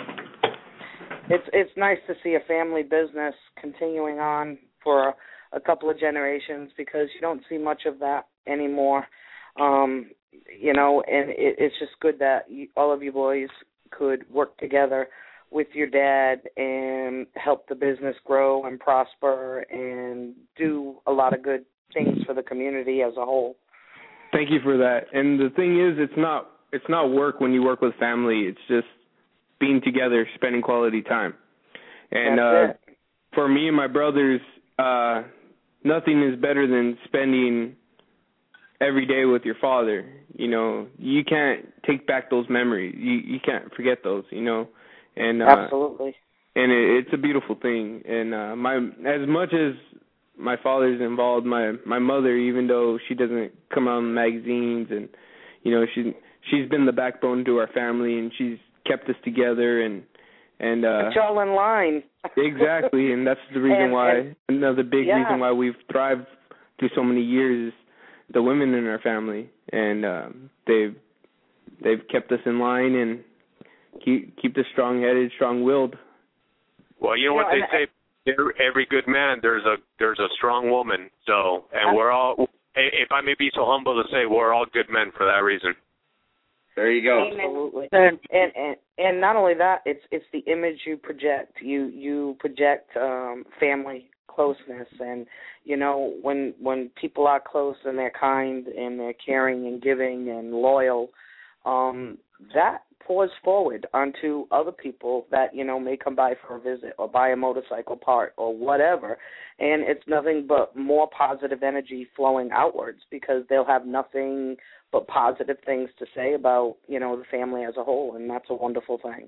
P: It's it's nice to see a family business continuing on for a, a couple of generations, because you don't see much of that anymore. Um, you know, and it, it's just good that you, all of you boys could work together with your dad and help the business grow and prosper and do a lot of good things for the community as a whole.
L: Thank you for that. And the thing is, it's not it's not work when you work with family. It's just being together, spending quality time. And uh, for me and my brothers, uh, nothing is better than spending every day with your father. You know, you can't take back those memories. You you can't forget those. You know, and uh,
P: absolutely.
L: And it, it's a beautiful thing. And uh, my as much as my father's involved, my my mother, even though she doesn't come out in magazines, and you know, she she's been the backbone to our family, and she's kept us together, and and uh
P: put y'all in line.
L: Exactly, and that's the reason
P: and,
L: why
P: and,
L: another big
P: yeah.
L: reason why we've thrived through so many years is the women in our family, and um they've they've kept us in line and keep keep us strong headed, strong willed.
M: Well, you know what
P: you know,
M: they say, every good man there's a there's a strong woman. So and we're all, if I may be so humble to say, we're all good men for that reason.
F: There you go.
P: Absolutely. And, and and not only that, it's it's the image you project. You you project um, family closeness, and you know, when when people are close and they're kind and they're caring and giving and loyal, um, that pours forward onto other people that, you know, may come by for a visit or buy a motorcycle part or whatever, and it's nothing but more positive energy flowing outwards, because they'll have nothing but positive things to say about, you know, the family as a whole, and that's a wonderful thing.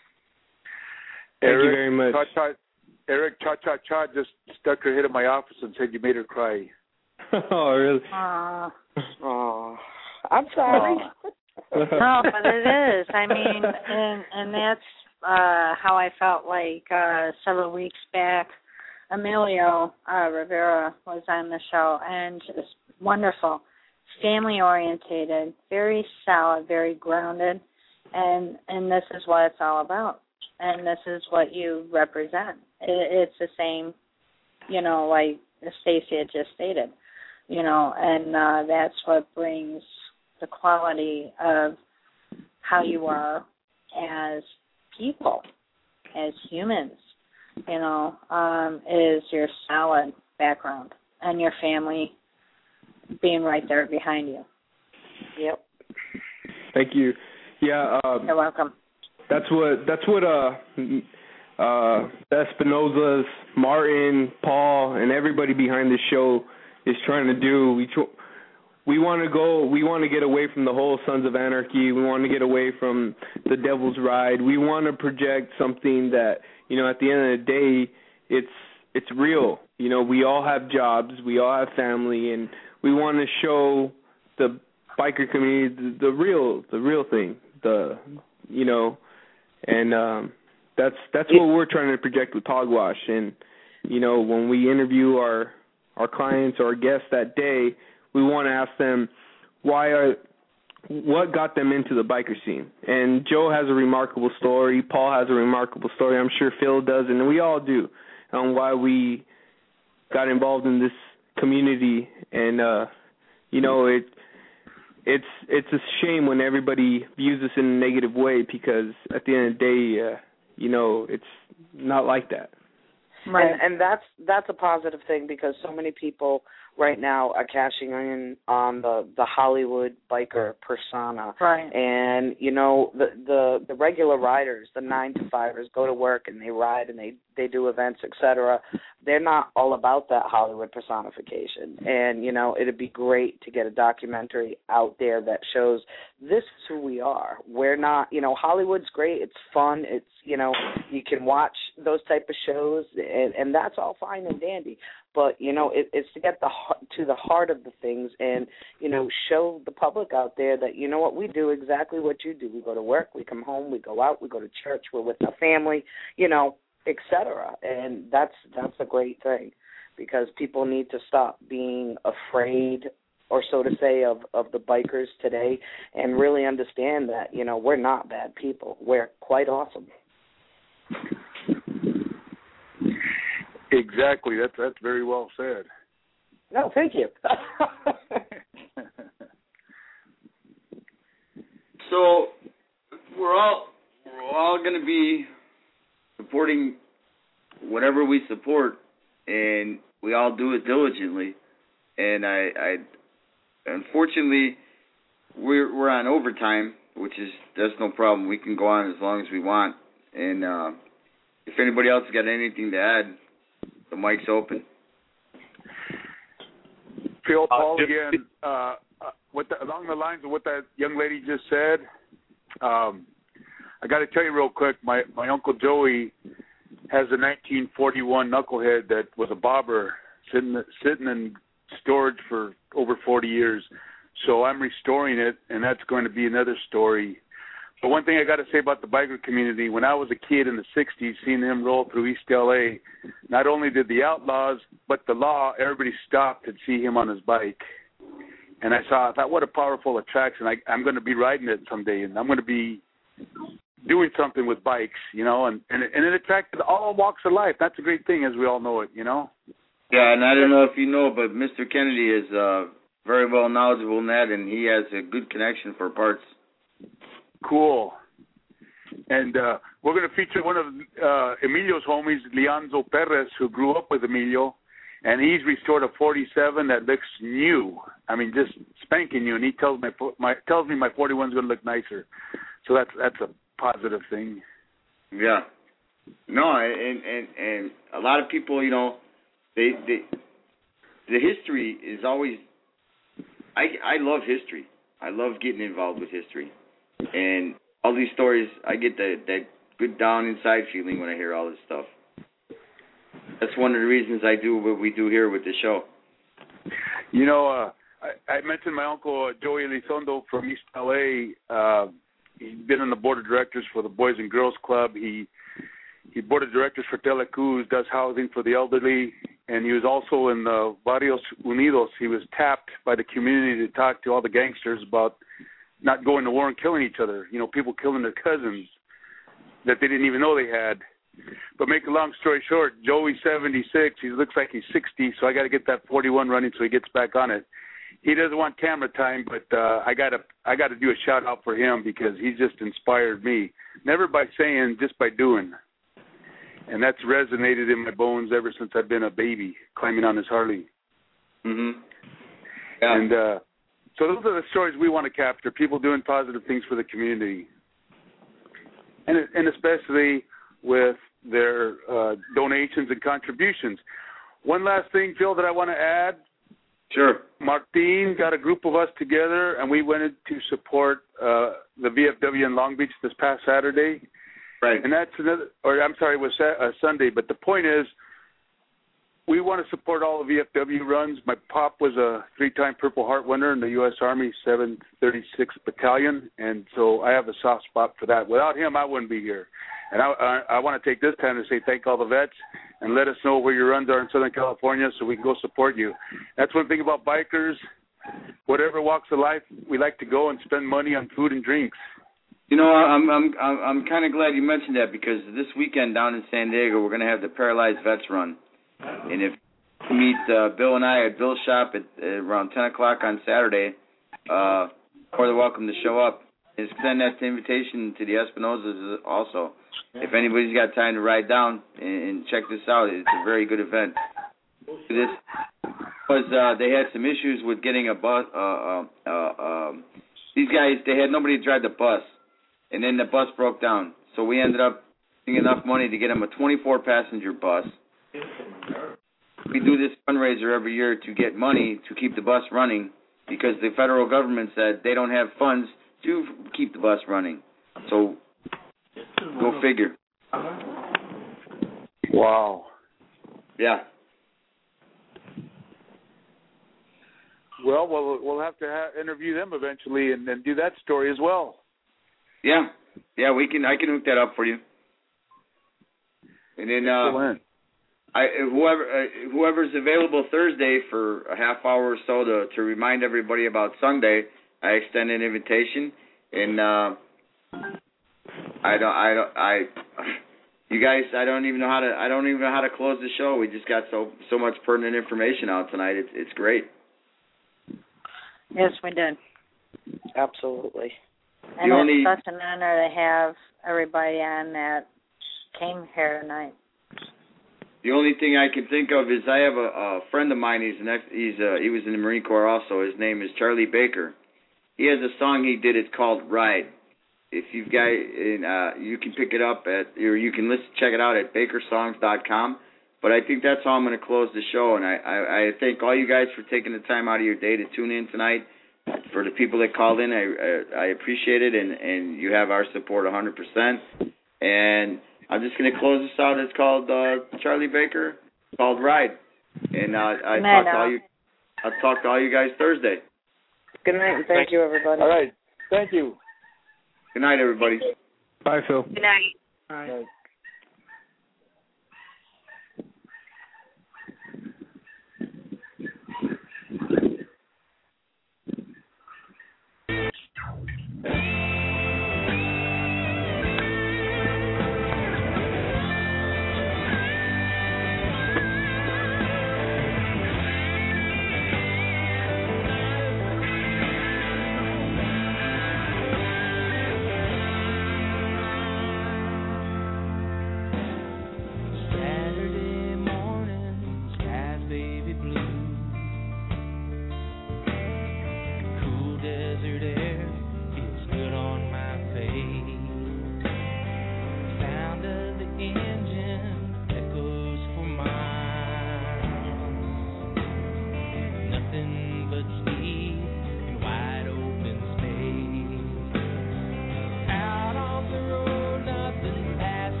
L: Thank
K: Eric,
L: you very much.
K: Cha Cha, Eric Cha Cha Cha just stuck her head in my office and said you made her cry.
L: Oh, really?
P: Uh, oh, I'm sorry.
H: No, but it is. I mean, and and that's uh, how I felt like uh, several weeks back. Emilio uh, Rivera was on the show, and just wonderful, family orientated, very solid, very grounded, and and this is what it's all about, and this is what you represent. It, it's the same, you know, like Stacey had just stated, you know, and uh, that's what brings the quality of how you are as people, as humans, you know, um, is your solid background and your family being right there behind you.
P: Yep.
L: Thank you. Yeah. Um,
H: You're welcome.
L: That's what. That's what. Uh, uh, Espinosa's, Martin, Paul, and everybody behind the show is trying to do. We. Tr- We want to go, we want to get away from the whole Sons of Anarchy. We want to get away from the Devil's Ride. We want to project something that, you know, at the end of the day, it's it's real. You know, we all have jobs, we all have family, and we want to show the biker community the, the real, the real thing, the, you know, and um, that's that's what we're trying to project with Hogwash. And, you know, when we interview our, our clients or our guests that day, we want to ask them why are, what got them into the biker scene. And Joe has a remarkable story. Paul has a remarkable story. I'm sure Phil does, and we all do, on why we got involved in this community. And uh, you know, it it's it's a shame when everybody views us in a negative way, because at the end of the day, uh, you know, it's not like that.
P: Right. And, and that's that's a positive thing, because so many people right now are cashing in on the, the Hollywood biker persona.
H: Right.
P: And, you know, the, the, the regular riders, the nine to fivers, go to work and they ride and they, they do events, et cetera. They're not all about that Hollywood personification. And, you know, it'd be great to get a documentary out there that shows this is who we are. We're not, you know, Hollywood's great. It's fun. It's, you know, you can watch those type of shows, and, and that's all fine and dandy.
G: But, you know, it, it's to get the to the heart of the things and, you know, show the public out there that, you know what, we do exactly what you do. We go to work, we come home, we go out, we go to church, we're with our family, you know, et cetera. And that's that's a great thing, because people need to stop being afraid, or so to say, of, of the bikers today, and really understand that, you know, we're not bad people. We're quite awesome.
K: Exactly. That's that's very well said.
G: No, thank you.
F: So we're all we're all going to be supporting whatever we support, and we all do it diligently. And I, I unfortunately, we're we're on overtime, which is that's no problem. We can go on as long as we want. And uh, if anybody else has got anything to add, the mic's open.
K: Phil, Paul, again, uh, uh, what the, along the lines of what that young lady just said, um, I got to tell you real quick, my, my Uncle Joey has a nineteen forty-one knucklehead that was a bobber sitting sitting in storage for over forty years. So I'm restoring it, and that's going to be another story. But one thing I got to say about the biker community, when I was a kid in the sixties, seeing him roll through East L A, not only did the outlaws, but the law, everybody stopped to see him on his bike. And I saw, I thought, what a powerful attraction. I, I'm going to be riding it someday, and I'm going to be doing something with bikes, you know, and, and, and it attracted all walks of life. That's a great thing, as we all know it, you know.
F: Yeah, and I don't know if you know, but Mister Kennedy is uh, very well knowledgeable in that, and he has a good connection for parts.
K: Cool. And uh, we're going to feature one of uh, Emilio's homies, Leonzo Perez, who grew up with Emilio, and he's restored a forty-seven that looks new. I mean, just spanking new. And he tells my, my tells me my forty-one's going to look nicer. So that's that's a positive thing.
F: Yeah. No, and and and a lot of people, you know, they they the history is always. I I love history. I love getting involved with history. And all these stories, I get that, that good down inside feeling when I hear all this stuff. That's one of the reasons I do what we do here with the show.
K: You know, uh, I, I mentioned my uncle uh, Joey Elizondo from East L A. Uh, he's been on the board of directors for the Boys and Girls Club. He he board of directors for Telecuz, does housing for the elderly, and he was also in the Barrios Unidos. He was tapped by the community to talk to all the gangsters about not going to war and killing each other. You know, people killing their cousins that they didn't even know they had. But make a long story short, Joey's seventy-six. He looks like he's sixty, so I got to get that forty-one running so he gets back on it. He doesn't want camera time, but uh, I got to I got to do a shout out for him because he's just inspired me. Never by saying, just by doing. And that's resonated in my bones ever since I've been a baby, climbing on his Harley.
F: Mm-hmm. Yeah.
K: And uh, so those are the stories we want to capture, people doing positive things for the community. And, and especially with their uh, donations and contributions. One last thing, Phil, that I want to add.
F: Sure.
K: Martin got a group of us together, and we went to support uh, the V F W in Long Beach this past Saturday.
F: Right.
K: And that's another, or I'm sorry, it was uh, Sunday. But the point is, we want to support all the V F W runs. My pop was a three-time Purple Heart winner in the U S Army seven thirty-sixth Battalion, and so I have a soft spot for that. Without him, I wouldn't be here. And I, I, I want to take this time to say thank all the vets and let us know where your runs are in Southern California so we can go support you. That's one thing about bikers. Whatever walks of life, we like to go and spend money on food and drinks.
F: You know, I'm I'm I'm, I'm kind of glad you mentioned that because this weekend down in San Diego, we're going to have the Paralyzed Vets Run. And if you meet uh, Bill and I at Bill's shop at uh, around ten o'clock on Saturday, uh, more than welcome to show up. And send that invitation to the Espinosas also. If anybody's got time to ride down and, and check this out, it's a very good event. This was uh, they had some issues with getting a bus. Uh, uh, uh, um, these guys, they had nobody to drive the bus, and then the bus broke down. So we ended up getting enough money to get them a twenty-four passenger bus. We do this fundraiser every year to get money to keep the bus running because the federal government said they don't have funds to keep the bus running. So go figure.
K: Wow.
F: Yeah.
K: Well, we'll we'll have to ha- interview them eventually and, and do that story as well.
F: Yeah, yeah, we can. I can hook that up for you. And then uh, I whoever uh, whoever's available Thursday for a half hour or so to to remind everybody about Sunday, I extend an invitation. And uh, I don't I don't I. You guys, I don't even know how to. I don't even know how to close the show. We just got so so much pertinent information out tonight. It's it's great.
H: Yes, we did.
P: Absolutely.
H: And it's such an honor to have everybody on that came here tonight.
F: The only thing I can think of is I have a, a friend of mine. He's an ex, he's uh, he was in the Marine Corps also. His name is Charlie Baker. He has a song he did. It's called Ride. If you guys, uh, you can pick it up at, or you can listen, check it out at baker songs dot com. But I think that's how I'm going to close the show. And I, I, I thank all you guys for taking the time out of your day to tune in tonight. For the people that called in, I, I, I appreciate it, and, and you have our support one hundred percent. And I'm just going to close this out. It's called uh, Charlie Baker. It's called Ride. And uh, I talk to all you. I'll talk to all you guys Thursday.
P: Good night, and thank you, everybody.
K: All right, thank you.
F: Good night, everybody.
L: Bye, Phil.
I: Good night.
P: All right.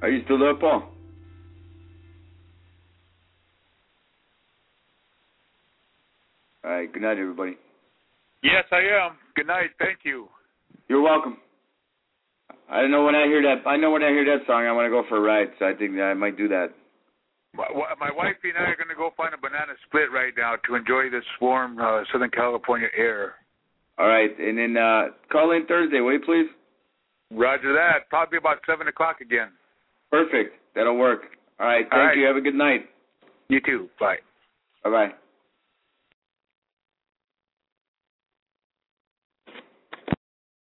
F: Are you still there, Paul? All right. Good night, everybody.
R: Yes, I am. Good night. Thank you.
F: You're welcome. I know when I hear that. I know when I hear that song, I want to go for a ride. So I think that I might do that.
R: My, my wife and I are going to go find a banana split right now to enjoy this warm uh, Southern California air.
F: All right, and then uh, call in Thursday, will you please?
R: Roger that. Probably about seven o'clock again.
F: Perfect. That'll work. All right. Thank
R: All right.
F: you. Have a good night.
R: You too. Bye.
F: Bye bye.